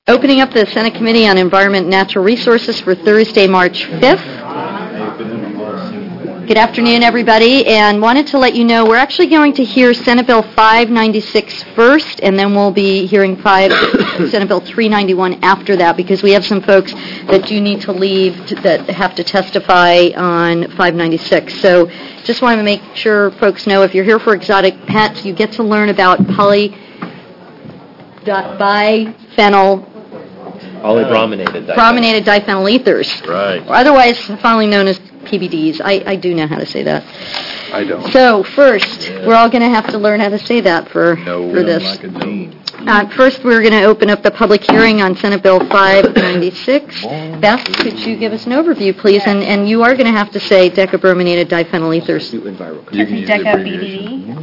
Opening up the Senate Committee on Environment and Natural Resources for Thursday, March 5th. Good afternoon, everybody, and wanted to let you know we're actually going to hear Senate Bill 596 first, and then we'll be hearing Senate Bill 391 after that, because we have some folks that do need to leave that have to testify on 596. So just want to make sure folks know, if you're here for exotic pets, you get to learn about Polybrominated diphenyl ethers. Right. Or otherwise fondly known as PBDs. I do know how to say that. I don't. So first, we're all going to have to learn how to say that for this. Like a gene. First, we're going to open up the public hearing on Senate Bill 596. Beth, could you give us an overview, please? And you are going to have to say decabrominated diphenyl ethers. Deca BDD.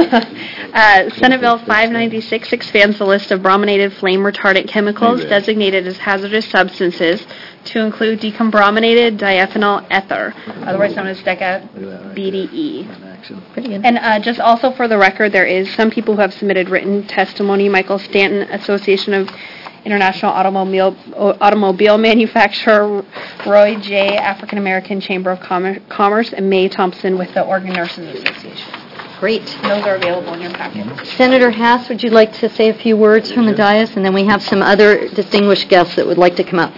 Senate Bill 596 expands the list of brominated flame retardant chemicals designated as hazardous substances to include decabrominated diethyl ether, otherwise known as Deca BDE. And just also for the record, there is some people who have submitted written testimony. Michael Stanton, Association of International Automobile Manufacturer, Roy J., African American Chamber of Commerce, and Mae Thompson with the Oregon Nurses Association. Great. Those are available in your packet. Senator Hass, would you like to say a few words from the dais? And then we have some other distinguished guests that would like to come up.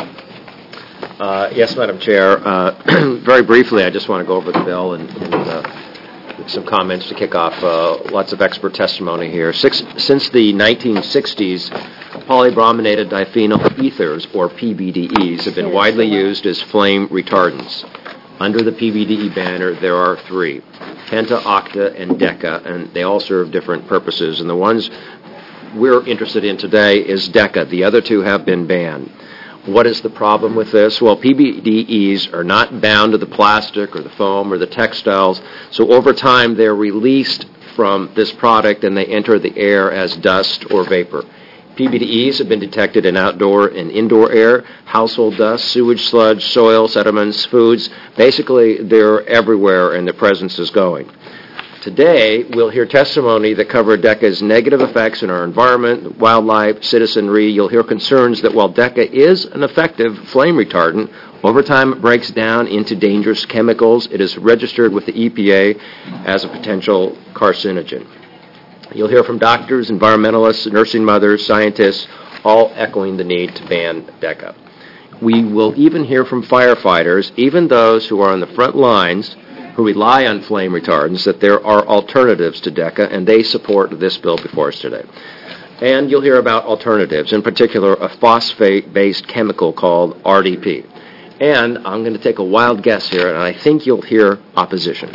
Yes, Madam Chair. Very briefly, I just want to go over the bill and some comments to kick off. Lots of expert testimony here. Since the 1960s, polybrominated diphenyl ethers, or PBDEs, have been widely used as flame retardants. Under the PBDE banner, there are three: Penta, Octa, and Deca, and they all serve different purposes. And the ones we're interested in today is Deca. The other two have been banned. What is the problem with this? Well, PBDEs are not bound to the plastic or the foam or the textiles, so over time they're released from this product and they enter the air as dust or vapor. PBDEs have been detected in outdoor and indoor air, household dust, sewage sludge, soil, sediments, foods. Basically, they're everywhere and their presence is going. Today, we'll hear testimony that cover DECA's negative effects in our environment, wildlife, citizenry. You'll hear concerns that while DECA is an effective flame retardant, over time it breaks down into dangerous chemicals. It is registered with the EPA as a potential carcinogen. You'll hear from doctors, environmentalists, nursing mothers, scientists, all echoing the need to ban DECA. We will even hear from firefighters, even those who are on the front lines, who rely on flame retardants, that there are alternatives to DECA, and they support this bill before us today. And you'll hear about alternatives, in particular a phosphate-based chemical called RDP. And I'm going to take a wild guess here, and I think you'll hear opposition.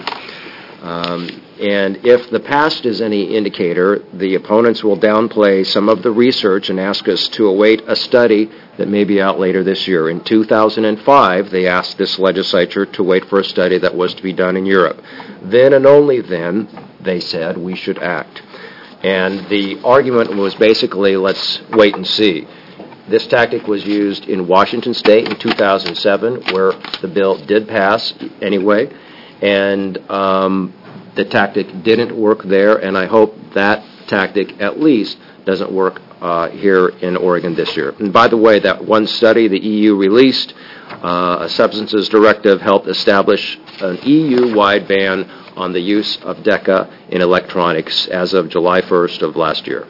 And if the past is any indicator, the opponents will downplay some of the research and ask us to await a study that may be out later this year. In 2005, they asked this legislature to wait for a study that was to be done in Europe. Then and only then, they said, we should act. And the argument was basically, let's wait and see. This tactic was used in Washington State in 2007, where the bill did pass anyway, and the tactic didn't work there, and I hope that tactic at least doesn't work here in Oregon this year. And by the way, that one study the EU released, a substances directive, helped establish an EU-wide ban on the use of DECA in electronics as of July 1st of last year.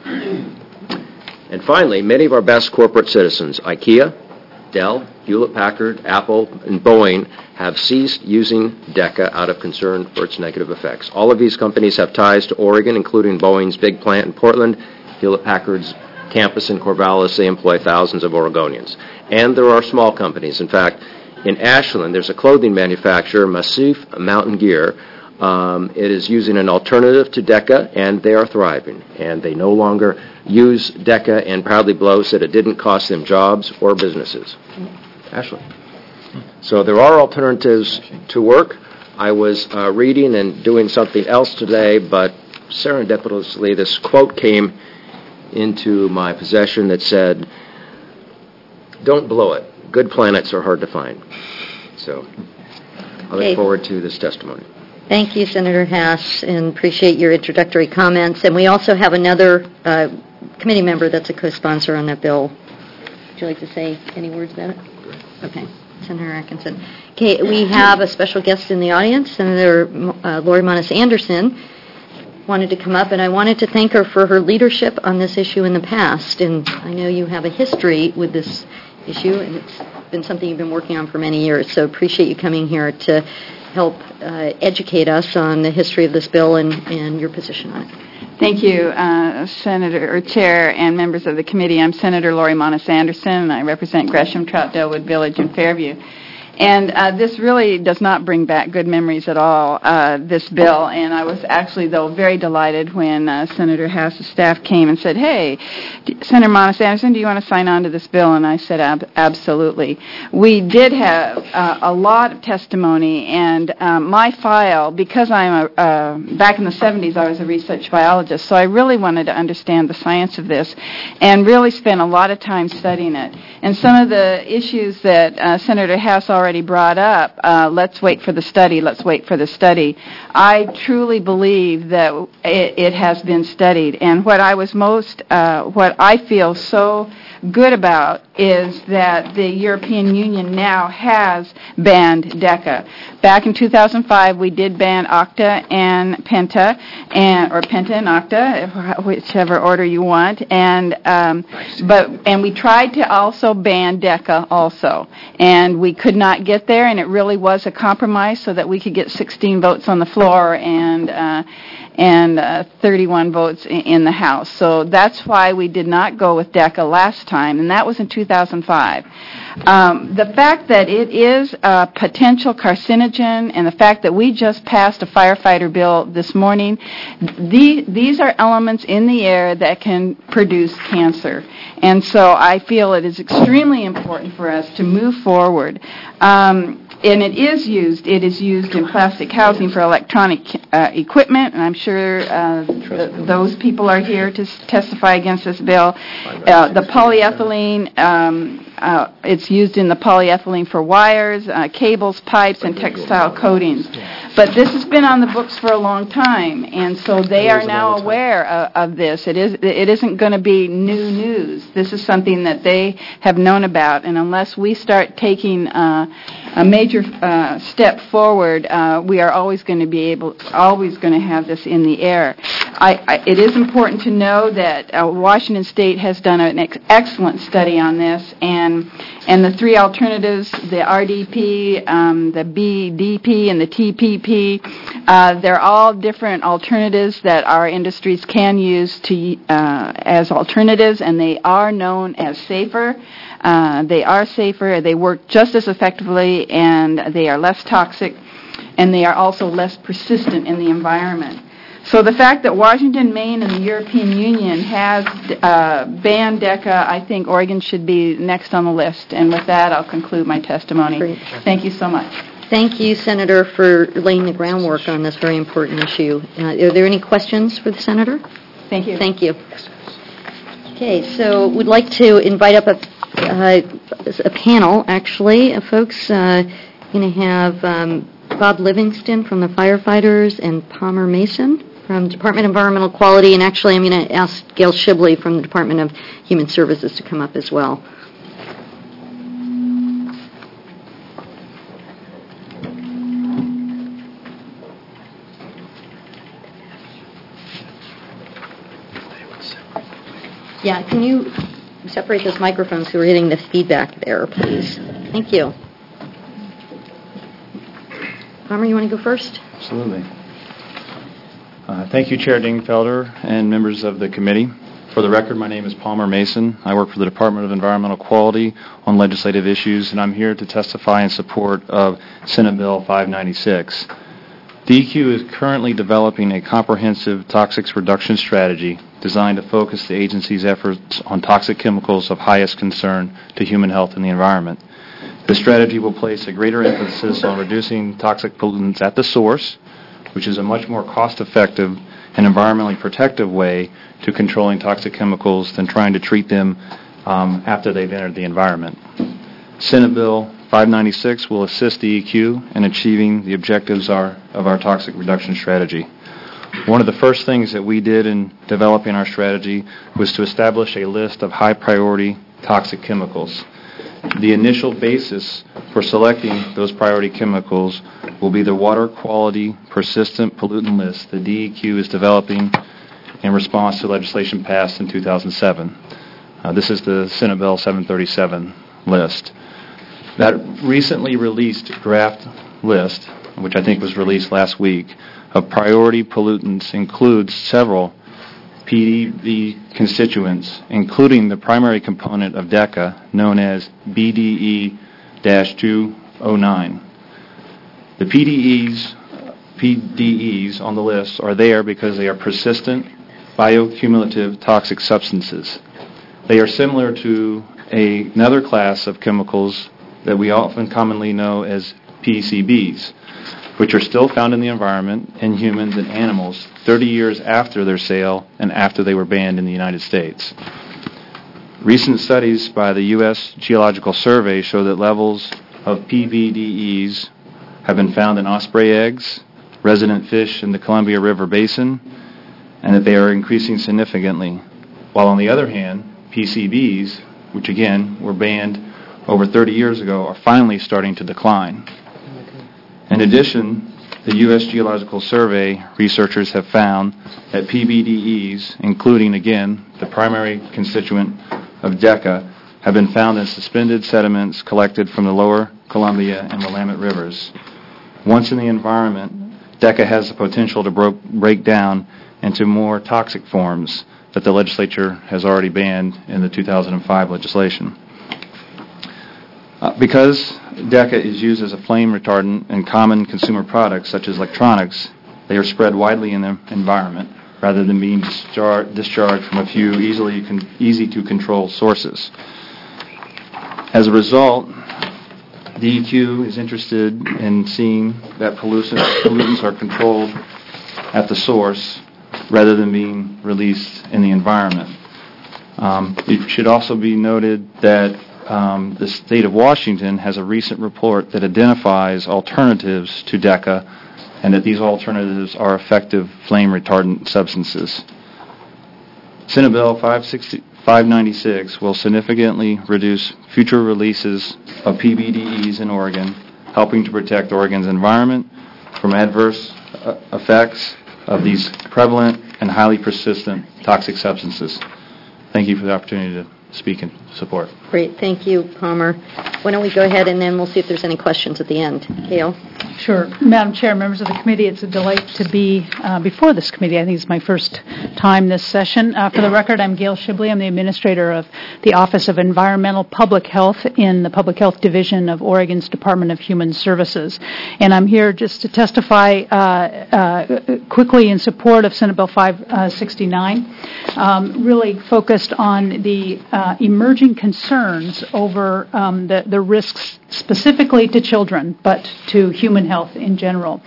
And finally, many of our best corporate citizens, IKEA, Dell, Hewlett-Packard, Apple, and Boeing, have ceased using DECA out of concern for its negative effects. All of these companies have ties to Oregon, including Boeing's big plant in Portland, Hewlett-Packard's campus in Corvallis. They employ thousands of Oregonians. And there are small companies. In fact, in Ashland, there's a clothing manufacturer, Massif Mountain Gear. It is using an alternative to DECA, and they are thriving. And they no longer use DECA, and proudly boast that it didn't cost them jobs or businesses. Ashley. So there are alternatives to work. I was reading and doing something else today, but serendipitously this quote came into my possession that said, "Don't blow it. Good planets are hard to find." So I look forward to this testimony. Thank you, Senator Hass, and appreciate your introductory comments. And we also have another committee member that's a co-sponsor on that bill. Would you like to say any words about it? Okay. Senator Atkinson. Okay, we have a special guest in the audience, Senator Lori Monis Anderson wanted to come up, and I wanted to thank her for her leadership on this issue in the past. And I know you have a history with this issue, and it's been something you've been working on for many years, so appreciate you coming here to help educate us on the history of this bill and your position on it. Thank you, Senator or Chair and members of the committee. I'm Senator Lori Monis Anderson, and I represent Gresham, Troutdalewood Village, and Fairview. And this really does not bring back good memories at all, this bill. And I was actually, though, very delighted when Senator House's staff came and said, hey, Senator Monis Anderson, do you want to sign on to this bill? And I said, absolutely. We did have a lot of testimony, and my file, because I'm back in the 70s, I was a research biologist, so I really wanted to understand the science of this and really spent a lot of time studying it. And some of the issues that Senator House already brought up, let's wait for the study, I truly believe that it has been studied. And what I feel so good about is that the European Union now has banned DECA. Back in 2005, we did ban Octa and Penta, or Penta and Octa, whichever order you want, and we tried to also ban DECA also, and we could not get there, and it really was a compromise so that we could get 16 votes on the floor and 31 votes in the House. So that's why we did not go with DECA last time, and that was in 2005. The fact that it is a potential carcinogen and the fact that we just passed a firefighter bill this morning, these are elements in the air that can produce cancer. And so I feel it is extremely important for us to move forward. And it is used in plastic housing for electronic equipment, and I'm sure those people are here to testify against this bill. The polyethylene, it's used in the polyethylene for wires, cables, pipes, and textile coatings. But this has been on the books for a long time, and so they are now aware of this. It isn't going to be new news. This is something that they have known about, and unless we start taking a major step forward, we are always going to have this in the air. It is important to know that Washington State has done an excellent study on this, and the three alternatives, the RDP, the BDP, and the TPP, they're all different alternatives that our industries can use as alternatives, and they are known as safer. They are safer, they work just as effectively, and they are less toxic, and they are also less persistent in the environment. So the fact that Washington, Maine, and the European Union has banned DECA, I think Oregon should be next on the list. And with that, I'll conclude my testimony. Great. Thank you so much. Thank you, Senator, for laying the groundwork on this very important issue. Are there any questions for the Senator? Thank you. Thank you. Okay, so we'd like to invite up a panel, actually, of folks. Going to have Bob Livingston from the firefighters and Palmer Mason from Department of Environmental Quality, and actually I'm going to ask Gail Shibley from the Department of Human Services to come up as well. Yeah, can you separate those microphones so we're getting the feedback there, please? Thank you. Palmer, you want to go first? Absolutely. Thank you, Chair Dingfelder and members of the committee. For the record, my name is Palmer Mason. I work for the Department of Environmental Quality on legislative issues, and I'm here to testify in support of Senate Bill 596. DEQ is currently developing a comprehensive toxics reduction strategy designed to focus the agency's efforts on toxic chemicals of highest concern to human health and the environment. The strategy will place a greater emphasis on reducing toxic pollutants at the source, which is a much more cost-effective and environmentally protective way to controlling toxic chemicals than trying to treat them after they've entered the environment. Senate Bill 596 will assist DEQ in achieving the objectives of our toxic reduction strategy. One of the first things that we did in developing our strategy was to establish a list of high-priority toxic chemicals. The initial basis for selecting those priority chemicals will be the Water Quality Persistent Pollutant List the DEQ is developing in response to legislation passed in 2007. This is the Senate Bill 737 list. That recently released draft list, which I think was released last week, of priority pollutants includes several PDE constituents, including the primary component of DECA, known as BDE-209. The PDEs on the list are there because they are persistent, bioaccumulative toxic substances. They are similar to another class of chemicals that we often commonly know as PCBs, which are still found in the environment, in humans and animals 30 years after their sale and after they were banned in the United States. Recent studies by the U.S. Geological Survey show that levels of PBDEs have been found in osprey eggs, resident fish in the Columbia River Basin, and that they are increasing significantly. While on the other hand, PCBs, which again were banned over 30 years ago, are finally starting to decline. In addition, the U.S. Geological Survey researchers have found that PBDEs, including, again, the primary constituent of DECA, have been found in suspended sediments collected from the lower Columbia and Willamette rivers. Once in the environment, DECA has the potential to break down into more toxic forms that the legislature has already banned in the 2005 legislation. Because DECA is used as a flame retardant in common consumer products such as electronics, they are spread widely in the environment rather than being discharged from a few easy-to-control sources. As a result, DEQ is interested in seeing that pollutants are controlled at the source rather than being released in the environment. It should also be noted that the state of Washington has a recent report that identifies alternatives to DECA and that these alternatives are effective flame retardant substances. Senate Bill 596 will significantly reduce future releases of PBDEs in Oregon, helping to protect Oregon's environment from adverse effects of these prevalent and highly persistent toxic substances. Thank you for the opportunity to speak in support. Great. Thank you, Palmer. Why don't we go ahead and then we'll see if there's any questions at the end. Gail? Sure. Madam Chair, members of the committee, it's a delight to be before this committee. I think it's my first time this session. For the record, I'm Gail Shibley. I'm the administrator of the Office of Environmental Public Health in the Public Health Division of Oregon's Department of Human Services. And I'm here just to testify quickly in support of Senate Bill 569, really focused on the emerging concerns over the risks specifically to children, but to human health in general.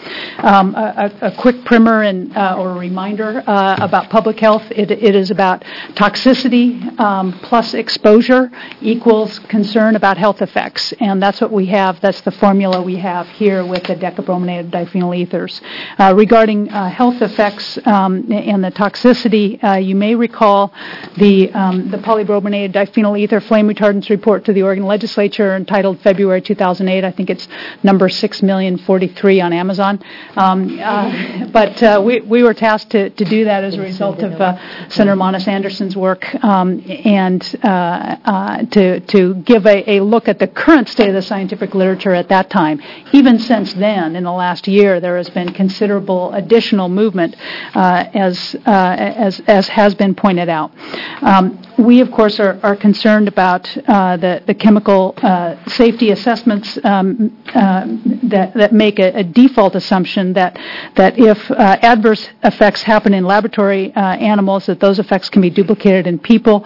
A quick primer or reminder about public health. It is about toxicity plus exposure equals concern about health effects, and that's what we have. That's the formula we have here with the decabrominated diphenyl ethers. Regarding health effects and the toxicity, you may recall the polybrominated diphenyl ether flame retardants report to the Oregon legislature entitled February 2008. I think it's number 6,043 on Amazon. But we were tasked to do that as a result of Senator Monis Anderson's work and to give a look at the current state of the scientific literature at that time. Even since then, in the last year, there has been considerable additional movement as has been pointed out. We, of course, are concerned about the chemical safety assessments that make a default assumption that if adverse effects happen in laboratory animals, that those effects can be duplicated in people.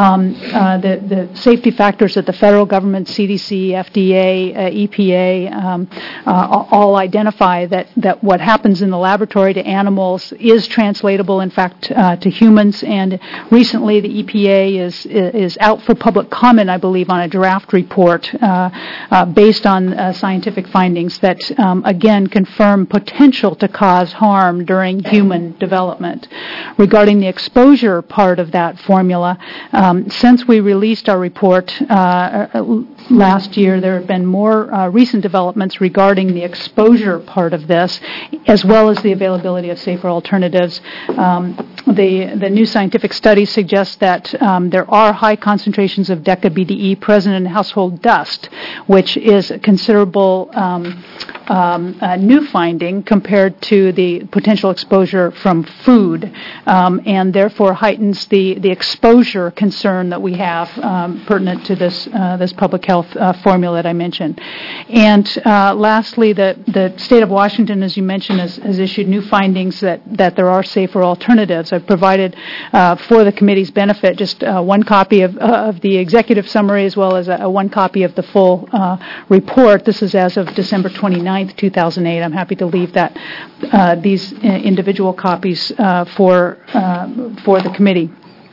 The safety factors that the federal government, CDC, FDA, EPA, all identify that what happens in the laboratory to animals is translatable, in fact, to humans. And recently, the EPA is out for public comment, I believe, on a draft report based on scientific findings that, again, confirm potential to cause harm during human development. Regarding the exposure part of that formula, since we released our report last year, there have been more recent developments regarding the exposure part of this, as well as the availability of safer alternatives. The new scientific studies suggest that there are high concentrations of DECA-BDE present in household dust, which is a considerable new finding compared to the potential exposure from food, and therefore heightens the exposure concern that we have pertinent to this public health formula that I mentioned. And lastly, the state of Washington, as you mentioned, has issued new findings that there are safer alternatives. I've provided for the committee's benefit just one copy of the executive summary as well as one copy of the full report. This is as of December 29th, 2008. I'm happy to leave these individual copies for the committee.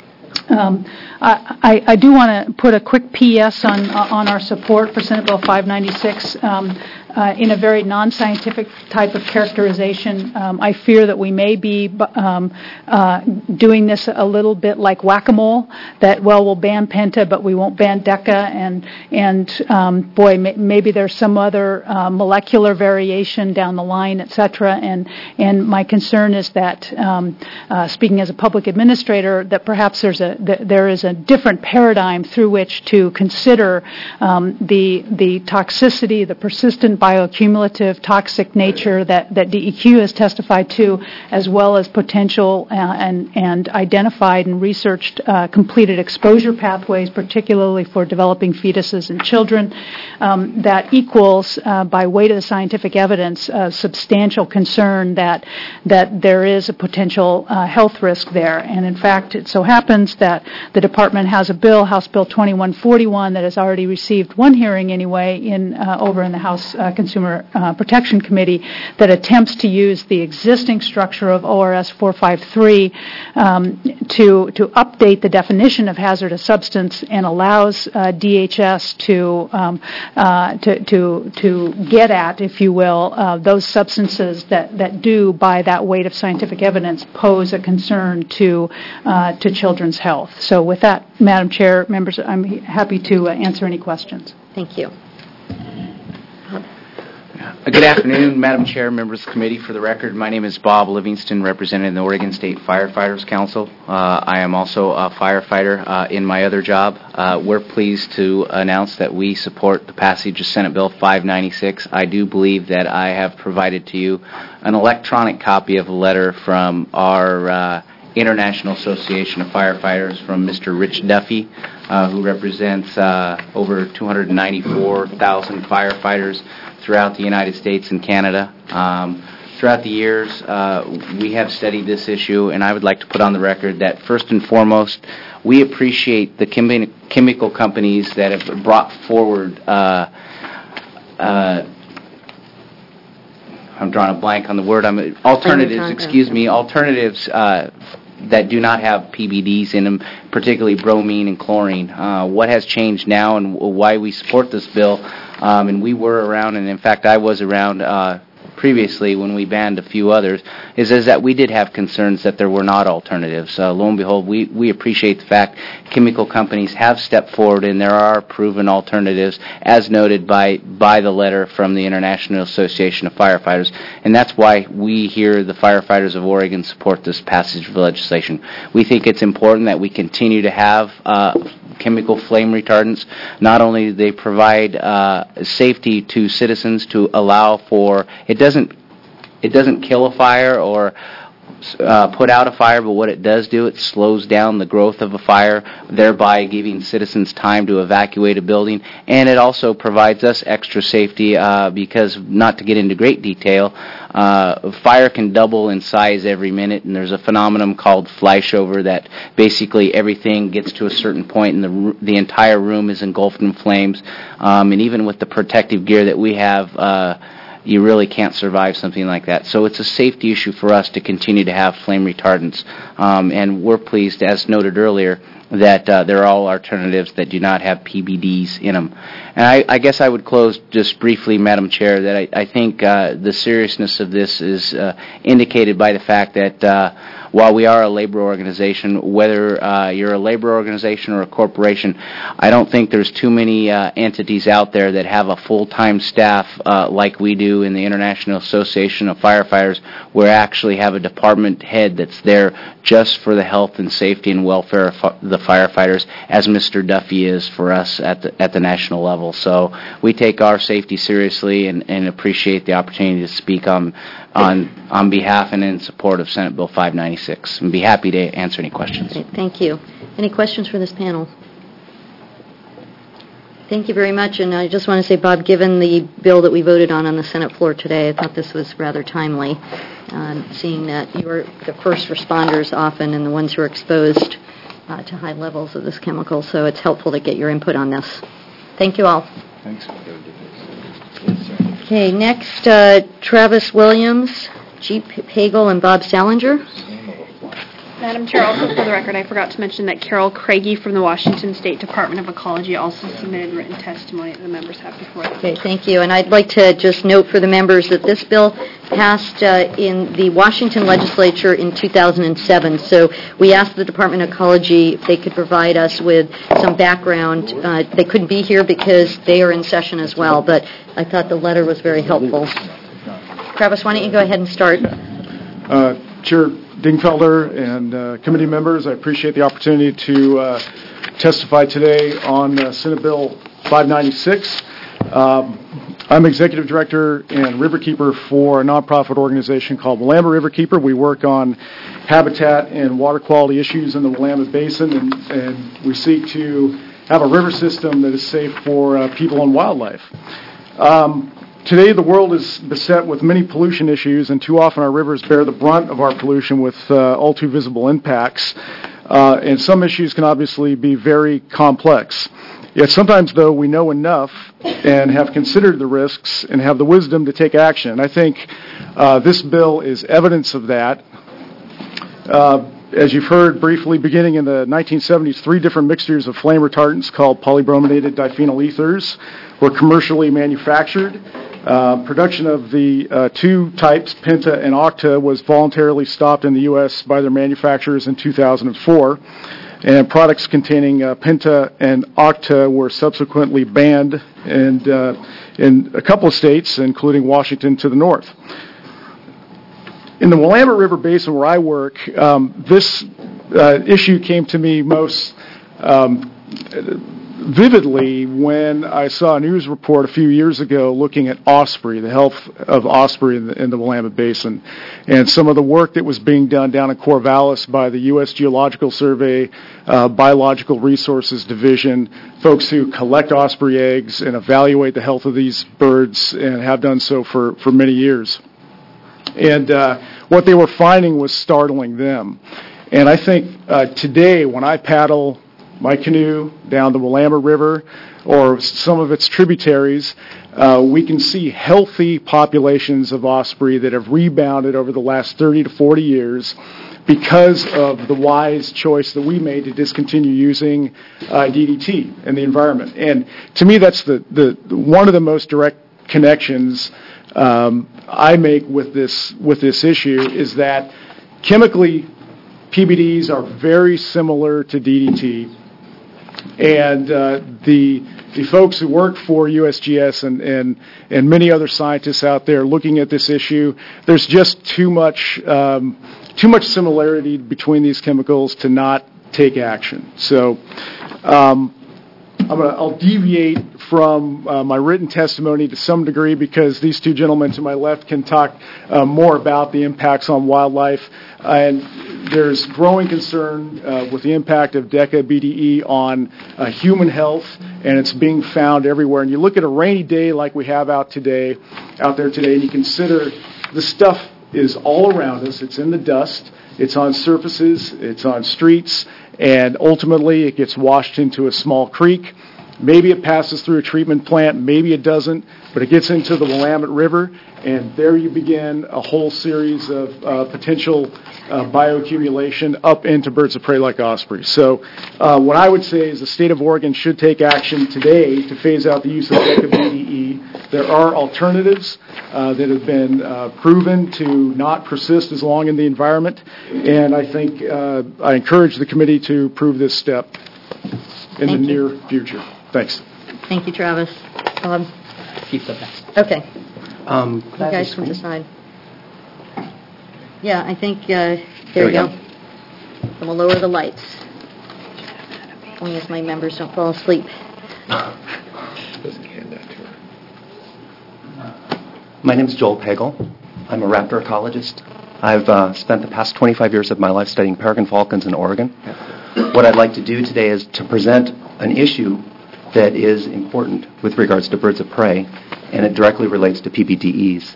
I do want to put a quick PS on our support for Senate Bill 596 in a very non-scientific type of characterization. I fear that we may be doing this a little bit like whack-a-mole, that, well, we'll ban Penta, but we won't ban DECA, and maybe there's some other molecular variation down the line, et cetera, and my concern is that, speaking as a public administrator, that perhaps there is a different paradigm through which to consider the toxicity, the persistent bioaccumulative toxic nature that DEQ has testified to, as well as potential and identified and researched completed exposure pathways, particularly for developing fetuses and children, that equals, by weight of the scientific evidence, a substantial concern that there is a potential health risk there. And in fact, it so happens that the department has a bill, House Bill 2141, that has already received one hearing anyway over in the House Consumer Protection Committee, that attempts to use the existing structure of ORS 453 to update the definition of hazardous substance and allows DHS to get at, if you will, those substances that do, by that weight of scientific evidence, pose a concern to children's health. So with that, Madam Chair, members, I'm happy to answer any questions. Thank you. Good afternoon, Madam Chair, members of the committee. For the record, my name is Bob Livingston, representing the Oregon State Firefighters Council. I am also a firefighter in my other job. We're pleased to announce that we support the passage of Senate Bill 596. I do believe that I have provided to you an electronic copy of a letter from our International Association of Firefighters from Mr. Rich Duffy, who represents over 294,000 firefighters throughout the United States and Canada. Throughout the years, we have studied this issue, and I would like to put on the record that first and foremost, we appreciate the chemical companies that have brought forward I'm drawing a blank on the word. Alternatives that do not have PBDs in them, particularly bromine and chlorine. What has changed now and why we support this bill, and we were around, and in fact I was around previously when we banned a few others, is that we did have concerns that there were not alternatives. Lo and behold, we appreciate the fact chemical companies have stepped forward and there are proven alternatives, as noted by the letter from the International Association of Firefighters, and that's why we here, the firefighters of Oregon, support this passage of legislation. We think it's important that we continue to have chemical flame retardants. Not only do they provide safety to citizens to allow for, it doesn't kill a fire or put out a fire, but what it does do, it slows down the growth of a fire, thereby giving citizens time to evacuate a building, and it also provides us extra safety because, not to get into great detail, fire can double in size every minute, and there's a phenomenon called flashover that basically everything gets to a certain point and the entire room is engulfed in flames, and even with the protective gear that we have, you really can't survive something like that. So it's a safety issue for us to continue to have flame retardants. And we're pleased, as noted earlier, that there are all alternatives that do not have PBDs in them. And I guess I would close just briefly, Madam Chair, that I think the seriousness of this is indicated by the fact that while we are a labor organization, whether you're a labor organization or a corporation, I don't think there's too many entities out there that have a full-time staff like we do in the International Association of Firefighters, where we actually have a department head that's there just for the health and safety and welfare of the firefighters, as Mr. Duffy is for us at the national level. So we take our safety seriously and appreciate the opportunity to speak on behalf and in support of Senate Bill 596, and be happy to answer any questions. Great, thank you. Any questions for this panel? Thank you very much, and I just want to say, Bob, given the bill that we voted on the Senate floor today, I thought this was rather timely, seeing that you are the first responders often and the ones who are exposed to high levels of this chemical, so it's helpful to get your input on this. Thank you all. Thanks. Okay, next, Travis Williams, Jeep Hagel, and Bob Salinger. Madam Chair, also for the record, I forgot to mention that Carol Craigie from the Washington State Department of Ecology also submitted written testimony that the members have before them. Okay, thank you. And I'd like to just note for the members that this bill passed in the Washington legislature in 2007. So we asked the Department of Ecology if they could provide us with some background. They couldn't be here because they are in session as well, but I thought the letter was very helpful. Travis, why don't you go ahead and start? Chair Dingfelder and committee members, I appreciate the opportunity to testify today on Senate Bill 596. I'm Executive Director and Riverkeeper for a nonprofit organization called Willamette Riverkeeper. We work on habitat and water quality issues in the Willamette Basin, and we seek to have a river system that is safe for people and wildlife. Today, the world is beset with many pollution issues, and too often our rivers bear the brunt of our pollution with all too visible impacts. And some issues can obviously be very complex. Yet sometimes, though, we know enough and have considered the risks and have the wisdom to take action. And I think this bill is evidence of that. As you've heard briefly, beginning in the 1970s, 3 different mixtures of flame retardants called polybrominated diphenyl ethers were commercially manufactured. Production of the 2 types, Penta and Octa, was voluntarily stopped in the U.S. by their manufacturers in 2004, and products containing Penta and Octa were subsequently banned and in a couple of states, including Washington to the north. In the Willamette River Basin where I work, this issue came to me most vividly when I saw a news report a few years ago looking at osprey, the health of osprey in the Willamette Basin, and some of the work that was being done down in Corvallis by the U.S. Geological Survey, Biological Resources Division, folks who collect osprey eggs and evaluate the health of these birds and have done so for many years. And what they were finding was startling them. And I think today when I paddle my canoe down the Willamette River or some of its tributaries, we can see healthy populations of osprey that have rebounded over the last 30 to 40 years because of the wise choice that we made to discontinue using DDT in the environment. And to me, that's the one of the most direct connections I make with this issue is that chemically PBDs are very similar to DDT. And the folks who work for USGS and many other scientists out there looking at this issue, there's just too much similarity between these chemicals to not take action. So I'll deviate from my written testimony to some degree because these 2 gentlemen to my left can talk more about the impacts on wildlife. And there's growing concern with the impact of Deca BDE on human health, and it's being found everywhere. And you look at a rainy day like we have out there today, and you consider the stuff is all around us. It's in the dust. It's on surfaces. It's on streets. And ultimately, it gets washed into a small creek. Maybe it passes through a treatment plant, maybe it doesn't, but it gets into the Willamette River, and there you begin a whole series of potential bioaccumulation up into birds of prey like osprey. So what I would say is the state of Oregon should take action today to phase out the use of DECA BDE. There are alternatives that have been proven to not persist as long in the environment, and I think I encourage the committee to approve this step in the near future. Thanks. Thank you, Travis. Bob? Keep that next. Okay. You guys can decide. Yeah, I think, there we go. And we'll lower the lights. As long as my members don't fall asleep. My name is Joel Pagel. I'm a raptor ecologist. I've spent the past 25 years of my life studying peregrine falcons in Oregon. What I'd like to do today is to present an issue that is important with regards to birds of prey, and it directly relates to PBDEs.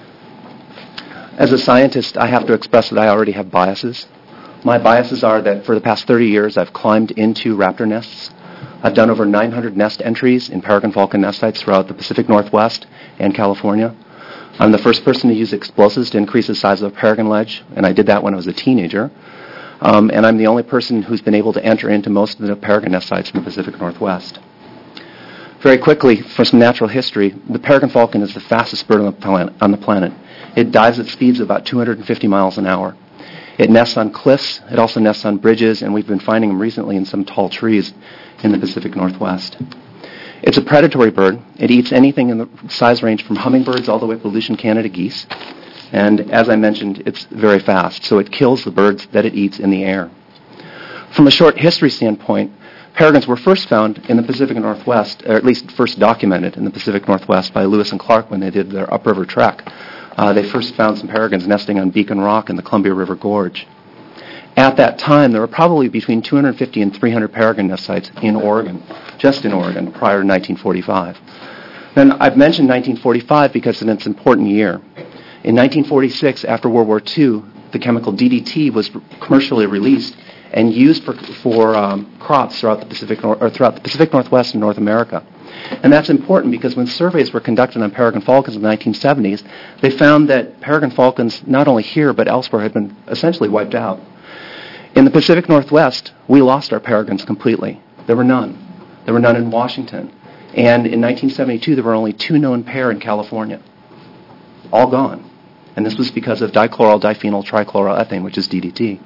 As a scientist, I have to express that I already have biases. My biases are that for the past 30 years, I've climbed into raptor nests. I've done over 900 nest entries in peregrine falcon nest sites throughout the Pacific Northwest and California. I'm the first person to use explosives to increase the size of a peregrine ledge, and I did that when I was a teenager. And I'm the only person who's been able to enter into most of the peregrine nest sites in the Pacific Northwest. Very quickly, for some natural history, the peregrine falcon is the fastest bird on the planet. It dives at speeds of about 250 miles an hour. It nests on cliffs. It also nests on bridges, and we've been finding them recently in some tall trees in the Pacific Northwest. It's a predatory bird. It eats anything in the size range from hummingbirds all the way up to Aleutian Canada geese. And as I mentioned, it's very fast, so it kills the birds that it eats in the air. From a short history standpoint, peregrines were first found in the Pacific Northwest, or at least first documented in the Pacific Northwest by Lewis and Clark when they did their upriver trek. They first found some peregrines nesting on Beacon Rock in the Columbia River Gorge. At that time, there were probably between 250 and 300 peregrine nest sites in Oregon, just in Oregon, prior to 1945. Then I've mentioned 1945 because it's an important year. In 1946, after World War II, the chemical DDT was commercially released and used for crops throughout the Pacific Northwest and North America. And that's important because when surveys were conducted on peregrine falcons in the 1970s, they found that peregrine falcons, not only here but elsewhere, had been essentially wiped out. In the Pacific Northwest, we lost our peregrines completely. There were none. There were none in Washington. And in 1972, there were only 2 known pair in California. All gone. And this was because of dichloral diphenyl trichloroethane, which is DDT.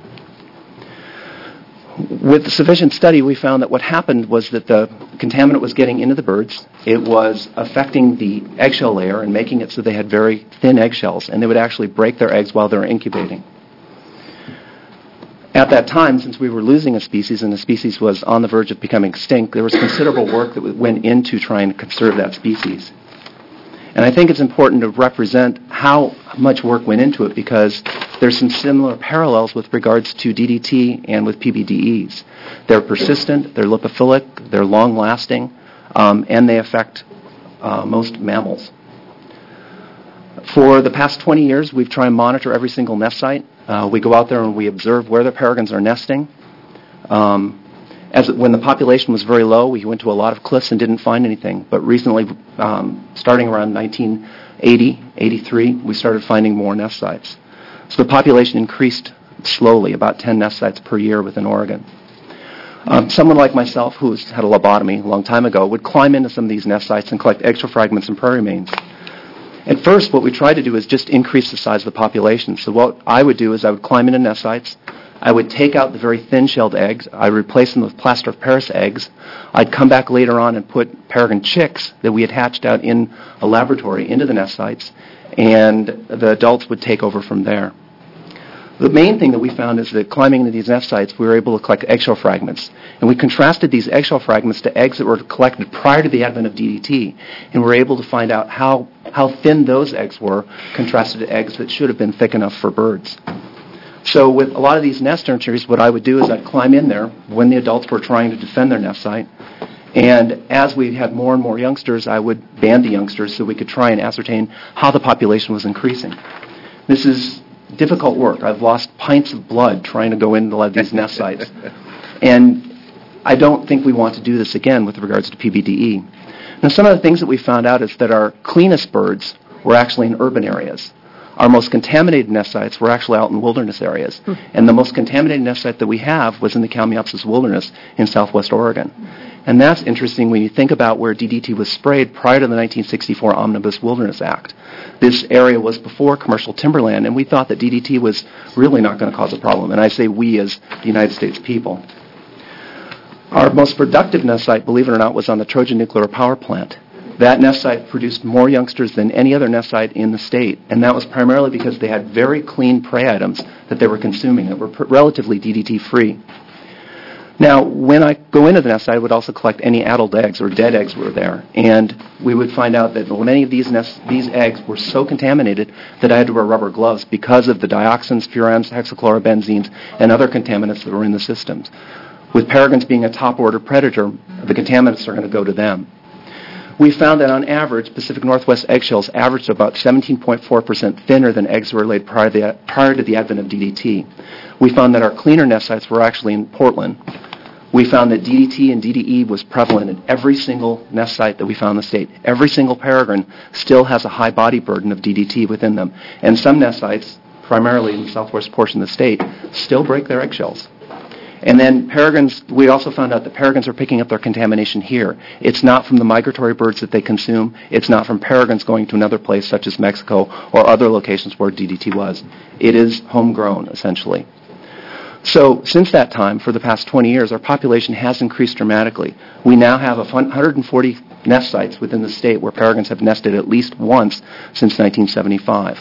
With sufficient study, we found that what happened was that the contaminant was getting into the birds. It was affecting the eggshell layer and making it so they had very thin eggshells, and they would actually break their eggs while they were incubating. At that time, since we were losing a species and the species was on the verge of becoming extinct, there was considerable work that went into trying to conserve that species. And I think it's important to represent how much work went into it because there's some similar parallels with regards to DDT and with PBDEs. They're persistent, they're lipophilic, they're long-lasting, and they affect most mammals. For the past 20 years, we've tried to monitor every single nest site. We go out there and we observe where the peregrines are nesting. When the population was very low, we went to a lot of cliffs and didn't find anything. But recently, starting around 1980, 83, we started finding more nest sites. So the population increased slowly, about 10 nest sites per year within Oregon. Someone like myself, who had a lobotomy a long time ago, would climb into some of these nest sites and collect eggshell fragments and prairie mains. At first, what we tried to do is just increase the size of the population. So what I would do is I would climb into nest sites. I would take out the very thin-shelled eggs. I'd replace them with plaster of Paris eggs. I'd come back later on and put peregrine chicks that we had hatched out in a laboratory into the nest sites, and the adults would take over from there. The main thing that we found is that climbing into these nest sites, we were able to collect eggshell fragments. And we contrasted these eggshell fragments to eggs that were collected prior to the advent of DDT, and we were able to find out how thin those eggs were contrasted to eggs that should have been thick enough for birds. So with a lot of these nest nurseries, what I would do is I'd climb in there when the adults were trying to defend their nest site. And as we had more and more youngsters, I would band the youngsters so we could try and ascertain how the population was increasing. This is difficult work. I've lost pints of blood trying to go into a lot of these nest sites. And I don't think we want to do this again with regards to PBDE. Now, some of the things that we found out is that our cleanest birds were actually in urban areas. Our most contaminated nest sites were actually out in wilderness areas. And the most contaminated nest site that we have was in the Kalmiopsis Wilderness in southwest Oregon. And that's interesting when you think about where DDT was sprayed prior to the 1964 Omnibus Wilderness Act. This area was before commercial timberland, and we thought that DDT was really not going to cause a problem. And I say we as the United States people. Our most productive nest site, believe it or not, was on the Trojan Nuclear Power Plant. That nest site produced more youngsters than any other nest site in the state, and that was primarily because they had very clean prey items that they were consuming that were relatively DDT-free. Now, when I go into the nest site, I would also collect any addled eggs or dead eggs were there, and we would find out that many of these eggs were so contaminated that I had to wear rubber gloves because of the dioxins, furans, hexachlorobenzenes, and other contaminants that were in the systems. With peregrines being a top-order predator, the contaminants are going to go to them. We found that on average, Pacific Northwest eggshells averaged about 17.4% thinner than eggs that were laid prior to the advent of DDT. We found that our cleaner nest sites were actually in Portland. We found that DDT and DDE was prevalent in every single nest site that we found in the state. Every single peregrine still has a high body burden of DDT within them. And some nest sites, primarily in the southwest portion of the state, still break their eggshells. And then peregrines, we also found out that peregrines are picking up their contamination here. It's not from the migratory birds that they consume. It's not from peregrines going to another place such as Mexico or other locations where DDT was. It is homegrown, essentially. So since that time, for the past 20 years, our population has increased dramatically. We now have 140 nest sites within the state where peregrines have nested at least once since 1975.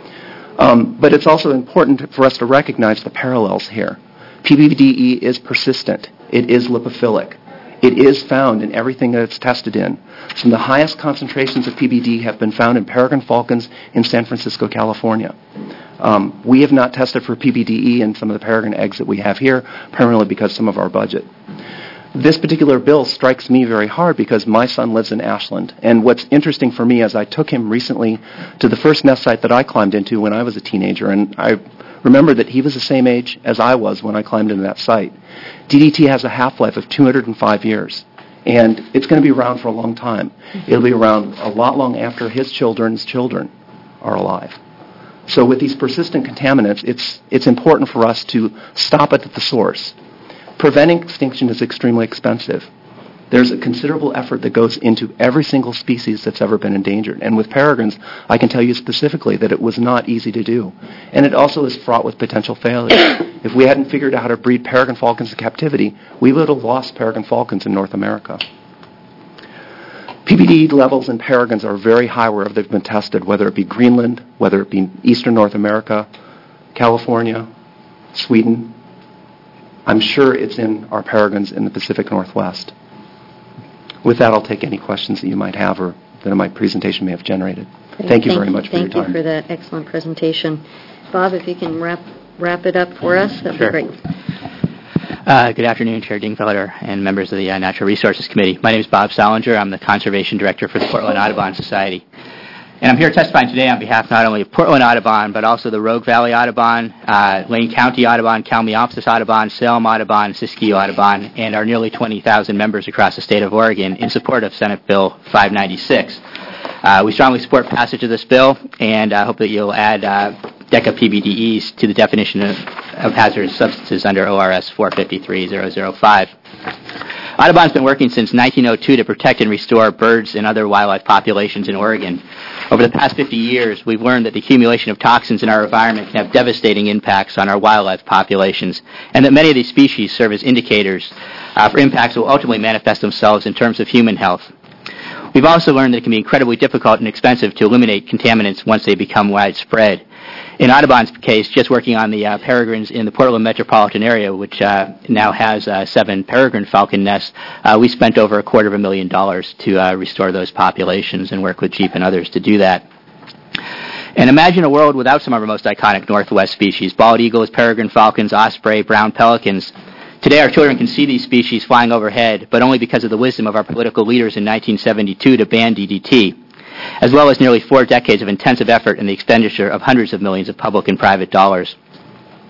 But it's also important for us to recognize the parallels here. PBDE is persistent. It is lipophilic. It is found in everything that it's tested in. Some of the highest concentrations of PBD have been found in peregrine falcons in San Francisco, California. We have not tested for PBDE in some of the peregrine eggs that we have here, primarily because of some of our budget. This particular bill strikes me very hard because my son lives in Ashland. And what's interesting for me is I took him recently to the first nest site that I climbed into when I was a teenager, and I remember that he was the same age as I was when I climbed into that site. DDT has a half-life of 205 years, and it's going to be around for a long time. It'll be around a lot long after his children's children are alive. So with these persistent contaminants, it's important for us to stop it at the source. Preventing extinction is extremely expensive. There's a considerable effort that goes into every single species that's ever been endangered. And with peregrines, I can tell you specifically that it was not easy to do. And it also is fraught with potential failure. If we hadn't figured out how to breed peregrine falcons in captivity, we would have lost peregrine falcons in North America. PBD levels in peregrines are very high wherever they've been tested, whether it be Greenland, whether it be eastern North America, California, Sweden. I'm sure it's in our peregrines in the Pacific Northwest. With that, I'll take any questions that you might have or that my presentation may have generated. Thank you very much for your time. Thank you for that excellent presentation. Bob, if you can wrap it up for us, that would be great. Good afternoon, Chair Dingfelder and members of the Natural Resources Committee. My name is Bob Solinger. I'm the Conservation Director for the Portland Audubon Society. And I'm here testifying today on behalf not only of Portland Audubon, but also the Rogue Valley Audubon, Lane County Audubon, Kalmiopsis Audubon, Salem Audubon, Siskiyou Audubon, and our nearly 20,000 members across the state of Oregon in support of Senate Bill 596. We strongly support passage of this bill, and hope that you'll add DECA PBDEs to the definition of hazardous substances under ORS 453.005. Audubon's been working since 1902 to protect and restore birds and other wildlife populations in Oregon. Over the past 50 years, we've learned that the accumulation of toxins in our environment can have devastating impacts on our wildlife populations, and that many of these species serve as indicators for impacts that will ultimately manifest themselves in terms of human health. We've also learned that it can be incredibly difficult and expensive to eliminate contaminants once they become widespread. In Audubon's case, just working on the peregrines in the Portland metropolitan area, which now has 7 peregrine falcon nests, we spent over $250,000 to restore those populations and work with Jeep and others to do that. And imagine a world without some of our most iconic Northwest species: bald eagles, peregrine falcons, osprey, brown pelicans. Today, our children can see these species flying overhead, but only because of the wisdom of our political leaders in 1972 to ban DDT, as well as nearly 4 decades of intensive effort and the expenditure of hundreds of millions of public and private dollars.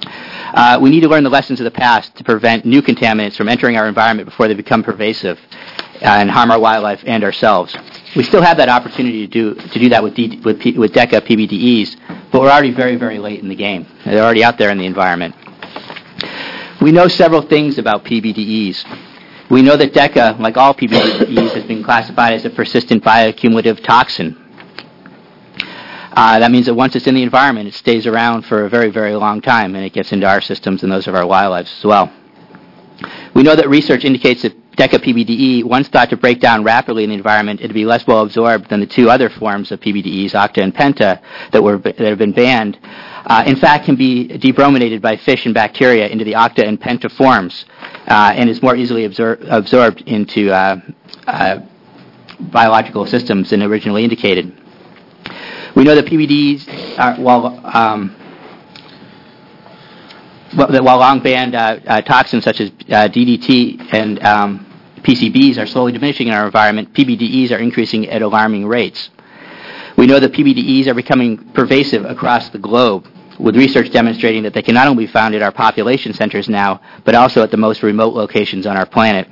We need to learn the lessons of the past to prevent new contaminants from entering our environment before they become pervasive and harm our wildlife and ourselves. We still have that opportunity to do that with DECA PBDEs, but we're already very, very late in the game. They're already out there in the environment. We know several things about PBDEs. We know that DECA, like all PBDEs, has been classified as a persistent bioaccumulative toxin. That means that once it's in the environment, it stays around for a very, very long time, and it gets into our systems and those of our wildlife as well. We know that research indicates that DECA PBDE, once thought to break down rapidly in the environment, it'd be less well absorbed than the two other forms of PBDEs, Octa and Penta, that have been banned. In fact, can be debrominated by fish and bacteria into the Octa and Penta forms, and is more easily absorbed into biological systems than originally indicated. We know that PBDs are, while long-banned toxins such as DDT and PCBs are slowly diminishing in our environment, PBDEs are increasing at alarming rates. We know that PBDEs are becoming pervasive across the globe, with research demonstrating that they can not only be found at our population centers now, but also at the most remote locations on our planet.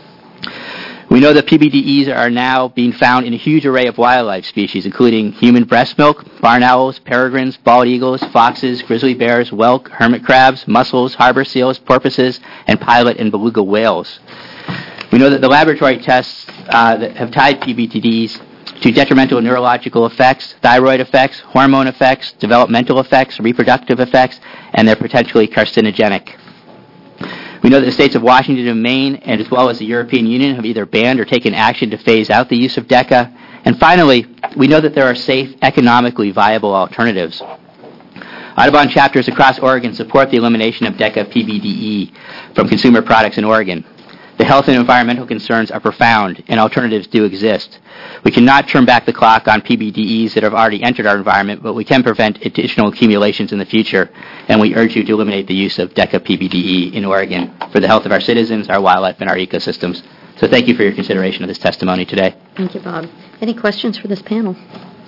We know that PBDEs are now being found in a huge array of wildlife species, including human breast milk, barn owls, peregrines, bald eagles, foxes, grizzly bears, whelk, hermit crabs, mussels, harbor seals, porpoises, and pilot and beluga whales. We know that the laboratory tests that have tied PBDEs to detrimental neurological effects, thyroid effects, hormone effects, developmental effects, reproductive effects, and they're potentially carcinogenic. We know that the states of Washington and Maine, and as well as the European Union, have either banned or taken action to phase out the use of DECA. And finally, we know that there are safe, economically viable alternatives. Audubon chapters across Oregon support the elimination of DECA PBDE from consumer products in Oregon. The health and environmental concerns are profound, and alternatives do exist. We cannot turn back the clock on PBDEs that have already entered our environment, but we can prevent additional accumulations in the future, and we urge you to eliminate the use of DECA PBDE in Oregon for the health of our citizens, our wildlife, and our ecosystems. So thank you for your consideration of this testimony today. Thank you, Bob. Any questions for this panel?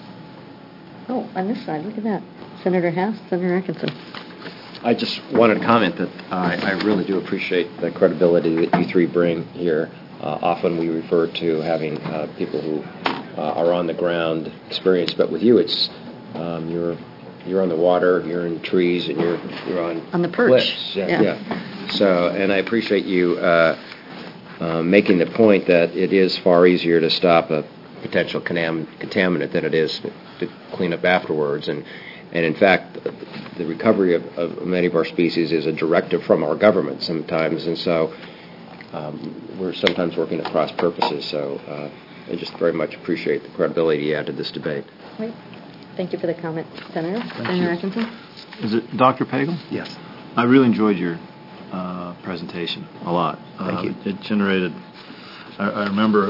Oh, on this side, look at that. Senator Hass, Senator Atkinson. I just wanted to comment that I really do appreciate the credibility that you three bring here. Often we refer to having people who are on the ground experience, but with you, it's you're on the water, you're in trees, and you're on the perch. Cliffs. Yeah. So, and I appreciate you making the point that it is far easier to stop a potential contaminant than it is to clean up afterwards, and in fact, the recovery of many of our species is a directive from our government sometimes, and so we're sometimes working at cross purposes. So I just very much appreciate the credibility you add to this debate. Great. Thank you for the comment, Senator. Senator Atkinson? Is it Dr. Pagel? Yes. I really enjoyed your presentation a lot. Thank you. It generated, I remember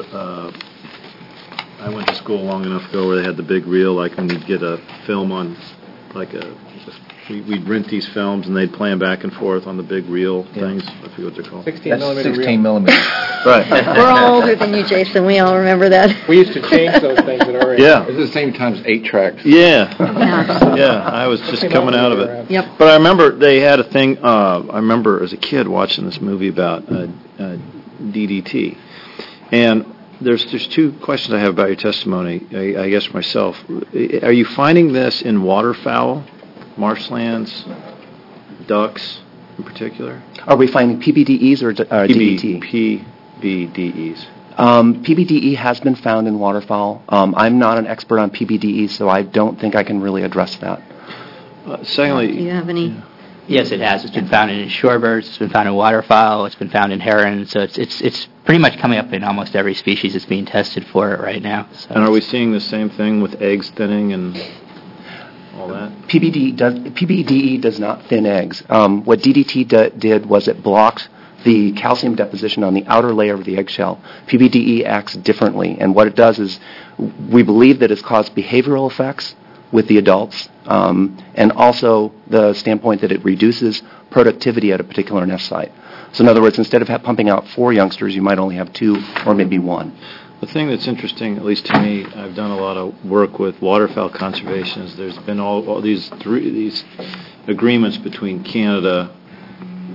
I went to school long enough ago where they had the big reel, like when you'd get a film on, we'd rent these films and they'd play them back and forth on the big reel things. I forget what they're called. 16 millimeter. Right. We're all older than you, Jason. We all remember that. We used to change those things at our age. Yeah. It was the same times 8 tracks. Yeah. Yeah, I was just coming out of it. Yep. But I remember they had a thing, I remember as a kid watching this movie about DDT. And there's two questions I have about your testimony, I guess myself. Are you finding this in waterfowl, marshlands, ducks in particular? Are we finding PBDEs or DDT? PBDEs. PBDE has been found in waterfowl. I'm not an expert on PBDE, so I don't think I can really address that. Secondly, Do you have any? Yes, it has. It's been found in shorebirds. It's been found in waterfowl. It's been found in herons. So it's pretty much coming up in almost every species that's being tested for it right now. So and are we seeing the same thing with eggs thinning and all that? PBDE does not thin eggs. What DDT did was it blocked the calcium deposition on the outer layer of the eggshell. PBDE acts differently, and what it does is we believe that it's caused behavioral effects with the adults, and also the standpoint that it reduces productivity at a particular nest site. So in other words, instead of pumping out 4 youngsters, you might only have 2 or maybe 1. The thing that's interesting, at least to me, I've done a lot of work with waterfowl conservation, is there's been all these agreements between Canada,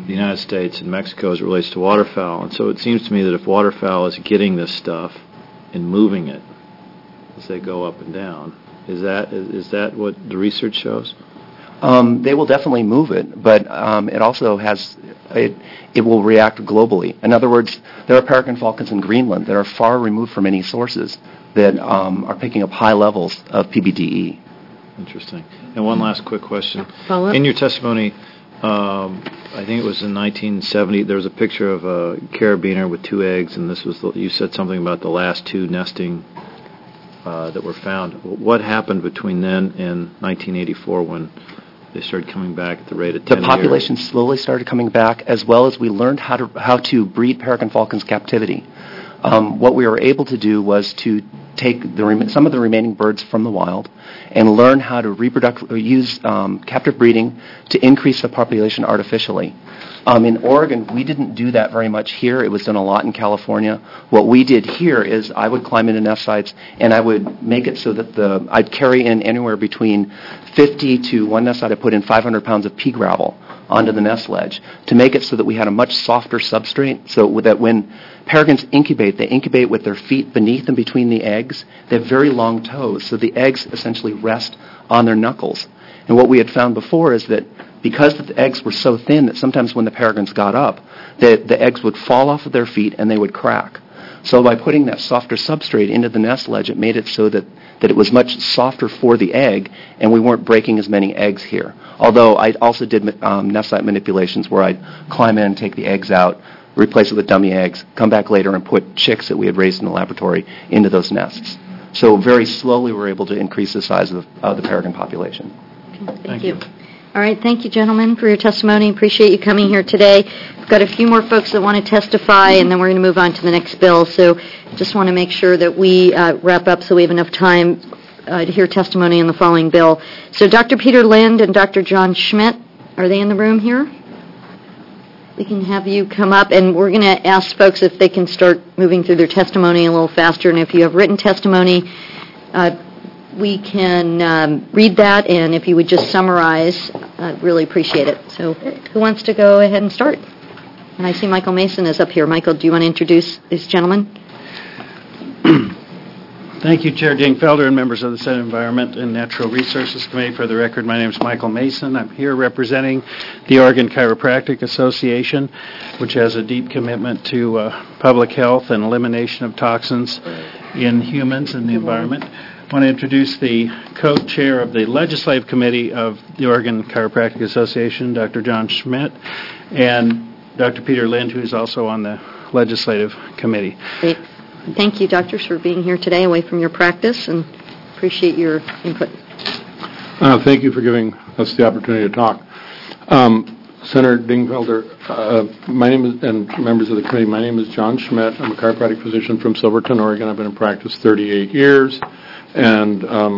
the United States and Mexico as it relates to waterfowl. And so it seems to me that if waterfowl is getting this stuff and moving it as they go up and down, is that what the research shows? They will definitely move it, but it also has it will react globally. In other words, there are peregrine falcons in Greenland that are far removed from any sources that are picking up high levels of PBDE. Interesting. And one last quick question. Follow-up? In your testimony, I think it was in 1970, there was a picture of a carabiner with 2 eggs, and you said something about the last 2 nesting that were found. What happened between then and 1984 when they started coming back at the rate of 10 The population slowly started coming back, as well as we learned how to breed peregrine falcons captivity. What we were able to do was to take some of the remaining birds from the wild and learn how to use captive breeding to increase the population artificially. In Oregon, we didn't do that very much here. It was done a lot in California. What we did here is I would climb into nest sites and I would make it so that I'd carry in anywhere between 50 to one nest site. I put in 500 pounds of pea gravel onto the nest ledge to make it so that we had a much softer substrate, so that when peregrines incubate, they incubate with their feet beneath and between the eggs. They have very long toes, so the eggs essentially rest on their knuckles. And what we had found before is that because the eggs were so thin that sometimes when the peregrines got up, the eggs would fall off of their feet and they would crack. So by putting that softer substrate into the nest ledge, it made it so that it was much softer for the egg, and we weren't breaking as many eggs here. Although I also did nest site manipulations where I'd climb in, take the eggs out, replace it with dummy eggs, come back later and put chicks that we had raised in the laboratory into those nests. So very slowly we were able to increase the size of the peregrine population. Okay, thank you. All right, thank you, gentlemen, for your testimony. Appreciate you coming here today. We've got a few more folks that want to testify, and then we're going to move on to the next bill. So just want to make sure that we wrap up so we have enough time to hear testimony on the following bill. So Dr. Peter Lind and Dr. John Schmidt, are they in the room here? We can have you come up, and we're going to ask folks if they can start moving through their testimony a little faster. And if you have written testimony, we can read that, and if you would just summarize, I'd really appreciate it. So who wants to go ahead and start? And I see Michael Mason is up here. Michael, do you want to introduce this gentleman? Thank you, Chair Dingfelder and members of the Senate Environment and Natural Resources Committee. For the record, my name is Michael Mason. I'm here representing the Oregon Chiropractic Association, which has a deep commitment to public health and elimination of toxins in humans and the environment. I want to introduce the co-chair of the Legislative Committee of the Oregon Chiropractic Association, Dr. John Schmidt, and Dr. Peter Lind, who is also on the Legislative Committee. Great. Thank you, doctors, for being here today away from your practice, and appreciate your input. Thank you for giving us the opportunity to talk. Senator Dingfelder, my name is, and members of the committee, my name is John Schmidt. I'm a chiropractic physician from Silverton, Oregon. I've been in practice 38 years. And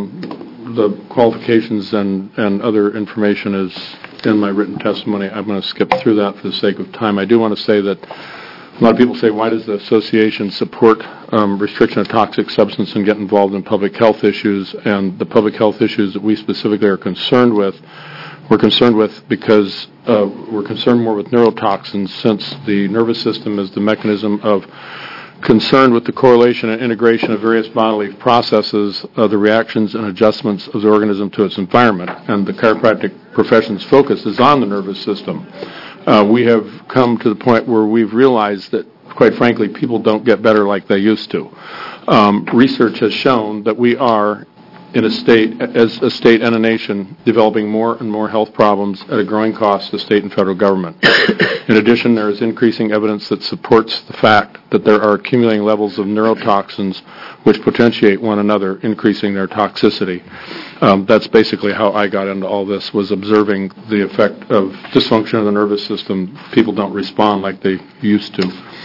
the qualifications and other information is in my written testimony. I'm going to skip through that for the sake of time. I do want to say that a lot of people say, why does the association support restriction of toxic substance and get involved in public health issues? And the public health issues that we specifically are concerned with, we're concerned with because we're concerned more with neurotoxins, since the nervous system is the mechanism of concerned with the correlation and integration of various bodily processes, the reactions and adjustments of the organism to its environment. And the chiropractic profession's focus is on the nervous system. We have come to the point where we've realized that, quite frankly, people don't get better like they used to. Research has shown that we are, in a state, as a state and a nation, developing more and more health problems at a growing cost to state and federal government. In addition, there is increasing evidence that supports the fact that there are accumulating levels of neurotoxins which potentiate one another, increasing their toxicity. That's basically how I got into all this, was observing the effect of dysfunction of the nervous system. People don't respond like they used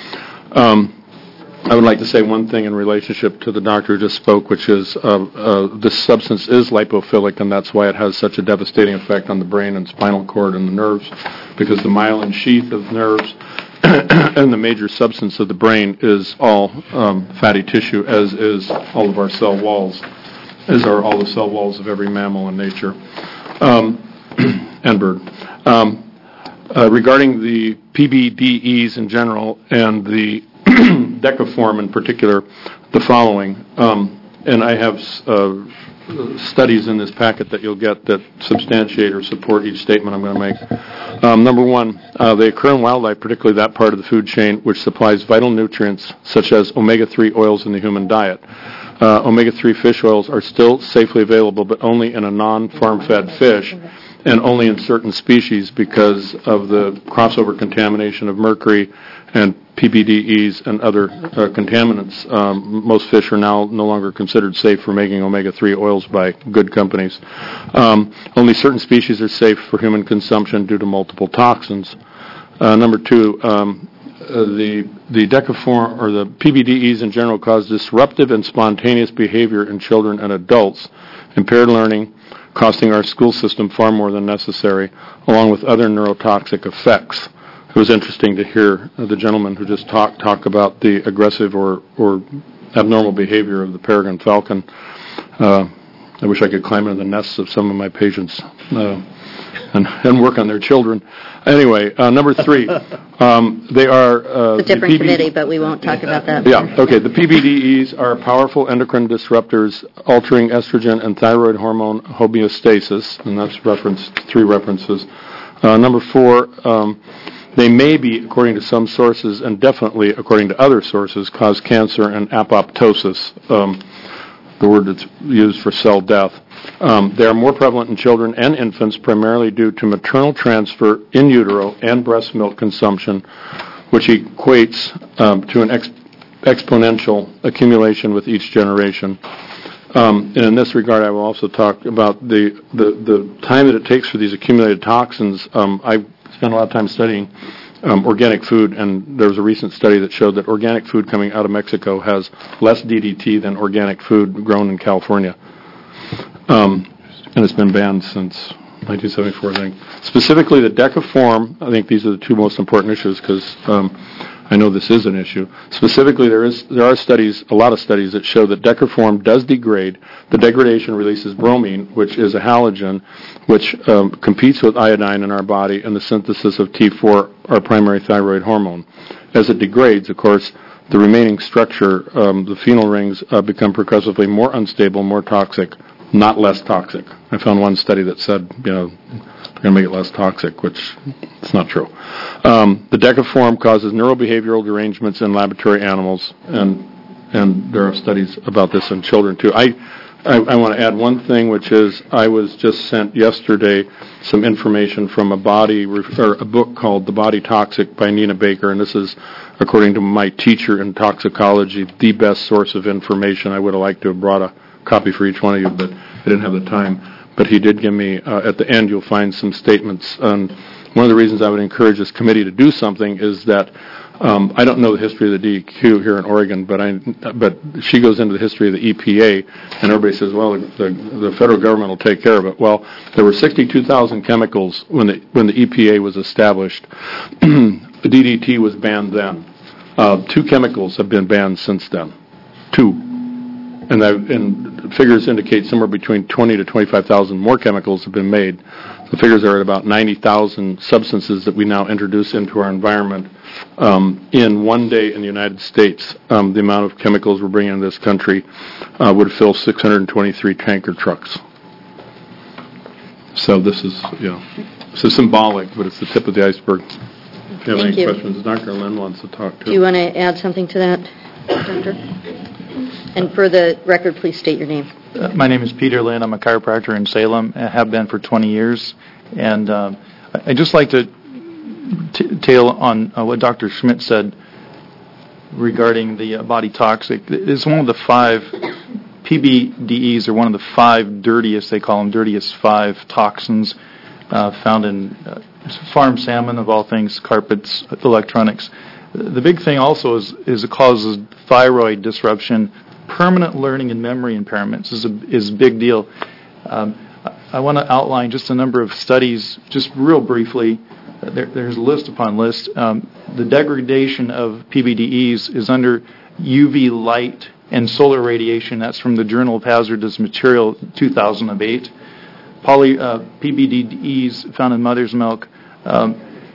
to. I would like to say one thing in relationship to the doctor who just spoke, which is this substance is lipophilic, and that's why it has such a devastating effect on the brain and spinal cord and the nerves, because the myelin sheath of nerves and the major substance of the brain is all fatty tissue, as is all of our cell walls, as are all the cell walls of every mammal in nature and bird. regarding the PBDEs in general and the decaform in particular, the following. And I have studies in this packet that you'll get that substantiate or support each statement I'm going to make. Number one, they occur in wildlife, particularly that part of the food chain which supplies vital nutrients such as omega-3 oils in the human diet. Omega-3 fish oils are still safely available, but only in a non-farm-fed fish and only in certain species because of the crossover contamination of mercury and PBDEs and other contaminants. Most fish are now no longer considered safe for making omega-3 oils by good companies. Only certain species are safe for human consumption due to multiple toxins. Number two, the decaform or the PBDEs in general cause disruptive and spontaneous behavior in children and adults, impaired learning, costing our school system far more than necessary, along with other neurotoxic effects. It was interesting to hear the gentleman who just talk about the aggressive or abnormal behavior of the peregrine falcon. I wish I could climb into the nests of some of my patients and work on their children. Anyway, number three, they are... It's a different committee, but we won't talk about that. Yeah, okay. The PBDEs are powerful endocrine disruptors altering estrogen and thyroid hormone homeostasis, and that's three references. Number four, they may be, according to some sources, and definitely according to other sources, cause cancer and apoptosis, the word that's used for cell death. They are more prevalent in children and infants, primarily due to maternal transfer in utero and breast milk consumption, which equates to an exponential accumulation with each generation. And in this regard, I will also talk about the time that it takes for these accumulated toxins. I spent a lot of time studying organic food, and there was a recent study that showed that organic food coming out of Mexico has less DDT than organic food grown in California. And it's been banned since 1974, I think. Specifically, the decaform, I think these are the two most important issues because I know this is an issue. Specifically, there are studies, a lot of studies, that show that decaform does degrade. The degradation releases bromine, which is a halogen, which competes with iodine in our body and the synthesis of T4, our primary thyroid hormone. As it degrades, of course, the remaining structure, the phenyl rings, become progressively more unstable, more toxic, not less toxic. I found one study that said, they're going to make it less toxic, which is not true. The decaform causes neurobehavioral derangements in laboratory animals, and there are studies about this in children too. I want to add one thing, which is I was just sent yesterday some information from a book called The Body Toxic by Nina Baker, and this is, according to my teacher in toxicology, the best source of information. I would have liked to have brought a copy for each one of you, but I didn't have the time. But he did give me, at the end, you'll find some statements. One of the reasons I would encourage this committee to do something is that I don't know the history of the DEQ here in Oregon, but she goes into the history of the EPA, and everybody says, well, the federal government will take care of it. Well, there were 62,000 chemicals when the EPA was established. The DDT was banned then. 2 chemicals have been banned since then. 2. And figures indicate somewhere between 20 to 25,000 more chemicals have been made. The figures are at about 90,000 substances that we now introduce into our environment. In one day in the United States, the amount of chemicals we're bringing into this country would fill 623 tanker trucks. So this is, so symbolic, but it's the tip of the iceberg. If you have any questions, Dr. Lynn wants to talk to. Do you want to add something to that, Doctor? And for the record, please state your name. My name is Peter Lynn. I'm a chiropractor in Salem. I have been for 20 years. And I'd just like to tail on what Dr. Schmidt said regarding the body toxic. It's one of the 5 PBDEs are one of the 5 dirtiest, they call them dirtiest 5 toxins found in farm salmon, of all things, carpets, electronics. The big thing also is it causes thyroid disruption. Permanent learning and memory impairments is a big deal. I want to outline just a number of studies, just real briefly. There's list upon list. The degradation of PBDEs is under UV light and solar radiation. That's from the Journal of Hazardous Material, 2008. PBDEs found in mother's milk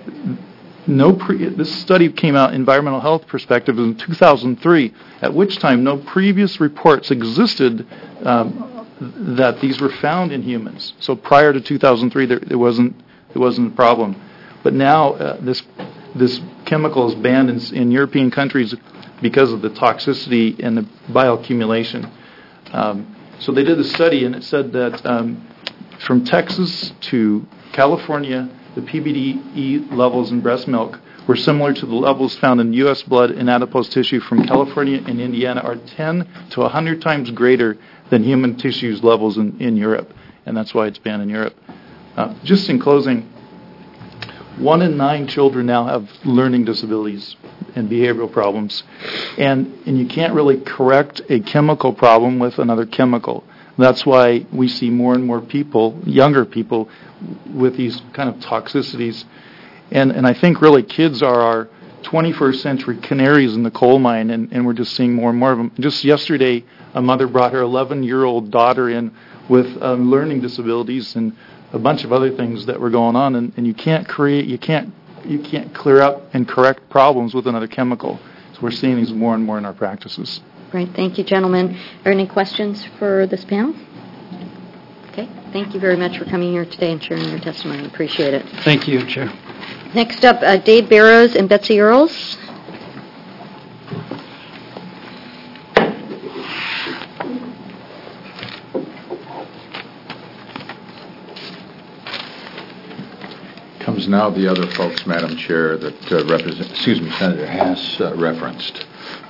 This study came out environmental health perspective in 2003, at which time no previous reports existed that these were found in humans. So prior to 2003, it wasn't a problem. But now this chemical is banned in European countries because of the toxicity and the bioaccumulation. So they did a study, and it said that from Texas to California, the PBDE levels in breast milk were similar to the levels found in U.S. blood and adipose tissue from California and Indiana are 10 to 100 times greater than human tissues levels in Europe, and that's why it's banned in Europe. Just in closing, 1 in 9 children now have learning disabilities and behavioral problems, and you can't really correct a chemical problem with another chemical. That's why we see more and more people, younger people, with these kind of toxicities. And I think really kids are our 21st century canaries in the coal mine, and we're just seeing more and more of them. Just yesterday, a mother brought her 11-year-old daughter in with learning disabilities and a bunch of other things that were going on, and you can't clear up and correct problems with another chemical. So we're seeing these more and more in our practices. Great. Thank you, gentlemen. Are there any questions for this panel? Okay. Thank you very much for coming here today and sharing your testimony. Appreciate it. Thank you, Chair. Next up, Dave Barrows and Betsy Earls. Comes now the other folks, Madam Chair, that Senator Haas referenced.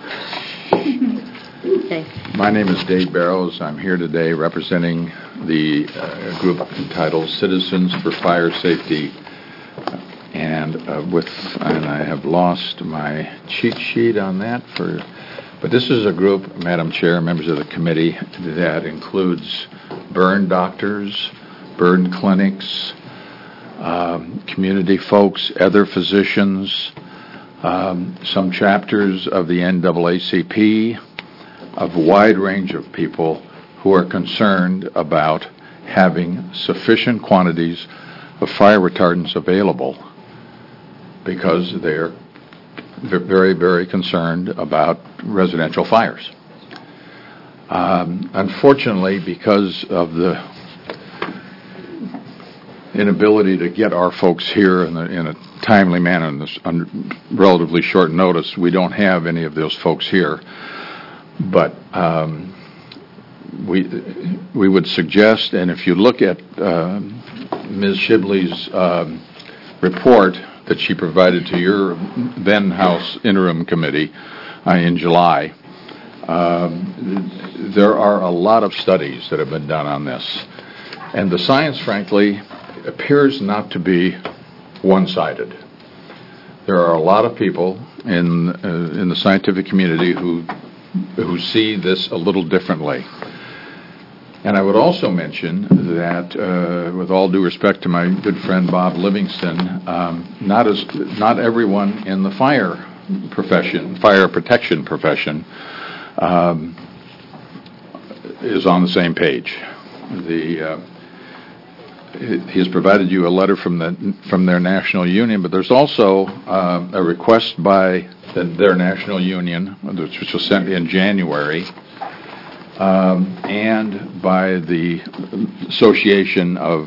Okay. My name is Dave Barrows. I'm here today representing the group entitled Citizens for Fire Safety, and I have lost my cheat sheet on that. But this is a group, Madam Chair, members of the committee, that includes burn doctors, burn clinics, community folks, other physicians, some chapters of the NAACP, of a wide range of people who are concerned about having sufficient quantities of fire retardants available because they're very, very concerned about residential fires. Unfortunately, because of the inability to get our folks here in a timely manner on relatively short notice, we don't have any of those folks here. But we would suggest, and if you look at Ms. Shibley's report that she provided to your then House Interim Committee in July, there are a lot of studies that have been done on this. And the science, frankly, appears not to be one-sided. There are a lot of people in the scientific community who see this a little differently. And I would also mention that, with all due respect to my good friend Bob Livingston, not everyone in the fire protection profession, is on the same page. He has provided you a letter from their national union, but there's also a request by their national union, which was sent in January, and by the Association of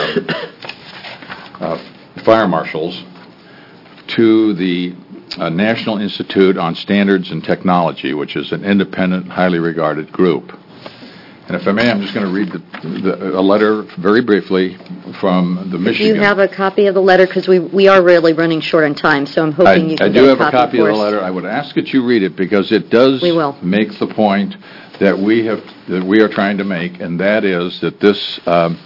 Fire Marshals to the National Institute on Standards and Technology, which is an independent, highly regarded group. And if I may, I'm just going to read a letter very briefly from the Michigan. Do you have a copy of the letter? Because we are really running short on time, so I'm hoping you can I do have a copy of the letter. I would ask that you read it because it does make the point that we are trying to make, and that is that this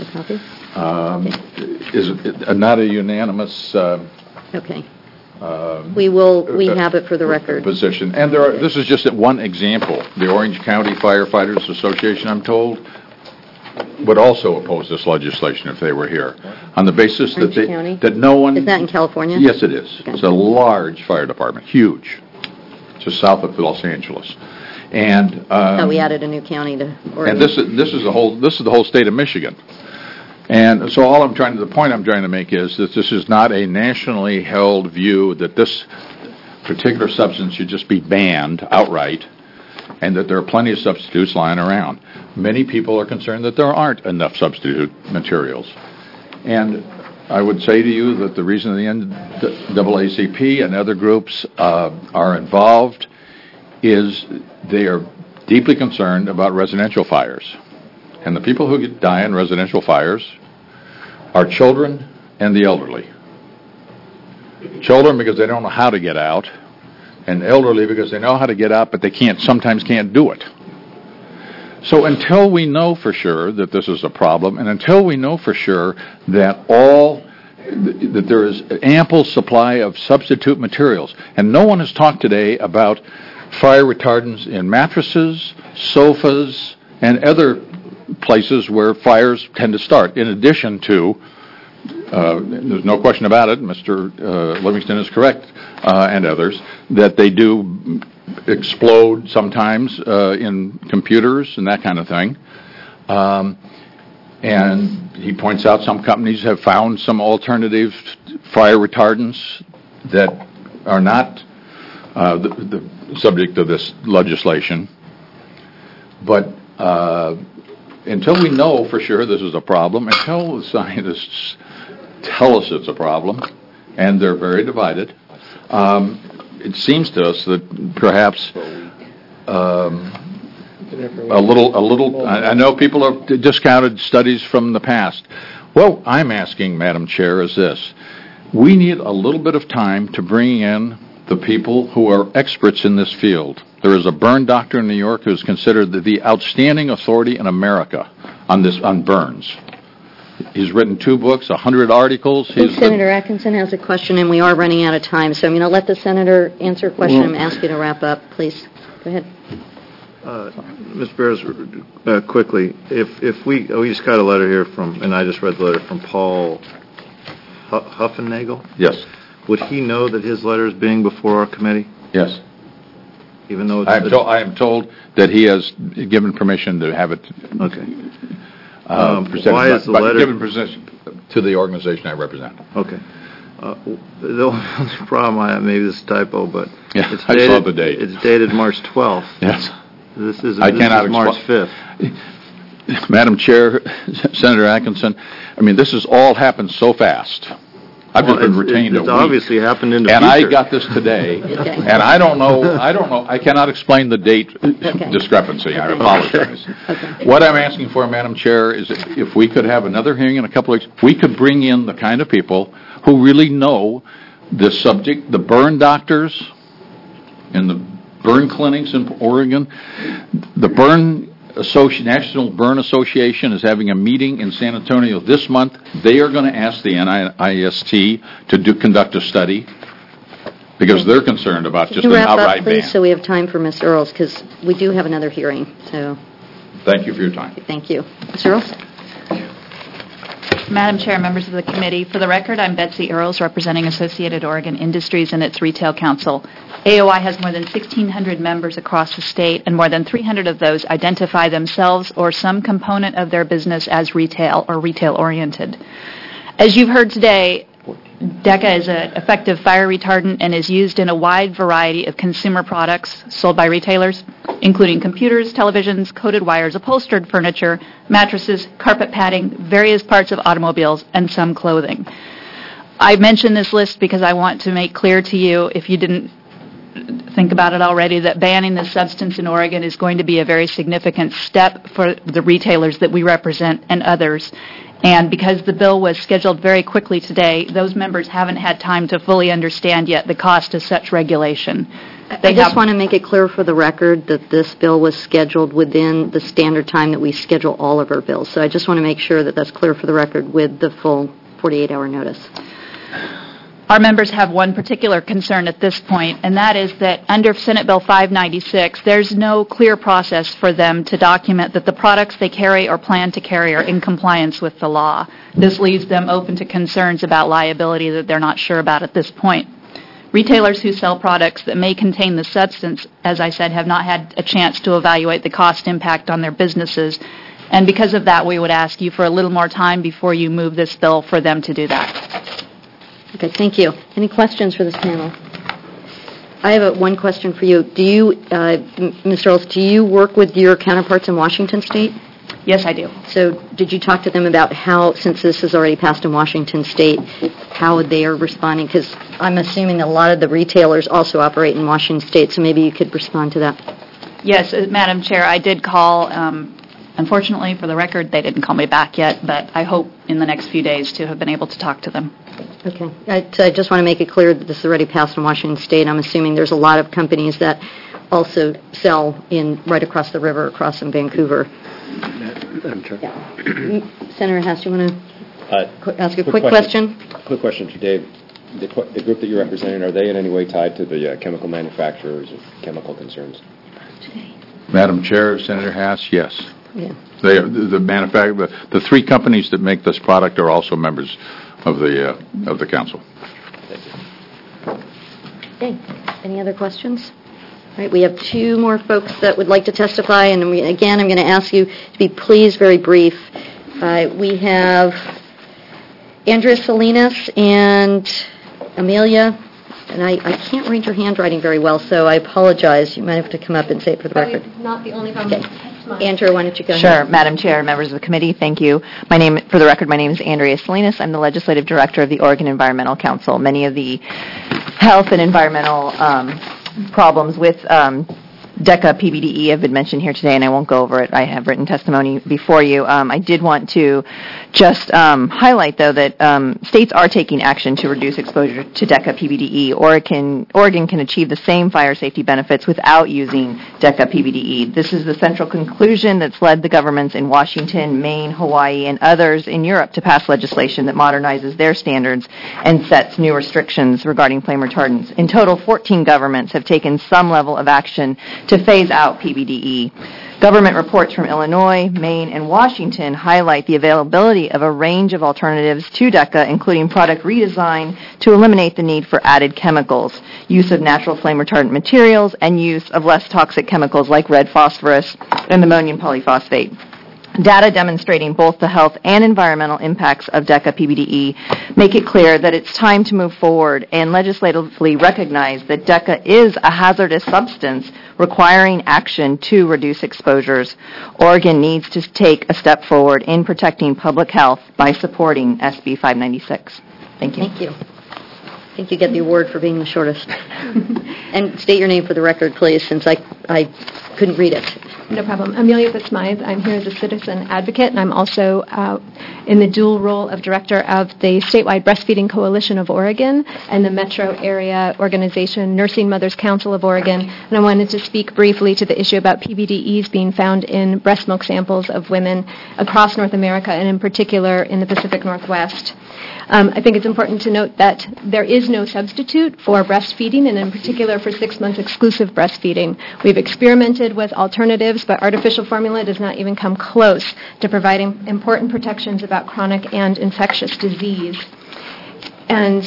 is not a unanimous. Okay. We have it for the record. Position. And this is just one example. The Orange County Firefighters Association, I'm told, would also oppose this legislation if they were here, on the basis that no one... Is that in California? Yes, it is. Okay. It's a large fire department, huge, just south of Los Angeles. And we added a new county to Oregon. And this is the whole state of Michigan. And so the point I'm trying to make is that this is not a nationally held view that this particular substance should just be banned outright, and that there are plenty of substitutes lying around. Many people are concerned that there aren't enough substitute materials. And I would say to you that the reason the NAACP and other groups are involved is they are deeply concerned about residential fires. And the people who die in residential fires are children and the elderly. Children because they don't know how to get out, and elderly because they know how to get out, but they sometimes can't do it. So until we know for sure that this is a problem, and until we know for sure that there is ample supply of substitute materials, and no one has talked today about fire retardants in mattresses, sofas, and other places where fires tend to start, in addition to, there's no question about it, Mr. Livingston is correct, and others, that they do explode sometimes in computers and that kind of thing. And he points out some companies have found some alternative fire retardants that are not the subject of this legislation. But until we know for sure this is a problem, until the scientists tell us it's a problem, and they're very divided, it seems to us that perhaps I know people have discounted studies from the past. What I'm asking, Madam Chair, is this. We need a little bit of time to bring in the people who are experts in this field. There is a burn doctor in New York who is considered the outstanding authority in America on burns. He's written 2 books, 100 articles. Senator Atkinson has a question, and we are running out of time, so I'm going to let the senator answer a question and ask you to wrap up, please. Go ahead. Ms. Bears, quickly, if we just got a letter here and I just read the letter from Paul Huffenagel? Yes. Would he know that his letter is being before our committee? Yes. Even though I am told that he has given permission to have it. Okay. Why is the letter given permission to the organization I represent? Okay. The only problem I have, maybe this is a typo, but it's dated, I saw the date. It's dated March 12th. Yes. This is March 5th. Madam Chair, Senator Atkinson, I mean, this has all happened so fast. I've just been retained a week. It's obviously happened in the future. And I got this today, and I don't know, I cannot explain the date discrepancy. I apologize. What I'm asking for, Madam Chair, is if we could have another hearing in a couple of weeks, we could bring in the kind of people who really know the subject, the burn doctors in the burn clinics in Oregon. The National Burn Association is having a meeting in San Antonio this month. They are going to ask the NIST to conduct a study because they're concerned about just an outright ban. Can you wrap up, please, so we have time for Ms. Earls, because we do have another hearing. So, thank you for your time. Thank you. Ms. Earls? Madam Chair, members of the committee, for the record, I'm Betsy Earls, representing Associated Oregon Industries and its Retail Council. AOI has more than 1,600 members across the state, and more than 300 of those identify themselves or some component of their business as retail or retail-oriented. As you've heard today, DECA is an effective fire retardant and is used in a wide variety of consumer products sold by retailers, including computers, televisions, coated wires, upholstered furniture, mattresses, carpet padding, various parts of automobiles, and some clothing. I mention this list because I want to make clear to you, if you didn't think about it already, that banning this substance in Oregon is going to be a very significant step for the retailers that we represent and others. And because the bill was scheduled very quickly today, those members haven't had time to fully understand yet the cost of such regulation. I just want to make it clear for the record that this bill was scheduled within the standard time that we schedule all of our bills. So I just want to make sure that that's clear for the record with the full 48-hour notice. Our members have one particular concern at this point, and that is that under Senate Bill 596, there's no clear process for them to document that the products they carry or plan to carry are in compliance with the law. This leaves them open to concerns about liability that they're not sure about at this point. Retailers who sell products that may contain the substance, as I said, have not had a chance to evaluate the cost impact on their businesses, And because of that, we would ask you for a little more time before you move this bill for them to do that. Okay, thank you. Any questions for this panel? I have one question for you. Do you, Mr. Earls, do you work with your counterparts in Washington State? Yes, I do. So did you talk to them about how, since this has already passed in Washington State, how they are responding? Because I'm assuming a lot of the retailers also operate in Washington State, so maybe you could respond to that. Yes, Madam Chair, I did call. Unfortunately, for the record, they didn't call me back yet, but I hope in the next few days to have been able to talk to them. Okay. I just want to make it clear that this is already passed in Washington State. I'm assuming there's a lot of companies that also sell in right across the river, across in Vancouver. Madam Chair. Yeah. Senator Hess, do you want to ask a quick question? Quick question to Dave. The group that you're representing, are they in any way tied to the chemical manufacturers or chemical concerns? Madam Chair, Senator Hass, yes. Yeah. They are the three companies that make this product are also members of the council. Thank you. Okay. Any other questions? All right, we have two more folks that would like to testify, and again, I'm going to ask you to be please very brief. We have Andrea Salinas and Amelia, and I can't read your handwriting very well, so I apologize. You might have to come up and say it for the record. Not the only problem. Okay. Andrea, why don't you go ahead? Sure. Madam Chair, members of the committee, thank you. For the record, my name is Andrea Salinas. I'm the Legislative Director of the Oregon Environmental Council. Many of the health and environmental problems with DECA PBDE have been mentioned here today, and I won't go over it. I have written testimony before you. I did want to just highlight, though, that states are taking action to reduce exposure to DECA PBDE. Oregon can achieve the same fire safety benefits without using DECA PBDE. This is the central conclusion that's led the governments in Washington, Maine, Hawaii, and others in Europe to pass legislation that modernizes their standards and sets new restrictions regarding flame retardants. In total, 14 governments have taken some level of action to phase out PBDE. Government reports from Illinois, Maine, and Washington highlight the availability of a range of alternatives to DECA, including product redesign to eliminate the need for added chemicals, use of natural flame retardant materials, and use of less toxic chemicals like red phosphorus and ammonium polyphosphate. Data demonstrating both the health and environmental impacts of DECA PBDE make it clear that it's time to move forward and legislatively recognize that DECA is a hazardous substance requiring action to reduce exposures. Oregon needs to take a step forward in protecting public health by supporting SB 596. Thank you. Thank you. I think you get the award for being the shortest. And state your name for the record, please, since I couldn't read it. No problem. Amelia Fitzmythe. I'm here as a citizen advocate, and I'm also in the dual role of director of the statewide Breastfeeding Coalition of Oregon and the metro area organization Nursing Mothers Council of Oregon. And I wanted to speak briefly to the issue about PBDEs being found in breast milk samples of women across North America, and in particular in the Pacific Northwest. I think it's important to note that there is no substitute for breastfeeding, and in particular for 6 months exclusive breastfeeding. We've experimented with alternatives, but artificial formula does not even come close to providing important protections about chronic and infectious disease. And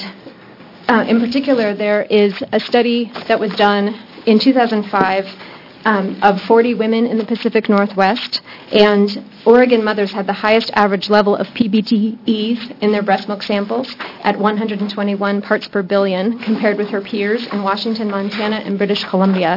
in particular, there is a study that was done in 2005 of 40 women in the Pacific Northwest, and Oregon mothers had the highest average level of PBDEs in their breast milk samples at 121 parts per billion, compared with her peers in Washington, Montana, and British Columbia.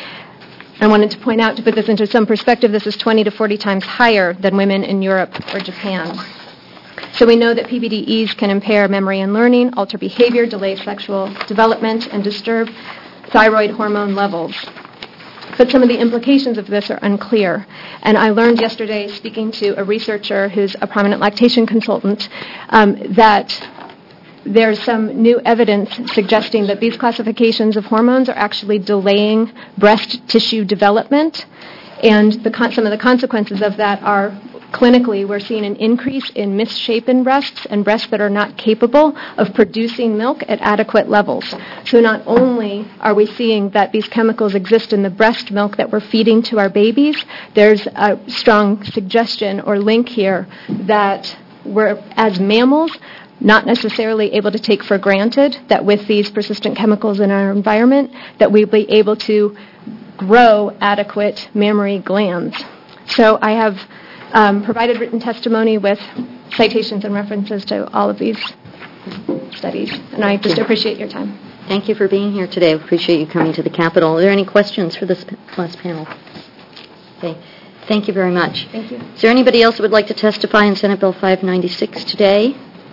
I wanted to point out, to put this into some perspective, this is 20 to 40 times higher than women in Europe or Japan. So we know that PBDEs can impair memory and learning, alter behavior, delay sexual development, and disturb thyroid hormone levels. But some of the implications of this are unclear. And I learned yesterday, speaking to a researcher who's a prominent lactation consultant, that there's some new evidence suggesting that these classifications of hormones are actually delaying breast tissue development. And some of the consequences of that are, clinically, we're seeing an increase in misshapen breasts and breasts that are not capable of producing milk at adequate levels. So not only are we seeing that these chemicals exist in the breast milk that we're feeding to our babies, there's a strong suggestion or link here that we're, as mammals, not necessarily able to take for granted that with these persistent chemicals in our environment, that we'll be able to grow adequate mammary glands. So I have provided written testimony with citations and references to all of these studies. And I just appreciate your time. Thank you for being here today. I appreciate you coming to the Capitol. Are there any questions for this last panel? Okay. Thank you very much. Thank you. Is there anybody else that would like to testify in Senate Bill 596 today?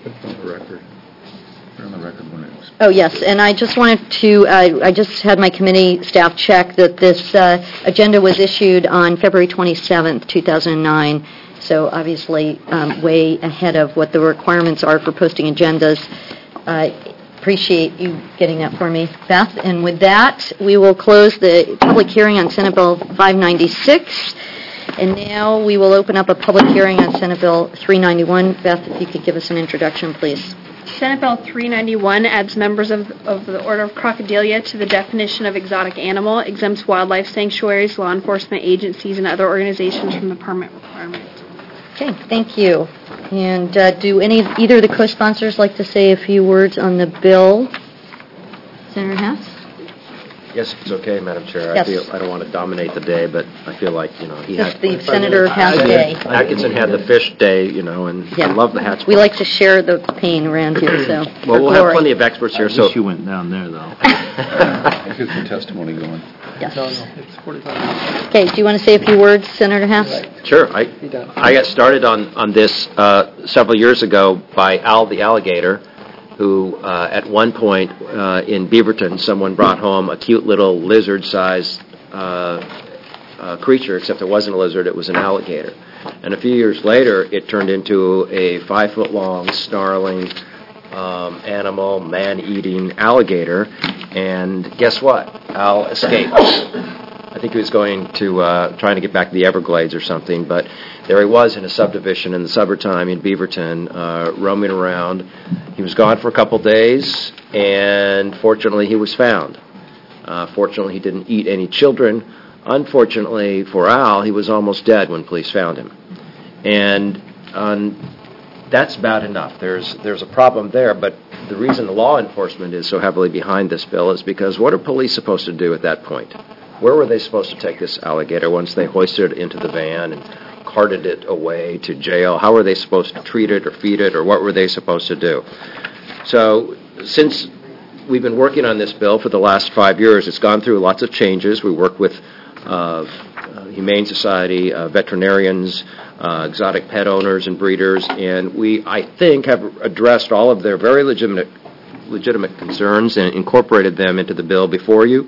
Oh, yes, and I just wanted to, I just had my committee staff check that this agenda was issued on February 27th, 2009, so obviously way ahead of what the requirements are for posting agendas. I appreciate you getting that for me, Beth. And with that, we will close the public hearing on Senate Bill 596. And now we will open up a public hearing on Senate Bill 391. Beth, if you could give us an introduction, please. Senate Bill 391 adds members of the Order of Crocodilia to the definition of exotic animal, exempts wildlife sanctuaries, law enforcement agencies, and other organizations from the permit requirement. Okay, thank you. And do either of the co-sponsors like to say a few words on the bill? Senator Hess? Yes, if it's okay, Madam Chair. Yes. I don't want to dominate the day, but I feel like, he Just had... the Senator Hess Day. Atkinson had the fish day, and I love the hats. We like to share the pain around here, so... Well, we'll have plenty of experts here, so... you went down there, though. Get some testimony going. Yes. No, it's 45. Okay, do you want to say a few words, Senator Hess? Sure. I got started on this several years ago by Al the alligator, who at one point in Beaverton, someone brought home a cute little lizard-sized creature, except it wasn't a lizard, it was an alligator. And a few years later, it turned into a 5-foot-long, snarling animal, man-eating alligator. And guess what? Al escaped. I think he was going to trying to get back to the Everglades or something, but there he was in a subdivision in the summertime in Beaverton, roaming around. He was gone for a couple days, and fortunately he was found. Fortunately, he didn't eat any children. Unfortunately for Al, he was almost dead when police found him. And that's bad enough. There's a problem there, but the reason the law enforcement is so heavily behind this bill is because what are police supposed to do at that point? Where were they supposed to take this alligator once they hoisted it into the van and carted it away to jail? How were they supposed to treat it or feed it, or what were they supposed to do? So since we've been working on this bill for the last 5 years, it's gone through lots of changes. We work with Humane Society, veterinarians, exotic pet owners and breeders, and we, I think, have addressed all of their very legitimate concerns and incorporated them into the bill before you.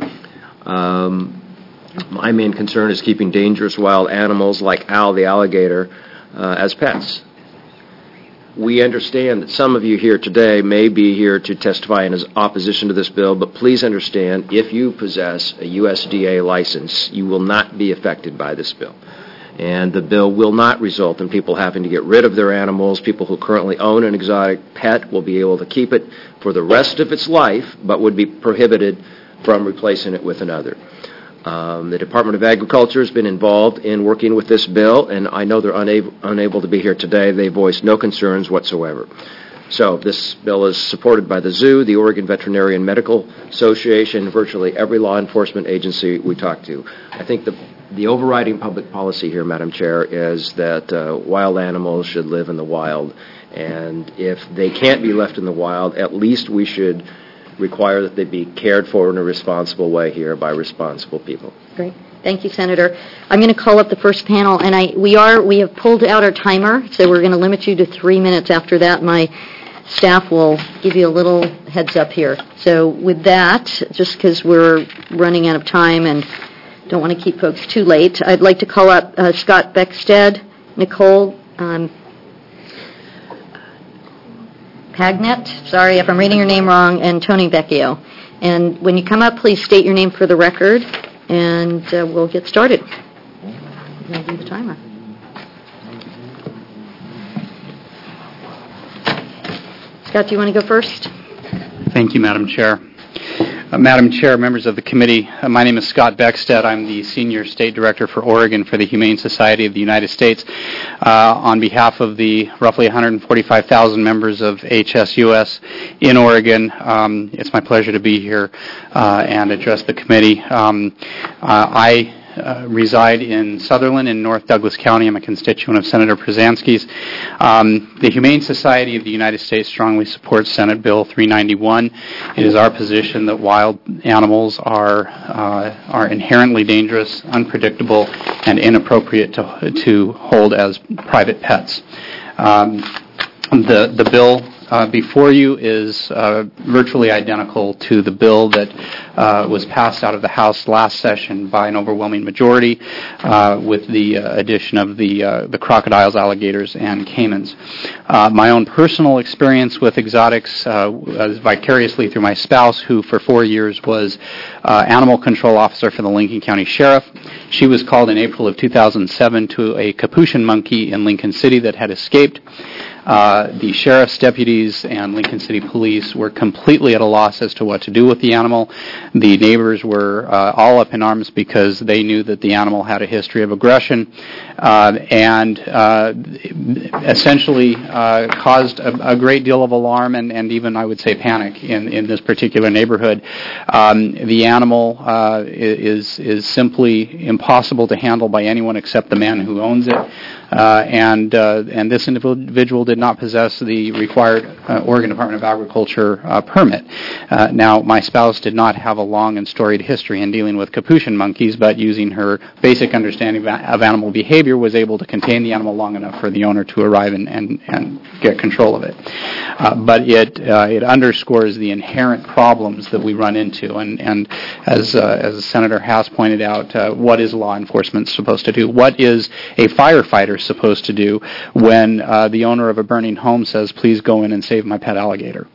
My main concern is keeping dangerous wild animals like Al the alligator as pets. We understand that some of you here today may be here to testify in opposition to this bill, but please understand, if you possess a USDA license, you will not be affected by this bill. And the bill will not result in people having to get rid of their animals. People who currently own an exotic pet will be able to keep it for the rest of its life, but would be prohibited from replacing it with another. The Department of Agriculture has been involved in working with this bill, and I know they're unable to be here today. They voiced no concerns whatsoever. So this bill is supported by the zoo, the Oregon Veterinarian Medical Association, virtually every law enforcement agency we talk to. I think the overriding public policy here, Madam Chair, is that wild animals should live in the wild, and if they can't be left in the wild, at least we should require that they be cared for in a responsible way here by responsible people. Great. Thank you, Senator. I'm going to call up the first panel, and we have pulled out our timer, so we're going to limit you to 3 minutes. After that, my staff will give you a little heads up here. So with that, just because we're running out of time and don't want to keep folks too late, I'd like to call up Scott Beckstead, Nicole Pagnet, sorry if I'm reading your name wrong, and Tony Vecchio. And when you come up, please state your name for the record, and we'll get started. I'll do the timer. Scott, do you want to go first? Thank you, Madam Chair. Madam Chair, members of the committee, my name is Scott Beckstead. I'm the Senior State Director for Oregon for the Humane Society of the United States. On behalf of the roughly 145,000 members of HSUS in Oregon, it's my pleasure to be here and address the committee. I reside in Sutherland in North Douglas County. I'm a constituent of Senator Przanski's. The Humane Society of the United States strongly supports Senate Bill 391. It is our position that wild animals are inherently dangerous, unpredictable, and inappropriate to hold as private pets. The bill before you is virtually identical to the bill that was passed out of the House last session by an overwhelming majority, with the addition of the crocodiles, alligators, and caimans. My own personal experience with exotics vicariously through my spouse, who for 4 years was animal control officer for the Lincoln County Sheriff. She was called in April of 2007 to a capuchin monkey in Lincoln City that had escaped. The sheriff's deputies and Lincoln City Police were completely at a loss as to what to do with the animal. The neighbors were all up in arms because they knew that the animal had a history of aggression and essentially caused a great deal of alarm and even, I would say, panic in this particular neighborhood. The animal is simply impossible to handle by anyone except the man who owns it. And this individual did not possess the required Oregon Department of Agriculture permit. Now, my spouse did not have a long and storied history in dealing with capuchin monkeys, but using her basic understanding of animal behavior was able to contain the animal long enough for the owner to arrive and get control of it. But it underscores the inherent problems that we run into. And as the Senator has pointed out, what is law enforcement supposed to do? What is a firefighter supposed to do when the owner of a burning home says, please go in and save my pet alligator?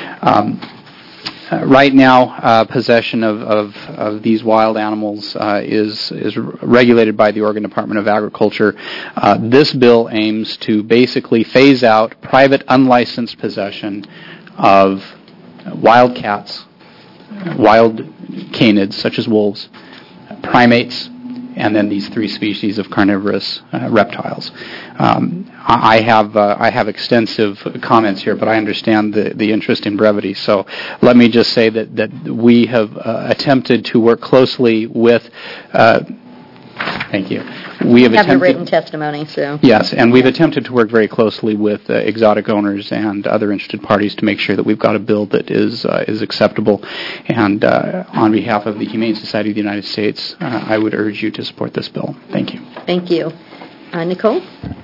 Right now, possession of these wild animals is regulated by the Oregon Department of Agriculture. This bill aims to basically phase out private unlicensed possession of wild cats, wild canids such as wolves, primates, and then these 3 species of carnivorous reptiles. I have extensive comments here, but I understand the interest in brevity. So let me just say that we have attempted to work closely with. Thank you. We have a written testimony, so. Yes, and we've attempted to work very closely with exotic owners and other interested parties to make sure that we've got a bill that is acceptable. And on behalf of the Humane Society of the United States, I would urge you to support this bill. Thank you. Thank you. Nicole?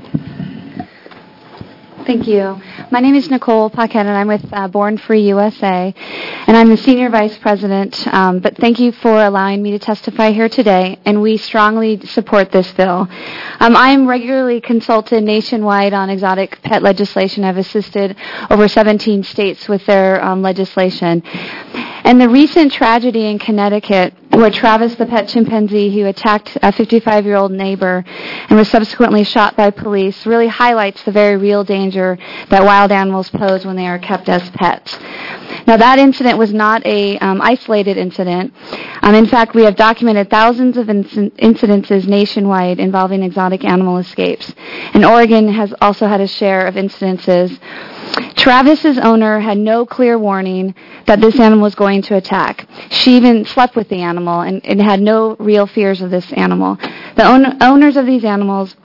Thank you. My name is Nicole Paquette, and I'm with Born Free USA, and I'm the Senior Vice President. But thank you for allowing me to testify here today, and we strongly support this bill. I am regularly consulted nationwide on exotic pet legislation. I've assisted over 17 states with their legislation. And the recent tragedy in Connecticut, where Travis the pet chimpanzee who attacked a 55-year-old neighbor and was subsequently shot by police, really highlights the very real danger that wild animals pose when they are kept as pets. Now, that incident was not a isolated incident. In fact, we have documented thousands of incidences nationwide involving exotic animal escapes. And Oregon has also had a share of incidences. Travis's owner had no clear warning that this animal was going to attack. She even slept with the animal and had no real fears of this animal. The owners of these animals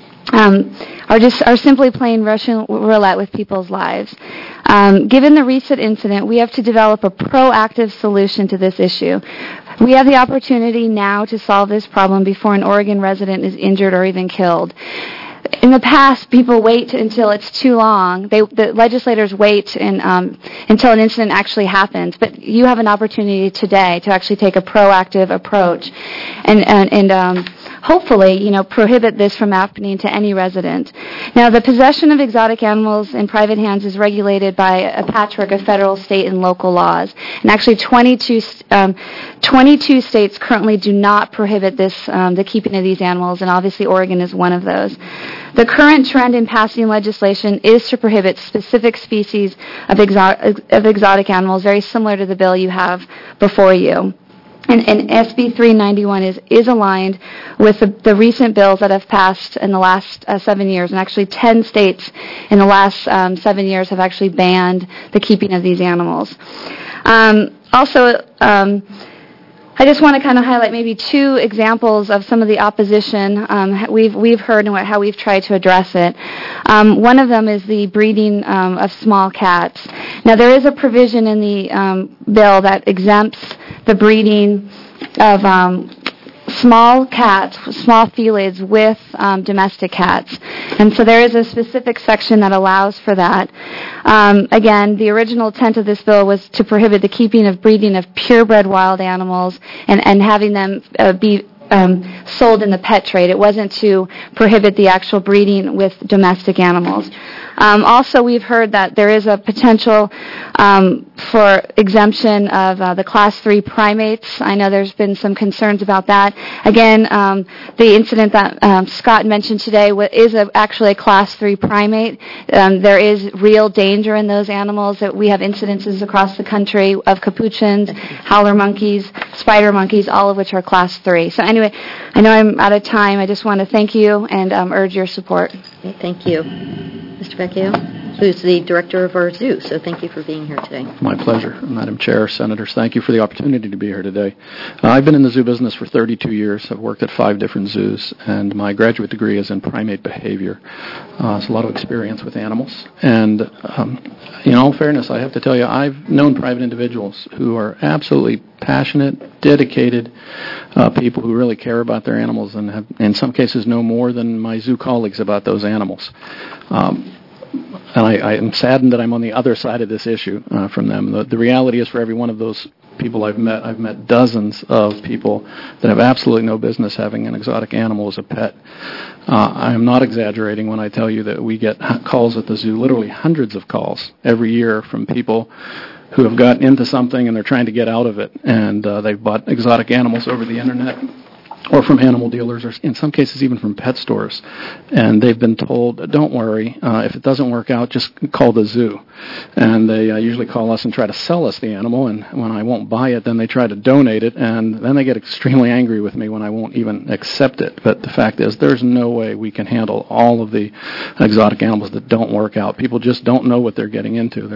are simply playing Russian roulette with people's lives. Given the recent incident, we have to develop a proactive solution to this issue. We have the opportunity now to solve this problem before an Oregon resident is injured or even killed. In the past, people wait until it's too long. The legislators wait until an incident actually happens. But you have an opportunity today to actually take a proactive approach and hopefully, prohibit this from happening to any resident. Now, the possession of exotic animals in private hands is regulated by a patchwork of federal, state, and local laws. And actually, 22 states currently do not prohibit the keeping of these animals, and obviously Oregon is one of those. The current trend in passing legislation is to prohibit specific species of exotic animals, very similar to the bill you have before you. And SB 391 is aligned with the recent bills that have passed in the last 7 years. And actually 10 states in the last 7 years have actually banned the keeping of these animals. I just want to kind of highlight maybe two examples of some of the opposition we've heard and how we've tried to address it. One of them is the breeding of small cats. Now, there is a provision in the bill that exempts the breeding of small cats, small felids with domestic cats. And so there is a specific section that allows for that. Again, the original intent of this bill was to prohibit the keeping of breeding of purebred wild animals and having them be sold in the pet trade. It wasn't to prohibit the actual breeding with domestic animals. Also, we've heard that there is a potential for exemption of the Class 3 primates. I know there's been some concerns about that. Again, the incident that Scott mentioned today is actually a Class 3 primate. There is real danger in those animals. That we have incidences across the country of capuchins, howler monkeys, spider monkeys, all of which are Class 3. So anyway, I know I'm out of time. I just want to thank you and urge your support. Okay, thank you. Mr. Vecchio, who's the director of our zoo, so thank you for being here today. My pleasure. Madam Chair, Senators, thank you for the opportunity to be here today. I've been in the zoo business for 32 years. I've worked at 5 different zoos, and my graduate degree is in primate behavior. It's a lot of experience with animals. And in all fairness, I have to tell you, I've known private individuals who are absolutely passionate, dedicated people who really care about their animals and have, in some cases, know more than my zoo colleagues about those animals. And I am saddened that I'm on the other side of this issue from them. The reality is, for every one of those people I've met dozens of people that have absolutely no business having an exotic animal as a pet. I am not exaggerating when I tell you that we get calls at the zoo, literally hundreds of calls every year from people who have gotten into something and they're trying to get out of it, and they've bought exotic animals over the internet or from animal dealers, or in some cases even from pet stores. And they've been told, don't worry, if it doesn't work out, just call the zoo. And they usually call us and try to sell us the animal, and when I won't buy it, then they try to donate it, and then they get extremely angry with me when I won't even accept it. But the fact is, there's no way we can handle all of the exotic animals that don't work out. People just don't know what they're getting into.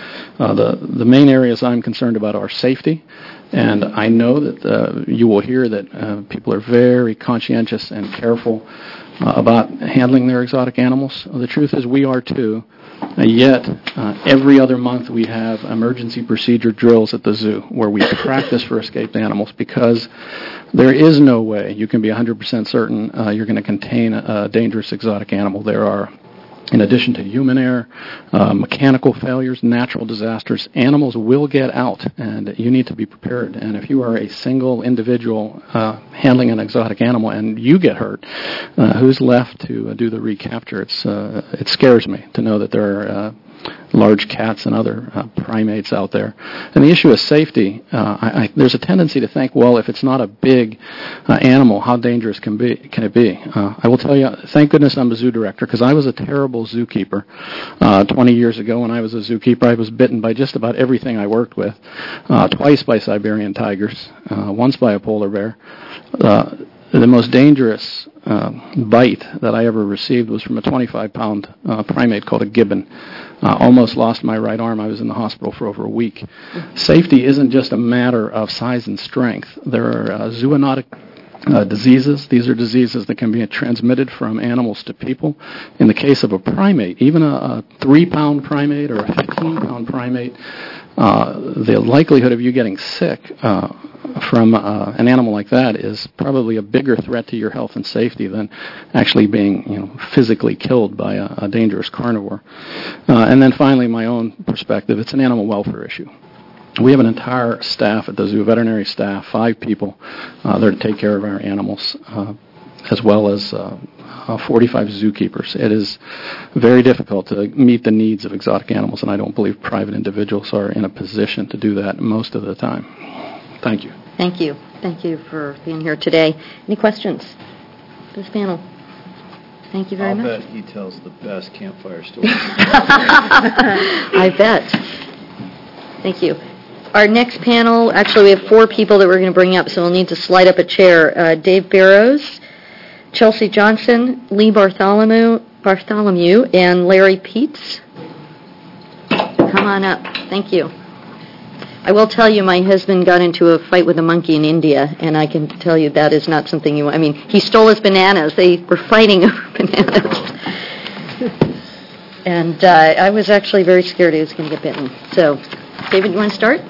The main areas I'm concerned about are safety. And I know that you will hear that people are very conscientious and careful about handling their exotic animals. The truth is we are too. Yet, every other month we have emergency procedure drills at the zoo where we practice for escaped animals, because there is no way you can be 100% certain you're going to contain a dangerous exotic animal. There are, in addition to human error, mechanical failures, natural disasters, animals will get out, and you need to be prepared. And if you are a single individual handling an exotic animal and you get hurt, who's left to do the recapture? It scares me to know that there are large cats and other primates out there. And the issue of safety, there's a tendency to think, well, if it's not a big animal, how dangerous can it be? I will tell you, thank goodness I'm a zoo director, because I was a terrible zookeeper. 20 years ago when I was a zookeeper, I was bitten by just about everything I worked with. Twice by Siberian tigers, once by a polar bear. The most dangerous bite that I ever received was from a 25-pound primate called a gibbon. Almost lost my right arm. I was in the hospital for over a week. Safety isn't just a matter of size and strength. There are zoonotic diseases. These are diseases that can be transmitted from animals to people. In the case of a primate, even a 3-pound primate or a 15-pound primate, the likelihood of you getting sick from an animal like that is probably a bigger threat to your health and safety than actually being, physically killed by a dangerous carnivore. And then finally, my own perspective, it's an animal welfare issue. We have an entire staff at the zoo, veterinary staff, 5 people there to take care of our animals, as well as 45 zookeepers. It is very difficult to meet the needs of exotic animals, and I don't believe private individuals are in a position to do that most of the time. Thank you. Thank you. Thank you for being here today. Any questions for this panel? Thank you very much. I'll bet he tells the best campfire stories. I bet. Thank you. Our next panel, actually we have 4 people that we're going to bring up, so we'll need to slide up a chair. Dave Barrows, Chelsea Johnson, Lee Bartholomew, and Larry Peets. Come on up. Thank you. I will tell you, my husband got into a fight with a monkey in India, and I can tell you that is not something you want. I mean, he stole his bananas. They were fighting over bananas. And I was actually very scared he was going to get bitten. So, David, you want to start?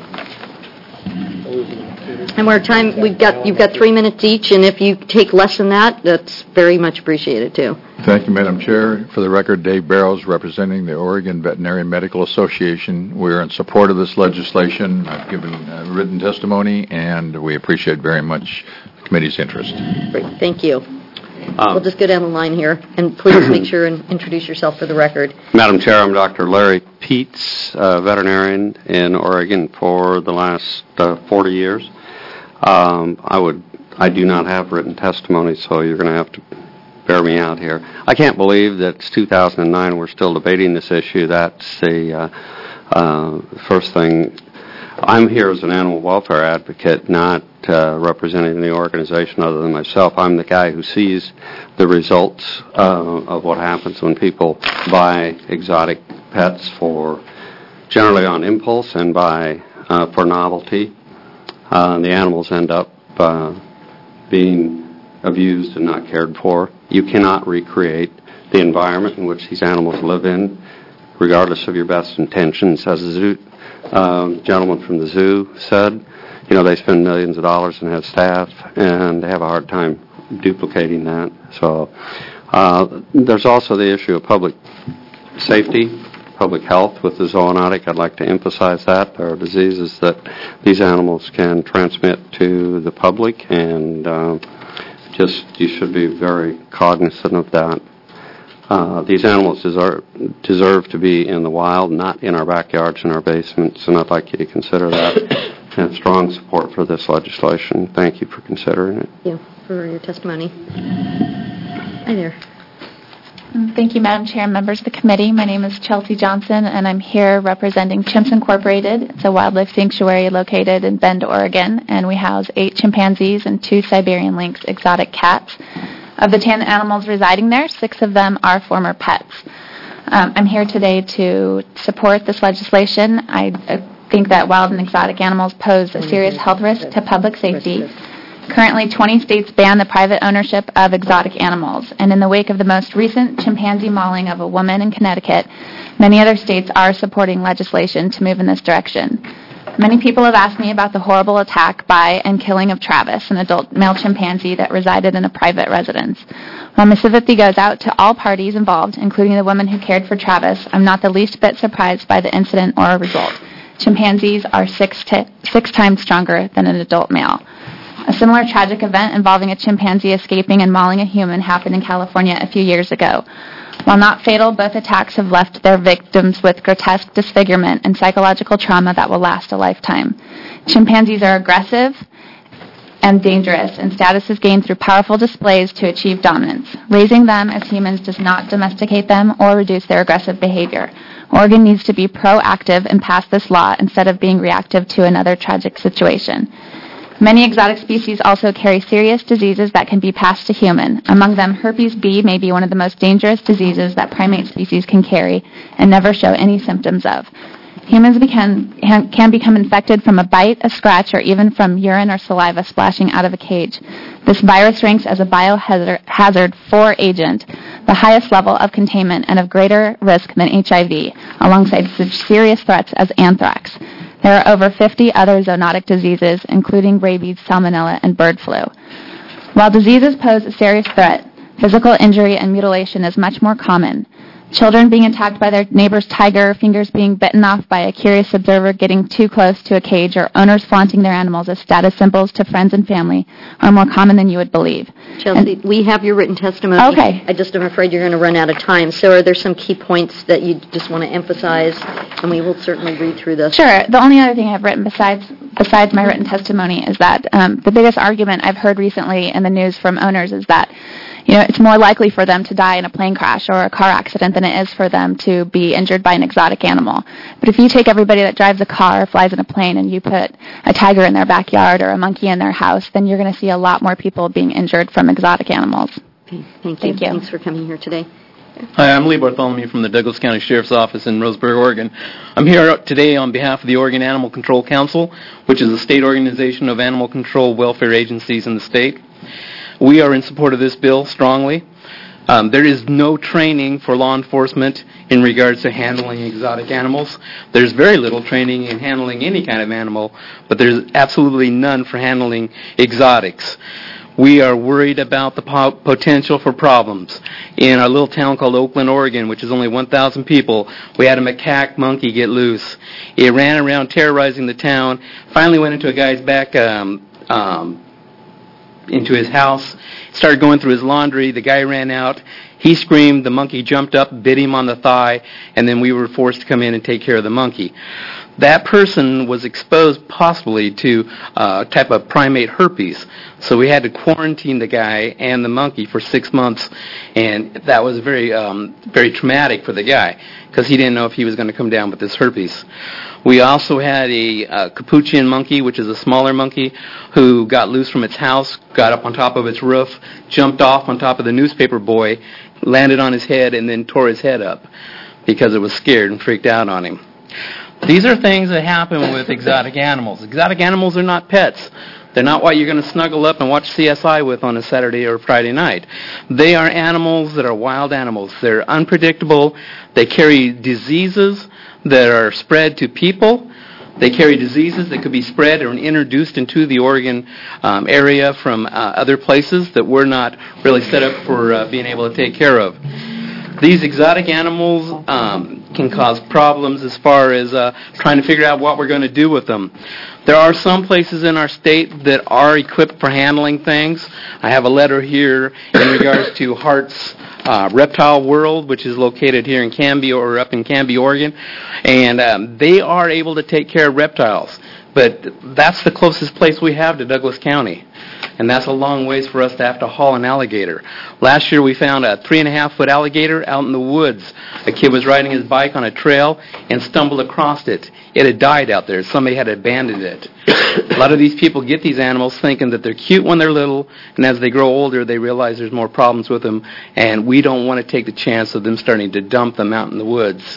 And you've got 3 minutes each, and if you take less than that, that's very much appreciated, too. Thank you, Madam Chair. For the record, Dave Barrows, representing the Oregon Veterinary Medical Association. We're in support of this legislation. I've given written testimony, and we appreciate very much the committee's interest. Great, thank you. We'll just go down the line here, and please make sure and introduce yourself for the record. Madam Chair, I'm Dr. Larry Peets, veterinarian in Oregon for the last 40 years. I do not have written testimony, so you're going to have to bear me out here. I can't believe that it's 2009 we're still debating this issue. That's the first thing. I'm here as an animal welfare advocate, not representing the organization other than myself. I'm the guy who sees the results of what happens when people buy exotic pets generally on impulse and for novelty. The animals end up being abused and not cared for. You cannot recreate the environment in which these animals live in, regardless of your best intentions. As the gentleman from the zoo said, they spend millions of dollars and have staff, and they have a hard time duplicating that. So there's also the issue of public safety, public health with the zoonotic. I'd like to emphasize that. There are diseases that these animals can transmit to the public, and you should be very cognizant of that. These animals deserve to be in the wild, not in our backyards and our basements, and I'd like you to consider that and have strong support for this legislation. Thank you for considering it. Thank you for your testimony. Hi there. Thank you, Madam Chair and members of the committee. My name is Chelsea Johnson, and I'm here representing Chimps Incorporated. It's a wildlife sanctuary located in Bend, Oregon, and we house 8 chimpanzees and 2 Siberian lynx exotic cats. Of the 10 animals residing there, 6 of them are former pets. I'm here today to support this legislation. I think that wild and exotic animals pose a serious health risk to public safety. Currently, 20 states ban the private ownership of exotic animals, and in the wake of the most recent chimpanzee mauling of a woman in Connecticut, many other states are supporting legislation to move in this direction. Many people have asked me about the horrible attack by and killing of Travis, an adult male chimpanzee that resided in a private residence. While my sympathy goes out to all parties involved, including the woman who cared for Travis, I'm not the least bit surprised by the incident or result. Chimpanzees are 6 times stronger than an adult male. A similar tragic event involving a chimpanzee escaping and mauling a human happened in California a few years ago. While not fatal, both attacks have left their victims with grotesque disfigurement and psychological trauma that will last a lifetime. Chimpanzees are aggressive and dangerous, and status is gained through powerful displays to achieve dominance. Raising them as humans does not domesticate them or reduce their aggressive behavior. Oregon needs to be proactive and pass this law instead of being reactive to another tragic situation. Many exotic species also carry serious diseases that can be passed to human. Among them, herpes B may be one of the most dangerous diseases that primate species can carry and never show any symptoms of. Humans can become infected from a bite, a scratch, or even from urine or saliva splashing out of a cage. This virus ranks as a biohazard 4 agent, the highest level of containment and of greater risk than HIV, alongside such serious threats as anthrax. There are over 50 other zoonotic diseases, including rabies, salmonella, and bird flu. While diseases pose a serious threat, physical injury and mutilation is much more common. Children being attacked by their neighbor's tiger, fingers being bitten off by a curious observer getting too close to a cage, or owners flaunting their animals as status symbols to friends and family are more common than you would believe. Chelsea, we have your written testimony. Okay. I just am afraid you're going to run out of time. So are there some key points that you just want to emphasize? And we will certainly read through this. Sure. The only other thing I've written besides my written testimony is that the biggest argument I've heard recently in the news from owners is that it's more likely for them to die in a plane crash or a car accident than it is for them to be injured by an exotic animal. But if you take everybody that drives a car or flies in a plane and you put a tiger in their backyard or a monkey in their house, then you're going to see a lot more people being injured from exotic animals. Okay, thank you. Thanks for coming here today. Hi, I'm Lee Bartholomew from the Douglas County Sheriff's Office in Roseburg, Oregon. I'm here today on behalf of the Oregon Animal Control Council, which is a state organization of animal control welfare agencies in the state. We are in support of this bill strongly. There is no training for law enforcement in regards to handling exotic animals. There's very little training in handling any kind of animal, but there's absolutely none for handling exotics. We are worried about the potential for problems. In our little town called Oakland, Oregon, which is only 1,000 people, we had a macaque monkey get loose. It ran around terrorizing the town, finally went into a guy's back, into his house, started going through his laundry. The guy ran out. He screamed. The monkey jumped up, bit him on the thigh, and then we were forced to come in and take care of the monkey. That person was exposed possibly to a type of primate herpes. So we had to quarantine the guy and the monkey for 6 months, and that was very, very traumatic for the guy because he didn't know if he was going to come down with this herpes. We also had a capuchin monkey, which is a smaller monkey, who got loose from its house, got up on top of its roof, jumped off on top of the newspaper boy, landed on his head, and then tore his head up because it was scared and freaked out on him. These are things that happen with exotic animals. Exotic animals are not pets. They're not what you're going to snuggle up and watch CSI with on a Saturday or Friday night. They are animals that are wild animals. They're unpredictable. They carry diseases that are spread to people. They carry diseases that could be spread or introduced into the Oregon area from other places that we're not really set up for being able to take care of. These exotic animals can cause problems as far as trying to figure out what we're going to do with them. There are some places in our state that are equipped for handling things. I have a letter here in regards to Hart's Reptile World, which is located here in Canby or up in Canby, Oregon, and they are able to take care of reptiles. But that's the closest place we have to Douglas County. And that's a long ways for us to have to haul an alligator. Last year we found a 3.5-foot alligator out in the woods. A kid was riding his bike on a trail and stumbled across it. It had died out there. Somebody had abandoned it. A lot of these people get these animals thinking that they're cute when they're little, and as they grow older they realize there's more problems with them, and we don't want to take the chance of them starting to dump them out in the woods.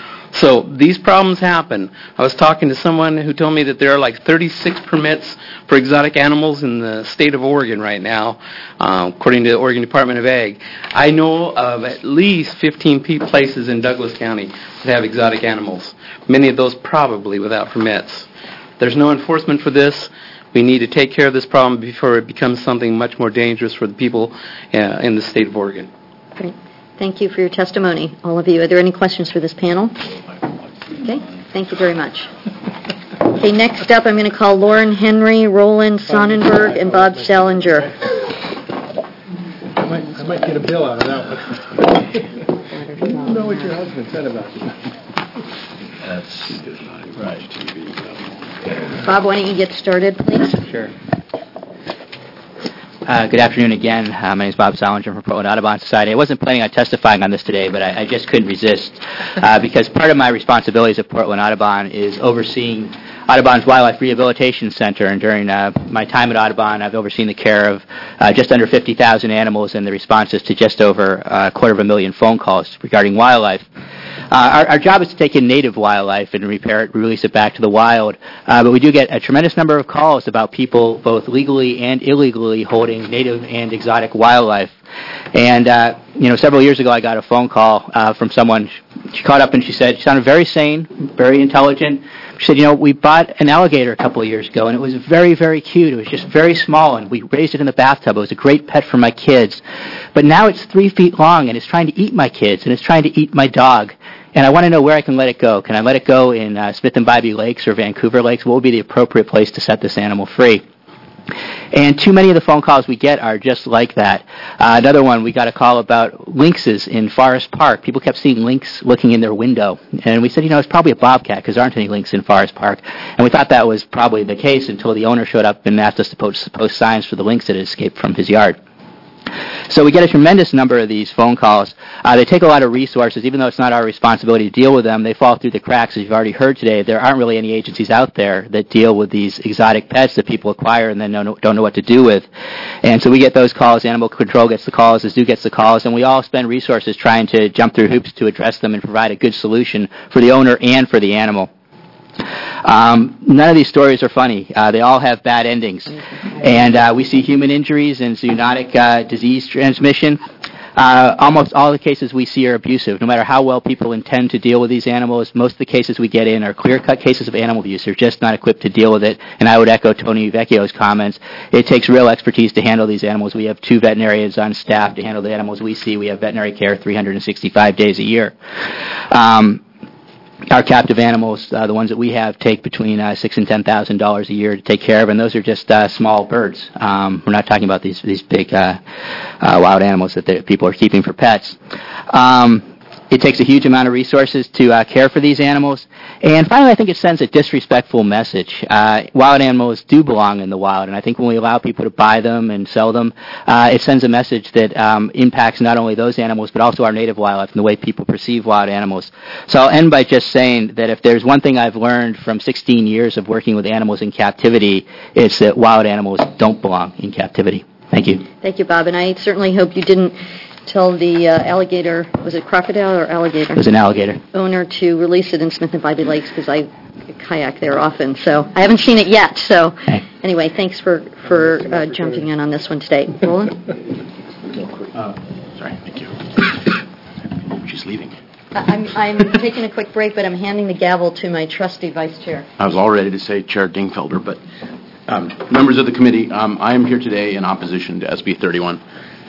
So these problems happen. I was talking to someone who told me that there are like 36 permits for exotic animals in the state of Oregon right now, according to the Oregon Department of Ag. I know of at least 15 places in Douglas County that have exotic animals, many of those probably without permits. There's no enforcement for this. We need to take care of this problem before it becomes something much more dangerous for the people in the state of Oregon. Great. Thank you for your testimony, all of you. Are there any questions for this panel? Okay, thank you very much. Okay, next up I'm going to call Lauren Henry, Roland Sonnenberg, and Bob Salinger. I might get a bill out of that one. I don't know what your husband said about you. That's right. Bob, why don't you get started, please? Sure. Good afternoon again. My name is Bob Salinger from Portland Audubon Society. I wasn't planning on testifying on this today, but I just couldn't resist because part of my responsibilities at Portland Audubon is overseeing Audubon's Wildlife Rehabilitation Center, and during my time at Audubon, I've overseen the care of just under 50,000 animals and the responses to just over 250,000 phone calls regarding wildlife. Our job is to take in native wildlife and repair it, release it back to the wild. But we do get a tremendous number of calls about people both legally and illegally holding native and exotic wildlife. And, several years ago I got a phone call from someone. She called up and she said, she sounded very sane, very intelligent. She said, we bought an alligator a couple of years ago, and it was very, very cute. It was just very small, and we raised it in the bathtub. It was a great pet for my kids. But now it's 3 feet long, and it's trying to eat my kids, and it's trying to eat my dog. And I want to know where I can let it go. Can I let it go in Smith and Bybee Lakes or Vancouver Lakes? What would be the appropriate place to set this animal free? And too many of the phone calls we get are just like that. Another one, we got a call about lynxes in Forest Park. People kept seeing lynx looking in their window. And we said, it's probably a bobcat because there aren't any lynx in Forest Park. And we thought that was probably the case until the owner showed up and asked us to post signs for the lynx that had escaped from his yard. So we get a tremendous number of these phone calls. They take a lot of resources. Even though it's not our responsibility to deal with them, they fall through the cracks. As you've already heard today, there aren't really any agencies out there that deal with these exotic pets that people acquire and then don't know what to do with. And so we get those calls. Animal Control gets the calls. The zoo gets the calls. And we all spend resources trying to jump through hoops to address them and provide a good solution for the owner and for the animal. None of these stories are funny. They all have bad endings. And we see human injuries and zoonotic disease transmission. Almost all the cases we see are abusive. No matter how well people intend to deal with these animals, most of the cases we get in are clear-cut cases of animal abuse. They're just not equipped to deal with it. And I would echo Tony Vecchio's comments. It takes real expertise to handle these animals. We have 2 veterinarians on staff to handle the animals we see. We have veterinary care 365 days a year. Our captive animals, the ones that we have, take between $6,000 and $10,000 a year to take care of, and those are just small birds. We're not talking about these big wild animals that people are keeping for pets. It takes a huge amount of resources to care for these animals. And finally, I think it sends a disrespectful message. Wild animals do belong in the wild, and I think when we allow people to buy them and sell them, it sends a message that impacts not only those animals, but also our native wildlife and the way people perceive wild animals. So I'll end by just saying that if there's one thing I've learned from 16 years of working with animals in captivity, it's that wild animals don't belong in captivity. Thank you. Thank you, Bob. And I certainly hope you didn't tell the alligator, was it crocodile or alligator? It was an alligator. Owner to release it in Smith and Bybee Lakes, because I kayak there often. So I haven't seen it yet. So anyway, thanks for jumping in on this one today. Roland? Sorry, thank you. She's leaving. I'm taking a quick break, but I'm handing the gavel to my trusty vice chair. I was all ready to say Chair Dingfelder, but members of the committee, I am here today in opposition to SB 31.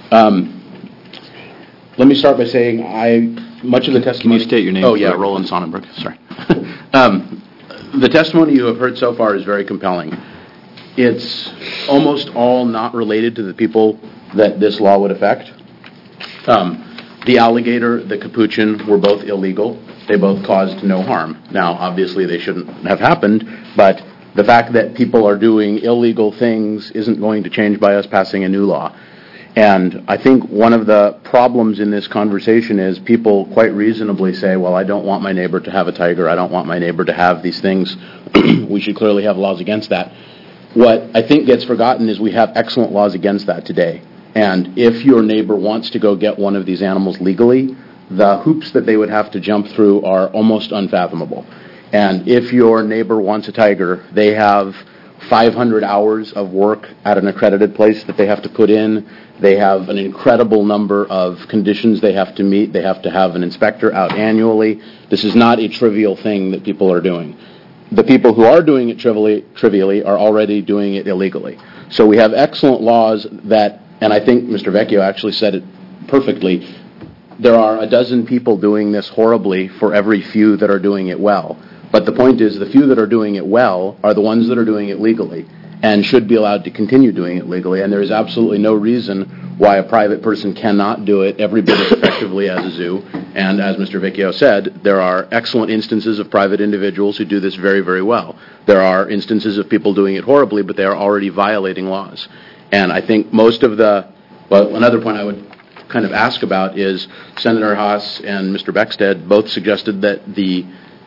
Let me start by saying much of the testimony... Can you state your name? Oh, yeah, Roland Sonnenberg, sorry. The testimony you have heard so far is very compelling. It's almost all not related to the people that this law would affect. The alligator, the capuchin were both illegal. They both caused no harm. Now, obviously, they shouldn't have happened, but the fact that people are doing illegal things isn't going to change by us passing a new law. And I think one of the problems in this conversation is people quite reasonably say, well, I don't want my neighbor to have a tiger. I don't want my neighbor to have these things. We should clearly have laws against that. What I think gets forgotten is we have excellent laws against that today. And if your neighbor wants to go get one of these animals legally, the hoops that they would have to jump through are almost unfathomable. And if your neighbor wants a tiger, they have 500 hours of work at an accredited place that they have to put in. They have an incredible number of conditions they have to meet. They have to have an inspector out annually. This is not a trivial thing that people are doing. The people who are doing it trivially are already doing it illegally. So we have excellent laws that, and I think Mr. Vecchio actually said it perfectly, there are a dozen people doing this horribly for every few that are doing it well. But the point is, the few that are doing it well are the ones that are doing it legally and should be allowed to continue doing it legally. And there is absolutely no reason why a private person cannot do it every bit as effectively as a zoo. And as Mr. Vecchio said, there are excellent instances of private individuals who do this very, very well. There are instances of people doing it horribly, but they are already violating laws. And I think most of another point I would kind of ask about is Senator Haas and Mr. Beckstead both suggested that the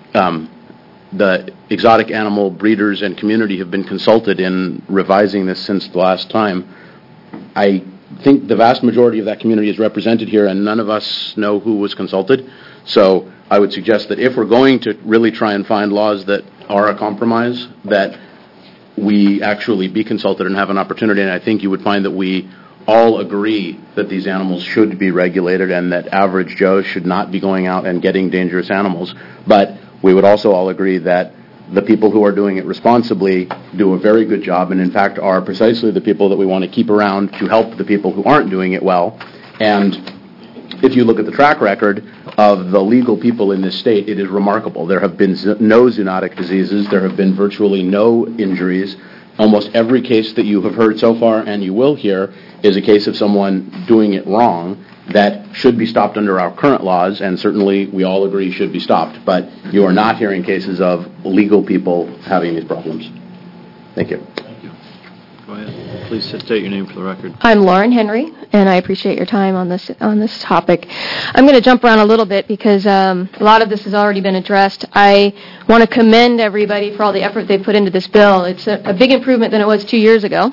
exotic animal breeders and community have been consulted in revising this since the last time. I think the vast majority of that community is represented here, and none of us know who was consulted. So I would suggest that if we're going to really try and find laws that are a compromise, that we actually be consulted and have an opportunity. And I think you would find that we all agree that these animals should be regulated and that average Joe should not be going out and getting dangerous animals. But we would also all agree that the people who are doing it responsibly do a very good job and, in fact, are precisely the people that we want to keep around to help the people who aren't doing it well. And if you look at the track record of the legal people in this state, it is remarkable. There have been no zoonotic diseases. There have been virtually no injuries. Almost every case that you have heard so far and you will hear is a case of someone doing it wrong that should be stopped under our current laws, and certainly we all agree should be stopped. But you are not hearing cases of legal people having these problems. Thank you. Thank you. Go ahead. please state your name for the record. I'm Lauren Henry, and I appreciate your time on this topic. I'm going to jump around a little bit because a lot of this has already been addressed. I want to commend everybody for all the effort they put into this bill. It's a big improvement than it was 2 years ago.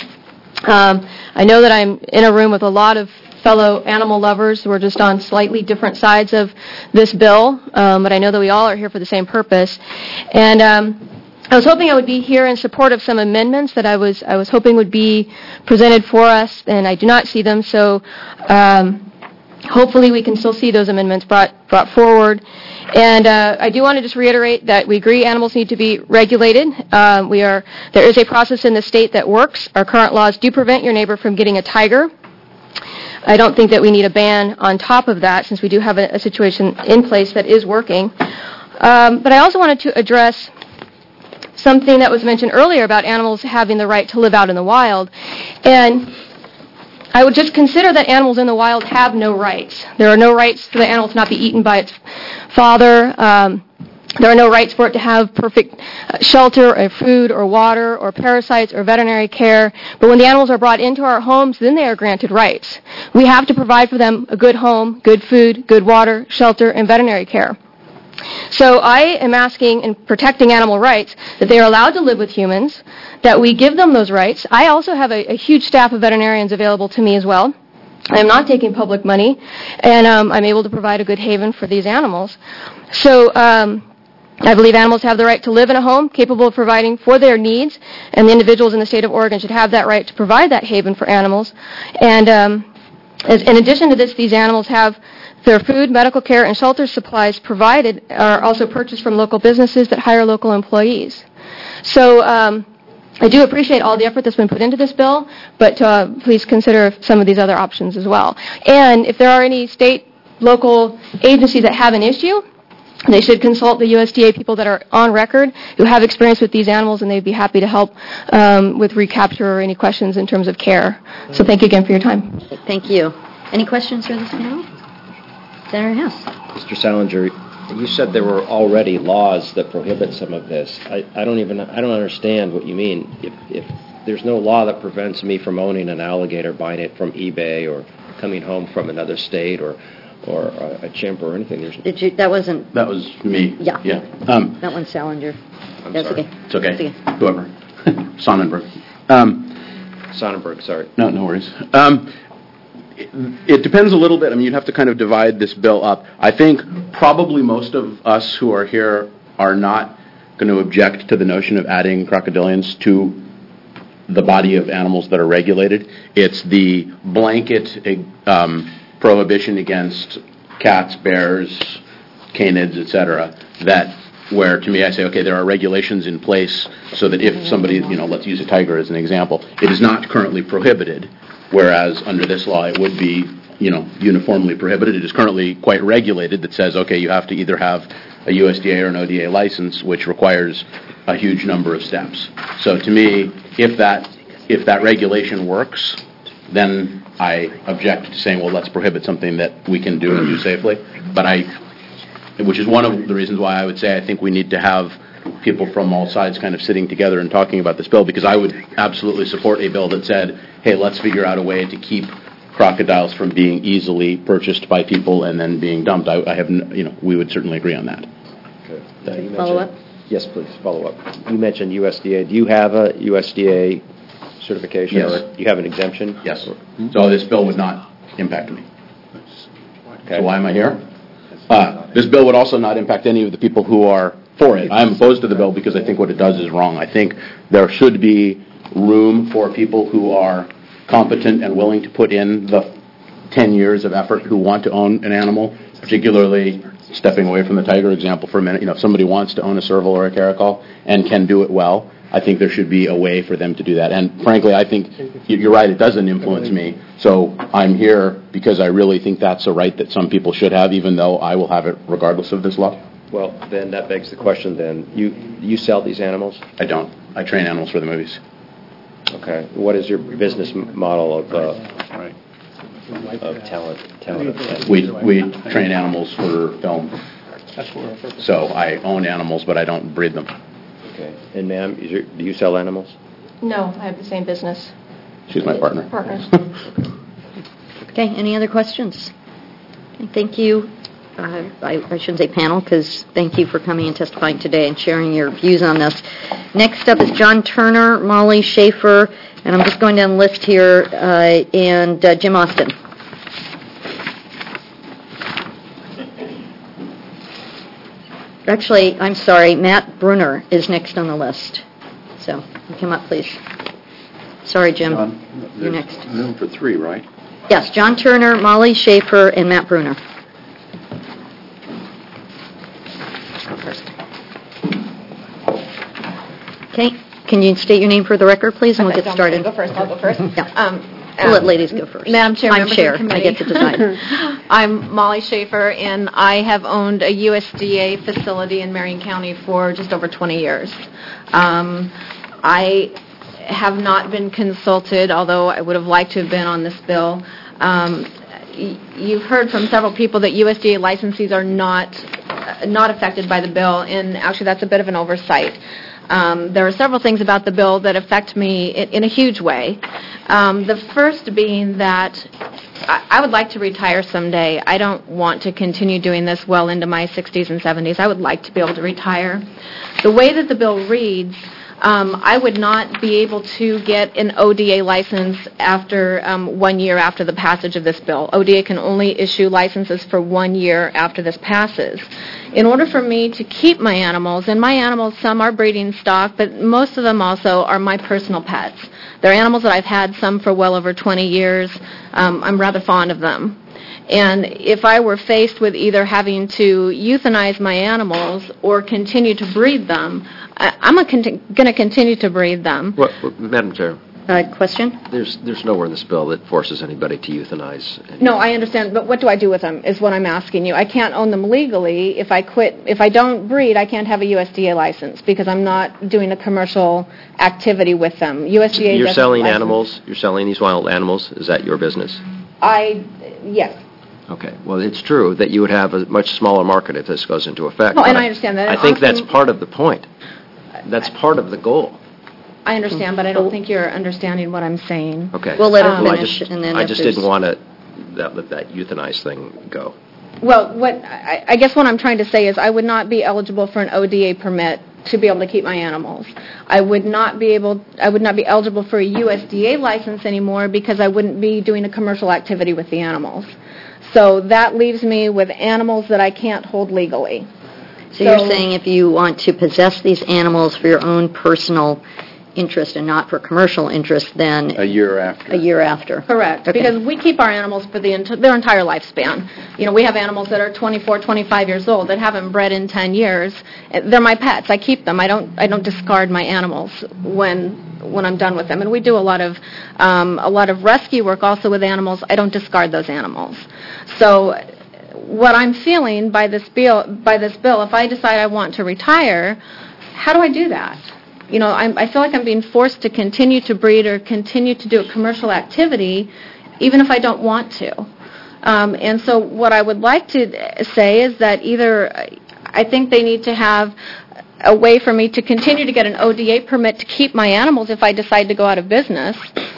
I know that I'm in a room with a lot of fellow animal lovers who are just on slightly different sides of this bill, but I know that we all are here for the same purpose. And I was hoping I would be here in support of some amendments that I was hoping would be presented for us, and I do not see them. So hopefully we can still see those amendments brought forward. And I do want to just reiterate that we agree animals need to be regulated. There is a process in the state that works. Our current laws do prevent your neighbor from getting a tiger. I don't think that we need a ban on top of that, since we do have a situation in place that is working. But I also wanted to address something that was mentioned earlier about animals having the right to live out in the wild. And I would just consider that animals in the wild have no rights. There are no rights for the animal to not be eaten by its father. There are no rights for it to have perfect shelter or food or water or parasites or veterinary care. But when the animals are brought into our homes, then they are granted rights. We have to provide for them a good home, good food, good water, shelter, and veterinary care. So I am asking and protecting animal rights that they are allowed to live with humans, that we give them those rights. I also have a huge staff of veterinarians available to me as well. I am not taking public money, and I'm able to provide a good haven for these animals. So I believe animals have the right to live in a home capable of providing for their needs, and the individuals in the state of Oregon should have that right to provide that haven for animals. And in addition to this, these animals have their food, medical care, and shelter supplies provided are also purchased from local businesses that hire local employees. So I do appreciate all the effort that's been put into this bill, but please consider some of these other options as well. And if there are any state, local agencies that have an issue, they should consult the USDA people that are on record who have experience with these animals, and they'd be happy to help with recapture or any questions in terms of care. So thank you again for your time. Thank you. Any questions for this panel? Senator House. Mr. Salinger, you said there were already laws that prohibit some of this. I don't understand what you mean. If there's no law that prevents me from owning an alligator, buying it from eBay, or coming home from another state, or a chimp or anything. That was me. Yeah. That one's Salinger. That's sorry. okay. It's okay. That's okay. Whoever. Sonnenberg. Sonnenberg, sorry. No worries. It depends a little bit. I mean, you'd have to kind of divide this bill up. I think probably most of us who are here are not going to object to the notion of adding crocodilians to the body of animals that are regulated. It's the blanket prohibition against cats, bears, canids, etc., where to me I say, okay, there are regulations in place so that if somebody, let's use a tiger as an example, it is not currently prohibited, whereas under this law it would be, uniformly prohibited. It is currently quite regulated that says, okay, you have to either have a USDA or an ODA license, which requires a huge number of steps. So to me, if that regulation works, then I object to saying, well, let's prohibit something that we can do and do safely. Which is one of the reasons why I would say I think we need to have people from all sides kind of sitting together and talking about this bill, because I would absolutely support a bill that said, hey, let's figure out a way to keep crocodiles from being easily purchased by people and then being dumped. We would certainly agree on that. Okay. Follow up? Yes, please, follow up. You mentioned USDA. Do you have a USDA certification? Yes. Or do you have an exemption? Yes. So this bill would not impact me. Okay. So why am I here? This bill would also not impact any of the people who are for it. I'm opposed to the bill because I think what it does is wrong. I think there should be room for people who are competent and willing to put in the 10 years of effort who want to own an animal, particularly stepping away from the tiger example for a minute. If somebody wants to own a serval or a caracal and can do it well, I think there should be a way for them to do that. And frankly, I think you're right, it doesn't influence me. So I'm here because I really think that's a right that some people should have, even though I will have it regardless of this law. Well, then that begs the question then. You sell these animals? I don't. I train animals for the movies. Okay. What is your business model of talent? We train animals for film. So I own animals, but I don't breed them. Okay. And ma'am, do you sell animals? No, I have the same business. She's my partner. Okay, any other questions? Okay, thank you. I shouldn't say panel, because thank you for coming and testifying today and sharing your views on this. Next up is John Turner, Molly Schaefer, and I'm just going down the list here, and Jim Austin. Actually, I'm sorry, Matt Brunner is next on the list. So, come up, please. Sorry, Jim. John, You're next. Room for 3, right? Yes, John Turner, Molly Schaefer, and Matt Brunner. Okay, can you state your name for the record, please, and we'll get started. I'll go first. Yeah. We'll let ladies go first. Madam Chair, I'm members Chair. of the I committee. get to decide. I'm Molly Schaefer, and I have owned a USDA facility in Marion County for just over 20 years. I have not been consulted, although I would have liked to have been on this bill. You've heard from several people that USDA licensees are not affected by the bill, and actually that's a bit of an oversight. There are several things about the bill that affect me in a huge way. The first being that I would like to retire someday. I don't want to continue doing this well into my 60s and 70s. I would like to be able to retire. The way that the bill reads, I would not be able to get an ODA license after 1 year after the passage of this bill. ODA can only issue licenses for 1 year after this passes. In order for me to keep my animals, and my animals, some are breeding stock, but most of them also are my personal pets. They're animals that I've had, some for well over 20 years. I'm rather fond of them. And if I were faced with either having to euthanize my animals or continue to breed them, I'm going to continue to breed them. Well, Madam Chair, Question? there's nowhere in this bill that forces anybody to euthanize. No, I understand, but what do I do with them is what I'm asking you. I can't own them legally. If I don't breed, I can't have a USDA license because I'm not doing a commercial activity with them. USDA You're doesn't selling license. animals? You're selling these wild animals? Is that your business? Yes. Okay. Well, it's true that you would have a much smaller market if this goes into effect. Oh, and but I understand that. I think Honestly, that's part of the point. That's part of the goal. I understand, but I don't think you're understanding what I'm saying. Okay. We'll let her Well, finish, and then I if just there's- didn't want to let that euthanize thing go. Well, I guess what I'm trying to say is I would not be eligible for an ODA permit to be able to keep my animals. I would not be eligible for a USDA license anymore because I wouldn't be doing a commercial activity with the animals. So that leaves me with animals that I can't hold legally. So you're saying if you want to possess these animals for your own personal interest and not for commercial interest, then A year after. a year after. Correct, Okay. because we keep our animals for their entire lifespan. You know, we have animals that are 24, 25 years old that haven't bred in 10 years. They're my pets. I keep them. I don't discard my animals when I'm done with them. And we do a lot of rescue work also with animals. I don't discard those animals. So what I'm feeling by this bill, if I decide I want to retire, how do I do that? You know, I feel like I'm being forced to continue to breed or continue to do a commercial activity, even if I don't want to. And so what I would like to say is that either I think they need to have a way for me to continue to get an ODA permit to keep my animals if I decide to go out of business,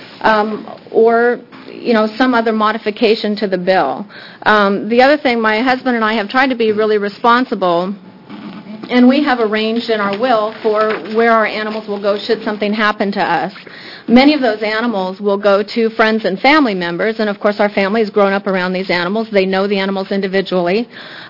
or some other modification to the bill. The other thing, my husband and I have tried to be really responsible, and we have arranged in our will for where our animals will go should something happen to us. Many of those animals will go to friends and family members, and of course our family has grown up around these animals. They know the animals individually.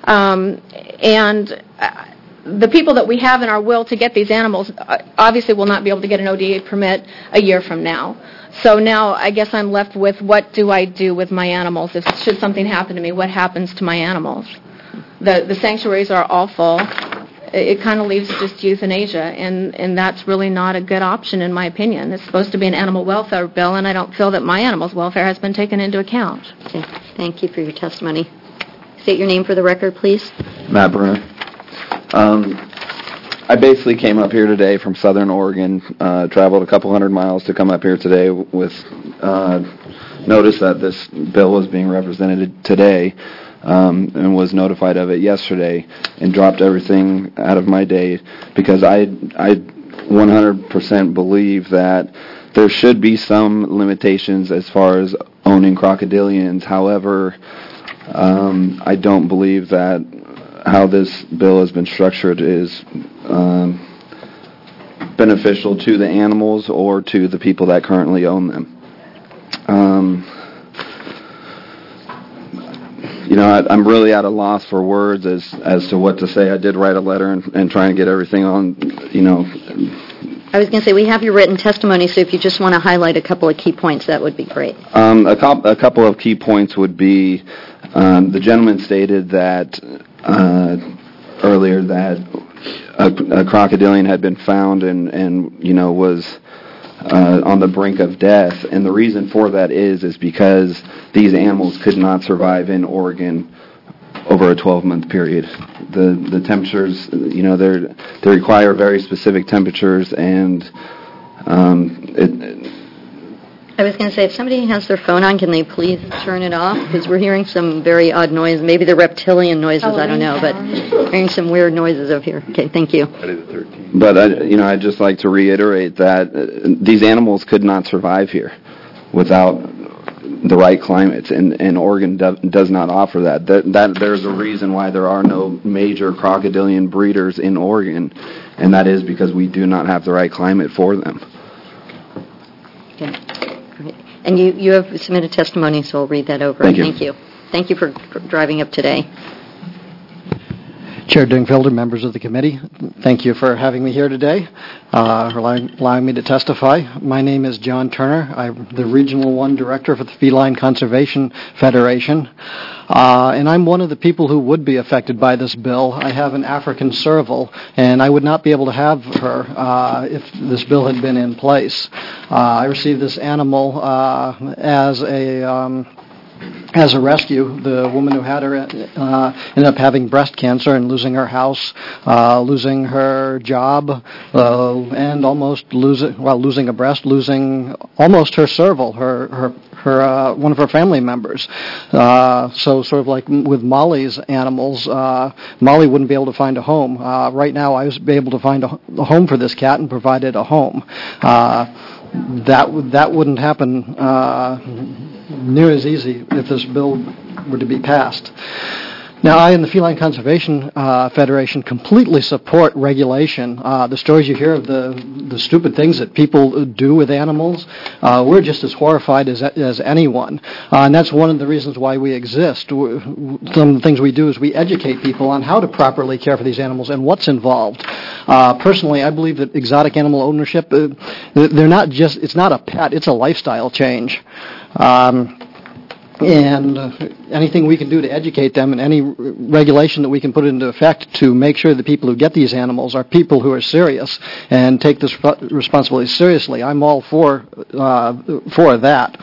And the people that we have in our will to get these animals obviously will not be able to get an ODA permit a year from now. So now I guess I'm left with what do I do with my animals? Should something happen to me, what happens to my animals? The sanctuaries are all full. It kind of leaves just euthanasia, and that's really not a good option in my opinion. It's supposed to be an animal welfare bill, and I don't feel that my animal's welfare has been taken into account. Okay. Thank you for your testimony. State your name for the record, please. Matt Bruner. I basically came up here today from Southern Oregon, traveled a couple hundred miles to come up here today with notice that this bill was being represented today. And was notified of it yesterday and dropped everything out of my day because I 100% believe that there should be some limitations as far as owning crocodilians. However, I don't believe that how this bill has been structured is beneficial to the animals or to the people that currently own them. I'm really at a loss for words as to what to say. I did write a letter and try and get everything on, I was going to say, we have your written testimony, so if you just want to highlight a couple of key points, that would be great. A couple of key points would be, the gentleman stated that earlier that a crocodilian had been found and was on the brink of death, and the reason for that is because these animals could not survive in Oregon over a 12-month period. The temperatures, they require very specific temperatures, and I was going to say, if somebody has their phone on, can they please turn it off? Because we're hearing some very odd noise. Maybe they're reptilian noises, I don't know, but hearing some weird noises over here. Okay, thank you. But I'd just like to reiterate that these animals could not survive here without the right climates, and Oregon does not offer that. There's a reason why there are no major crocodilian breeders in Oregon, and that is because we do not have the right climate for them. Okay, great. And you have submitted testimony, so I'll read that over. Thank you. Thank you. Thank you for driving up today. Chair Dingfelder, members of the committee, thank you for having me here today, allowing me to testify. My name is John Turner. I'm the Regional 1 Director for the Feline Conservation Federation, and I'm one of the people who would be affected by this bill. I have an African serval, and I would not be able to have her if this bill had been in place. I received this animal as a rescue. The woman who had her ended up having breast cancer and losing her house, losing her job, and almost losing a breast, losing almost her serval, her one of her family members. So sort of like with Molly's animals, Molly wouldn't be able to find a home. Right now, I was able to find a home for this cat and provided a home. That wouldn't happen near as easy if this bill were to be passed. Now, I and the Feline Conservation Federation completely support regulation. The stories you hear of the stupid things that people do with animals, we're just as horrified as anyone. And that's one of the reasons why we exist. Some of the things we do is we educate people on how to properly care for these animals and what's involved. Personally, I believe that exotic animal ownership, it's not a pet, it's a lifestyle change. And anything we can do to educate them and any regulation that we can put into effect to make sure the people who get these animals are people who are serious and take this responsibility seriously, I'm all for that.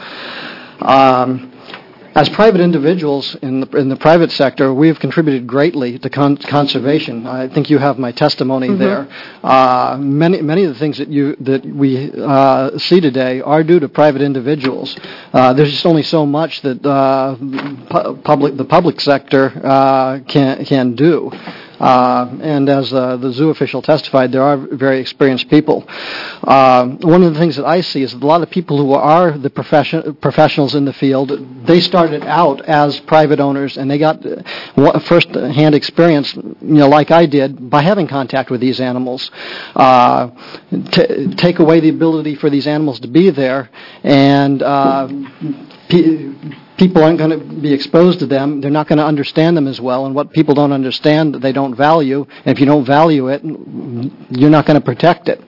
As private individuals in the private sector, we have contributed greatly to conservation. I think you have my testimony there. Many of the things that we see today are due to private individuals. There's just only so much that the public sector can do. And as the zoo official testified, there are very experienced people. One of the things that I see is that a lot of people who are the professionals in the field, they started out as private owners, and they got first-hand experience, like I did, by having contact with these animals. Take away the ability for these animals to be there, and people aren't going to be exposed to them. They're not going to understand them as well. And what people don't understand, they don't value. And if you don't value it, you're not going to protect it.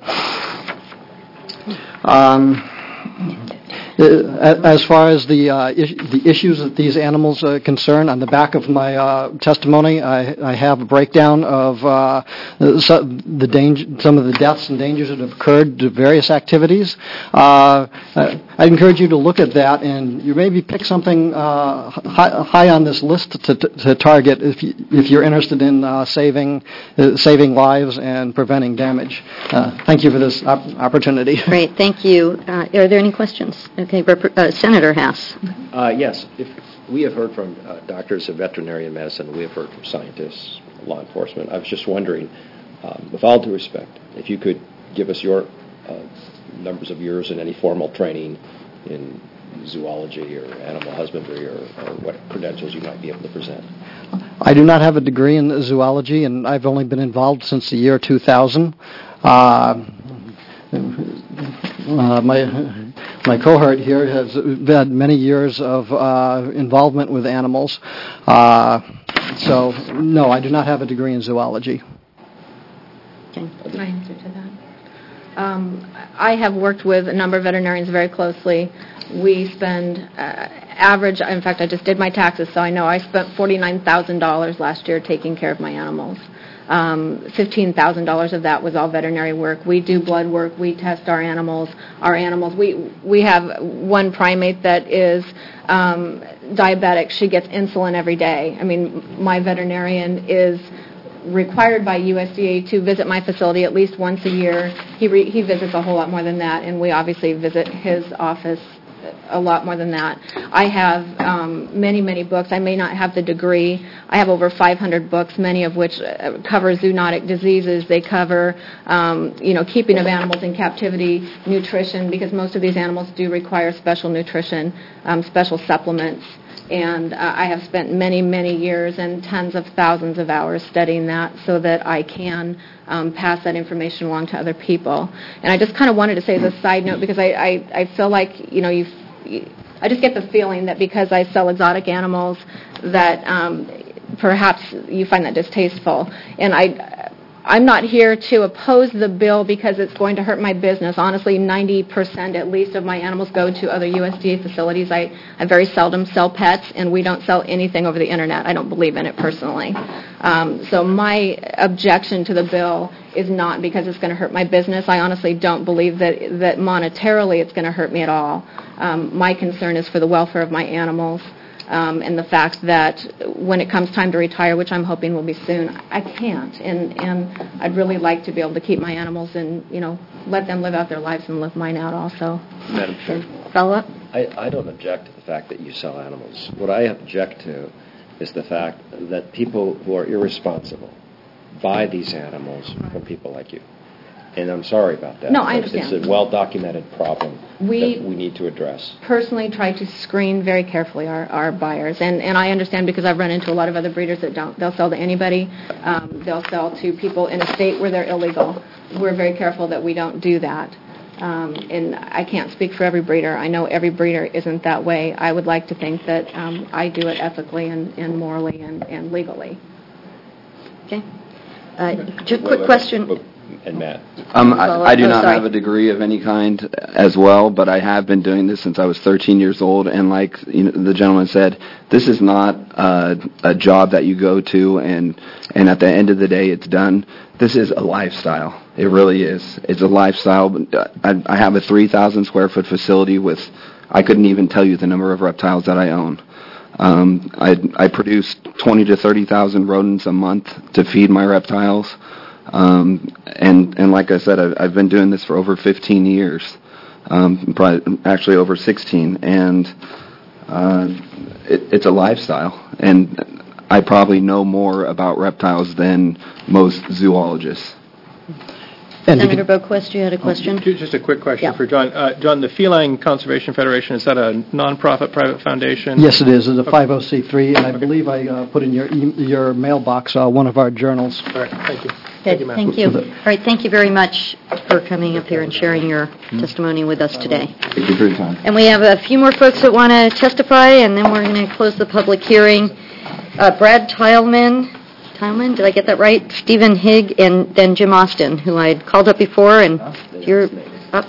As far as the issues that these animals concern, on the back of my testimony, I have a breakdown of some of the deaths and dangers that have occurred to various activities. I encourage you to look at that, and you maybe pick something high on this list to target if you're interested in saving lives and preventing damage. Thank you for this opportunity. Great, thank you. Are there any questions? Okay, Senator Haas. Yes. We have heard from doctors of veterinary medicine. We have heard from scientists, law enforcement. I was just wondering, with all due respect, if you could give us your numbers of years in any formal training in zoology or animal husbandry or what credentials you might be able to present? I do not have a degree in zoology, and I've only been involved since the year 2000. My cohort here has had many years of involvement with animals. So, no, I do not have a degree in zoology. Can I answer to that? I have worked with a number of veterinarians very closely. We spend average, in fact, I just did my taxes, so I know I spent $49,000 last year taking care of my animals. $15,000 of that was all veterinary work. We do blood work. We test our animals. We have one primate that is diabetic. She gets insulin every day. I mean, my veterinarian is required by USDA to visit my facility at least once a year. He visits a whole lot more than that, and we obviously visit his office a lot more than that. I have many, many books. I may not have the degree. I have over 500 books, many of which cover zoonotic diseases. They cover, keeping of animals in captivity, nutrition, because most of these animals do require special nutrition, special supplements. And I have spent many, many years and tens of thousands of hours studying that so that I can pass that information along to other people. And I just kind of wanted to say as a side note, because I feel like, I just get the feeling that because I sell exotic animals that perhaps you find that distasteful. And I'm not here to oppose the bill because it's going to hurt my business. Honestly, 90% at least of my animals go to other USDA facilities. I very seldom sell pets, and we don't sell anything over the Internet. I don't believe in it personally. So my objection to the bill is not because it's going to hurt my business. I honestly don't believe that monetarily it's going to hurt me at all. My concern is for the welfare of my animals. And the fact that when it comes time to retire, which I'm hoping will be soon, I can't. And I'd really like to be able to keep my animals and, let them live out their lives and live mine out also. Madam Chair. Follow up? I don't object to the fact that you sell animals. What I object to is the fact that people who are irresponsible buy these animals from people like you. And I'm sorry about that. No, I understand. It's a well-documented problem that we need to address. Personally try to screen very carefully our buyers. And I understand because I've run into a lot of other breeders that don't. They'll sell to anybody. They'll sell to people in a state where they're illegal. We're very careful that we don't do that. And I can't speak for every breeder. I know every breeder isn't that way. I would like to think that I do it ethically and morally and legally. Okay. Just a quick question. And Matt. I do not have a degree of any kind as well, but I have been doing this since I was 13 years old. And like the gentleman said, this is not a job that you go to and at the end of the day it's done. This is a lifestyle. It really is. It's a lifestyle. I have a 3,000 square foot facility with, I couldn't even tell you the number of reptiles that I own. I produce 20 to 30,000 rodents a month to feed my reptiles. And like I said, I've been doing this for over 15 years, actually over 16, and it's a lifestyle. And I probably know more about reptiles than most zoologists. Senator Boquist, you had a question? Just a quick question for John. John, the Feline Conservation Federation, is that a nonprofit private foundation? Yes, it is. It's a 50c3, and I believe I put in your mailbox one of our journals. All right, thank you. Thank you. All right, thank you very much for coming up here and sharing your testimony with us today. Thank you for your time. And we have a few more folks that want to testify, and then we're going to close the public hearing. Brad Tileman, did I get that right? Stephen Higg, and then Jim Austin, who I had called up before, and you're up.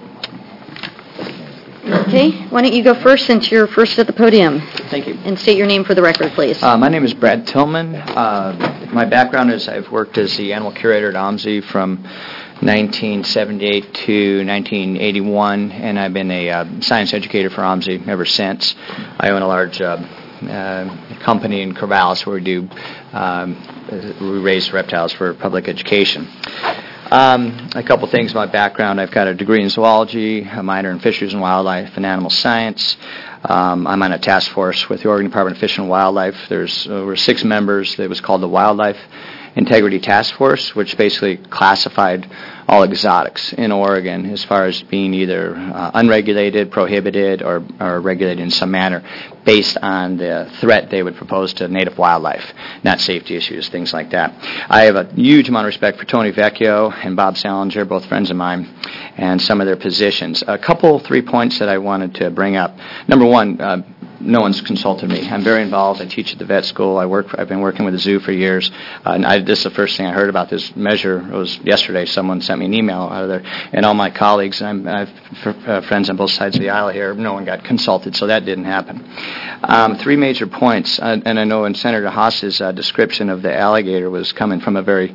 Okay, why don't you go first since you're first at the podium. Thank you. And state your name for the record, please. My name is Brad Tillman. My background is I've worked as the animal curator at OMSI from 1978 to 1981, and I've been a science educator for OMSI ever since. I own a large company in Corvallis where we raise reptiles for public education. A couple things about my background. I've got a degree in zoology, a minor in fisheries and wildlife, and animal science. I'm on a task force with the Oregon Department of Fish and Wildlife. There's over 6 members. It was called the Wildlife Integrity Task Force, which basically classified all exotics in Oregon as far as being either unregulated, prohibited, or regulated in some manner based on the threat they would propose to native wildlife, not safety issues, things like that. I have a huge amount of respect for Tony Vecchio and Bob Salinger, both friends of mine, and some of their positions. Three points that I wanted to bring up. Number one, no one's consulted me. I'm very involved. I teach at the vet school. I've been working with the zoo for years. This is the first thing I heard about this measure. It was yesterday. Someone sent me an email out of there, and all my colleagues, and I have friends on both sides of the aisle here, no one got consulted, so that didn't happen. Three major points, and I know in Senator Haas's description of the alligator was coming from a very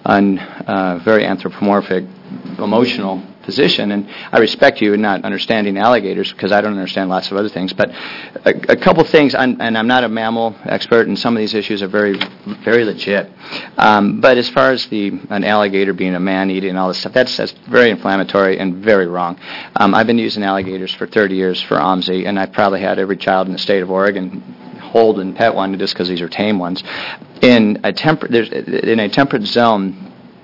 anthropomorphic, emotional position, and I respect you in not understanding alligators because I don't understand lots of other things, but a couple things, and I'm not a mammal expert, and some of these issues are very, very legit. But as far as an alligator being a man-eating and all this stuff, that's very inflammatory and very wrong. I've been using alligators for 30 years for OMSI, and I've probably had every child in the state of Oregon hold and pet one just because these are tame ones. In a temperate zone,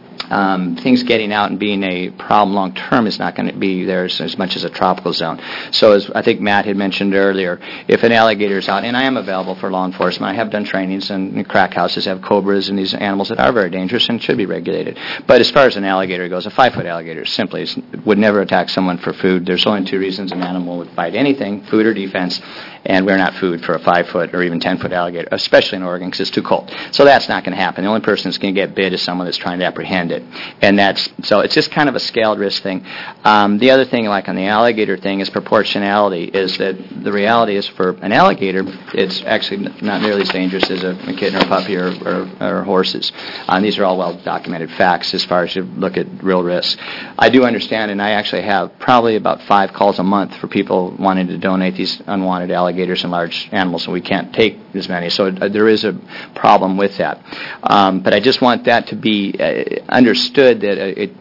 things getting out and being a problem long term is not going to be there as much as a tropical zone. So as I think Matt had mentioned earlier, if an alligator is out, and I am available for law enforcement, I have done trainings, and crack houses have cobras and these animals that are very dangerous and should be regulated. But as far as an alligator goes, a 5-foot alligator simply would never attack someone for food. There's only two reasons an animal would bite anything, food or defense, and we're not food for a 5-foot or even 10-foot alligator, especially in Oregon because it's too cold. So that's not going to happen. The only person that's going to get bit is someone that's trying to apprehend it. And so it's just kind of a scaled risk thing. The other thing, like on the alligator thing, is proportionality, is that the reality is for an alligator, it's actually not nearly as dangerous as a kitten or a puppy or horses. These are all well-documented facts as far as you look at real risks. I do understand, and I actually have probably about 5 calls a month for people wanting to donate these unwanted alligators and large animals, and we can't take as many. So there is a problem with that. But I just want that to be understood that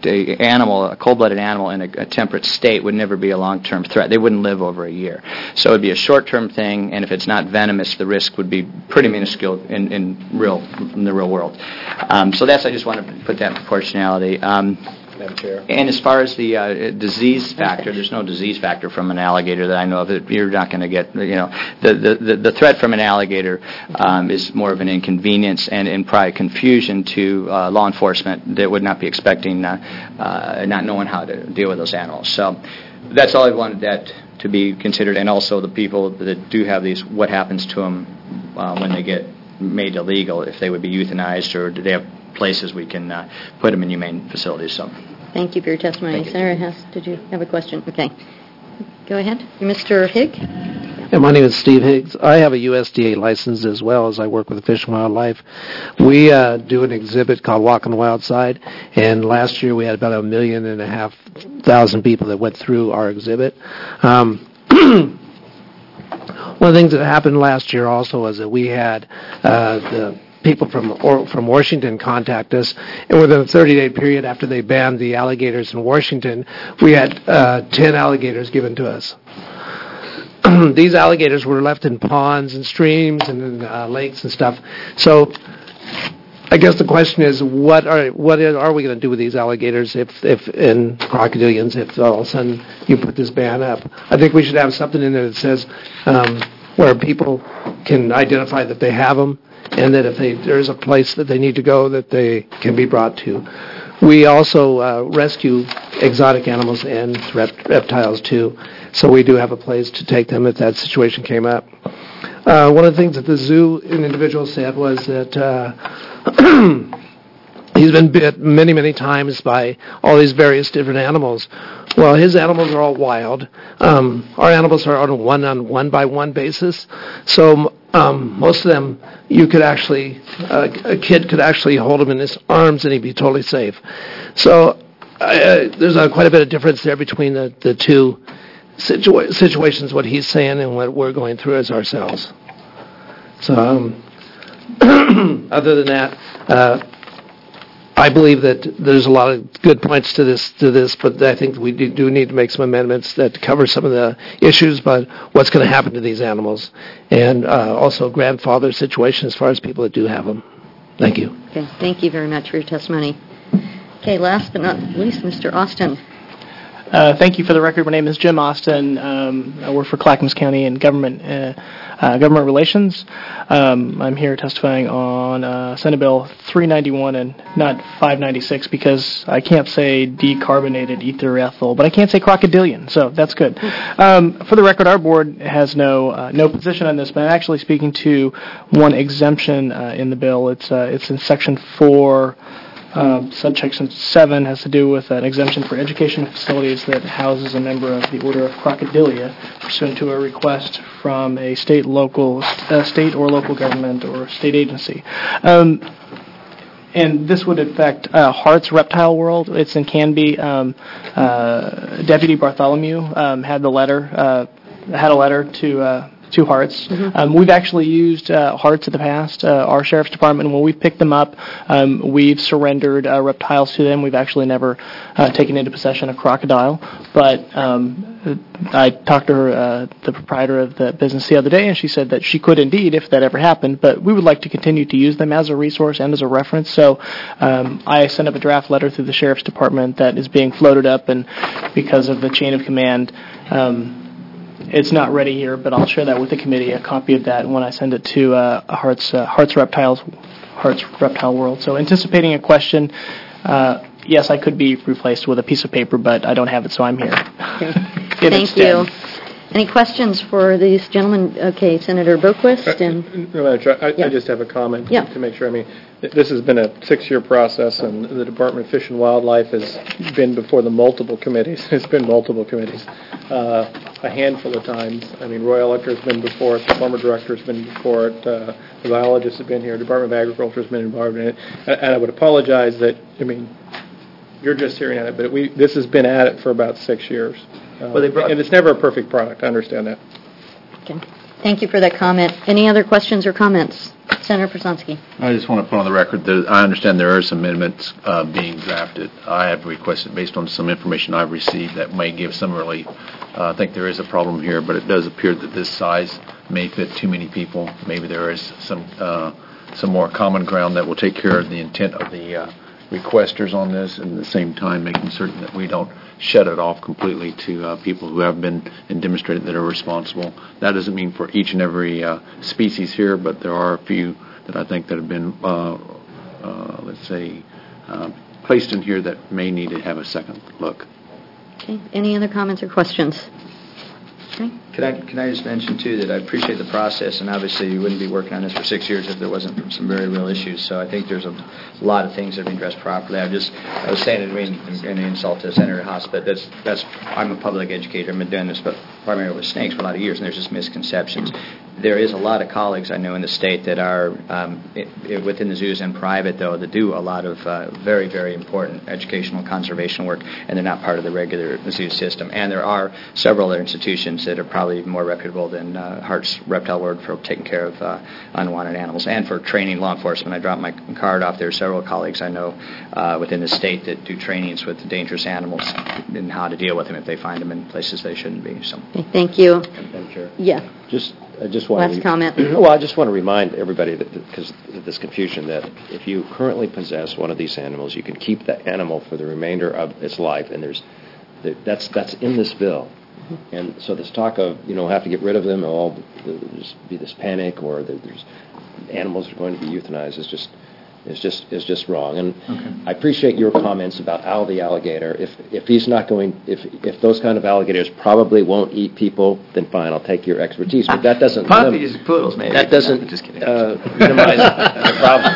a cold-blooded animal in a temperate state would never be a long-term threat. They wouldn't live over a year. So it would be a short-term thing, and if it's not venomous, the risk would be pretty minuscule in the real world. So I just want to put that in proportionality. And as far as the disease factor, there's no disease factor from an alligator that I know of. You're not going to get, the threat from an alligator is more of an inconvenience and probably confusion to law enforcement that would not be expecting, not knowing how to deal with those animals. So that's all I wanted that to be considered. And also the people that do have these, what happens to them when they get made illegal, if they would be euthanized, or do they have places we can put them in humane facilities. So, thank you for your testimony. Senator Hess, did you have a question? Okay. Go ahead. Mr. Higg? Yeah, my name is Steve Higgs. I have a USDA license as well as I work with Fish and Wildlife. We do an exhibit called Walk on the Wild Side, and last year we had about 1.5 million people that went through our exhibit. One of the things that happened last year also was that we had the people from Washington contact us, and within a 30-day period after they banned the alligators in Washington, we had 10 alligators given to us. These alligators were left in ponds and streams and in lakes and stuff. So I guess the question is, what are we going to do with these alligators if and crocodilians if all of a sudden you put this ban up? I think we should have something in there that says where people can identify that they have them, and that if there's a place that they need to go, that they can be brought to. We also rescue exotic animals and reptiles too, so we do have a place to take them if that situation came up. One of the things that the zoo individual said was that he's been bit many, many times by all these various different animals. Well, his animals are all wild. Our animals are on a one-by-one basis, so most of them, you could actually, a kid could actually hold him in his arms and he'd be totally safe. So there's quite a bit of difference there between the two situations, what he's saying and what we're going through as ourselves. So other than that, I believe that there's a lot of good points to this, but I think we do need to make some amendments that cover some of the issues, but what's going to happen to these animals, and also grandfather situation as far as people that do have them. Thank you. Okay, thank you very much for your testimony. Okay, last but not least, Mr. Austin. Thank you. For the record, my name is Jim Austin. I work for Clackamas County in government relations. I'm here testifying on Senate Bill 391 and not 596 because I can't say decarbonated ether ethyl, but I can't say crocodilian, so that's good. For the record, our board has no position on this, but I'm actually speaking to one exemption in the bill. It's in Section 4. Subsection 7 has to do with an exemption for educational facilities that houses a member of the Order of Crocodilia pursuant to a request from a state or local government or state agency. And this would affect Hart's Reptile World. It's in Canby. Deputy Bartholomew had a letter to Hart's. We've actually used Hart's in the past. Our sheriff's department, when we've picked them up, we've surrendered reptiles to them. We've actually never taken into possession a crocodile. But I talked to her, the proprietor of the business, the other day, and she said that she could indeed if that ever happened. But we would like to continue to use them as a resource and as a reference. So I sent up a draft letter through the sheriff's department that is being floated up, and because of the chain of command, it's not ready here, but I'll share that with the committee, a copy of that, when I send it to Hart's Reptile World. So anticipating a question, yes, I could be replaced with a piece of paper, but I don't have it, so I'm here. Thank you. Any questions for these gentlemen? Okay, Senator Boquist. I just have a comment to make sure. I mean, this has been a 6-year process, and the Department of Fish and Wildlife has been before the multiple committees. It's been multiple committees a handful of times. I mean, Roy Ellicker has been before it. The former director has been before it. The biologists have been here. Department of Agriculture has been involved in it. And I would apologize that, I mean, you're just hearing at it, but this has been at it for about 6 years. And it's never a perfect product. I understand that. Okay. Thank you for that comment. Any other questions or comments? Senator Prasonsky. I just want to put on the record that I understand there are some amendments being drafted. I have requested, based on some information I've received, that may give some relief. I think there is a problem here, but it does appear that this size may fit too many people. Maybe there is some more common ground that will take care of the intent of the requesters on this, and at the same time making certain that we don't shut it off completely to people who have been and demonstrated that are responsible. That doesn't mean for each and every species here, but there are a few that I think that have been, placed in here that may need to have a second look. Okay. Any other comments or questions? Okay. Can I just mention, too, that I appreciate the process, and obviously you wouldn't be working on this for 6 years if there wasn't some very real issues. So I think there's a lot of things that are being addressed properly. I was saying, and any insult to Senator Haas, but I'm a public educator. I've been doing this primarily with snakes for a lot of years, and there's just misconceptions. There is a lot of colleagues I know in the state that are within the zoos and private, though, that do a lot of very, very important educational conservation work, and they're not part of the regular zoo system. And there are several other institutions that are probably more reputable than Hart's Reptile World for taking care of unwanted animals and for training law enforcement. I dropped my card off. There are several colleagues I know within the state that do trainings with dangerous animals and how to deal with them if they find them in places they shouldn't be. So, okay, thank you. Madam Chair. Yeah. I just want Last comment. Well, I just want to remind everybody that because of this confusion that if you currently possess one of these animals, you can keep that animal for the remainder of its life, and that's in this bill. And so this talk of have to get rid of them, there's be this panic, or there's animals are going to be euthanized is just wrong. And I appreciate your comments about Al the alligator. If he's not going, if those kind of alligators probably won't eat people, then fine, I'll take your expertise. But that doesn't puppies, poodles, maybe. That doesn't minimize the problem.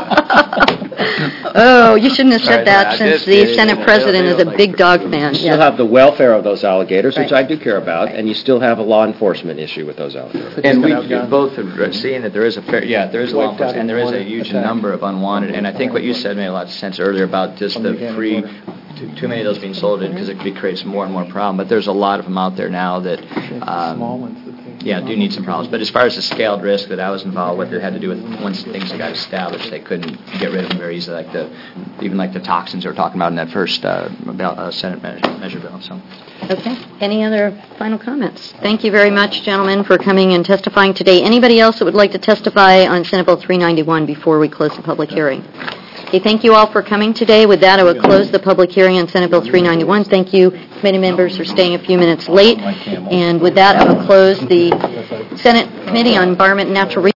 Oh, you shouldn't have said that since the Senate President is a big dog fan. You still have the welfare of those alligators, which I do care about, and you still have a law enforcement issue with those alligators. And we both have seen that there is there is a law enforcement, and there is a huge number of unwanted. And I think what you said made a lot of sense earlier about just the free, too many of those being sold in because it creates more and more problem. But there's a lot of them out there now that do need some problems. But as far as the scaled risk that I was involved with, it had to do with once things got established, they couldn't get rid of them very easily, like the toxins they were talking about in that first Senate measure bill. So. Okay. Any other final comments? Thank you very much, gentlemen, for coming and testifying today. Anybody else that would like to testify on Senate Bill 391 before we close the public hearing? Okay, thank you all for coming today. With that, I would close the public hearing on Senate Bill 391. Thank you, committee members, for staying a few minutes late. And with that, I will close the Senate Committee on Environment and Natural Resources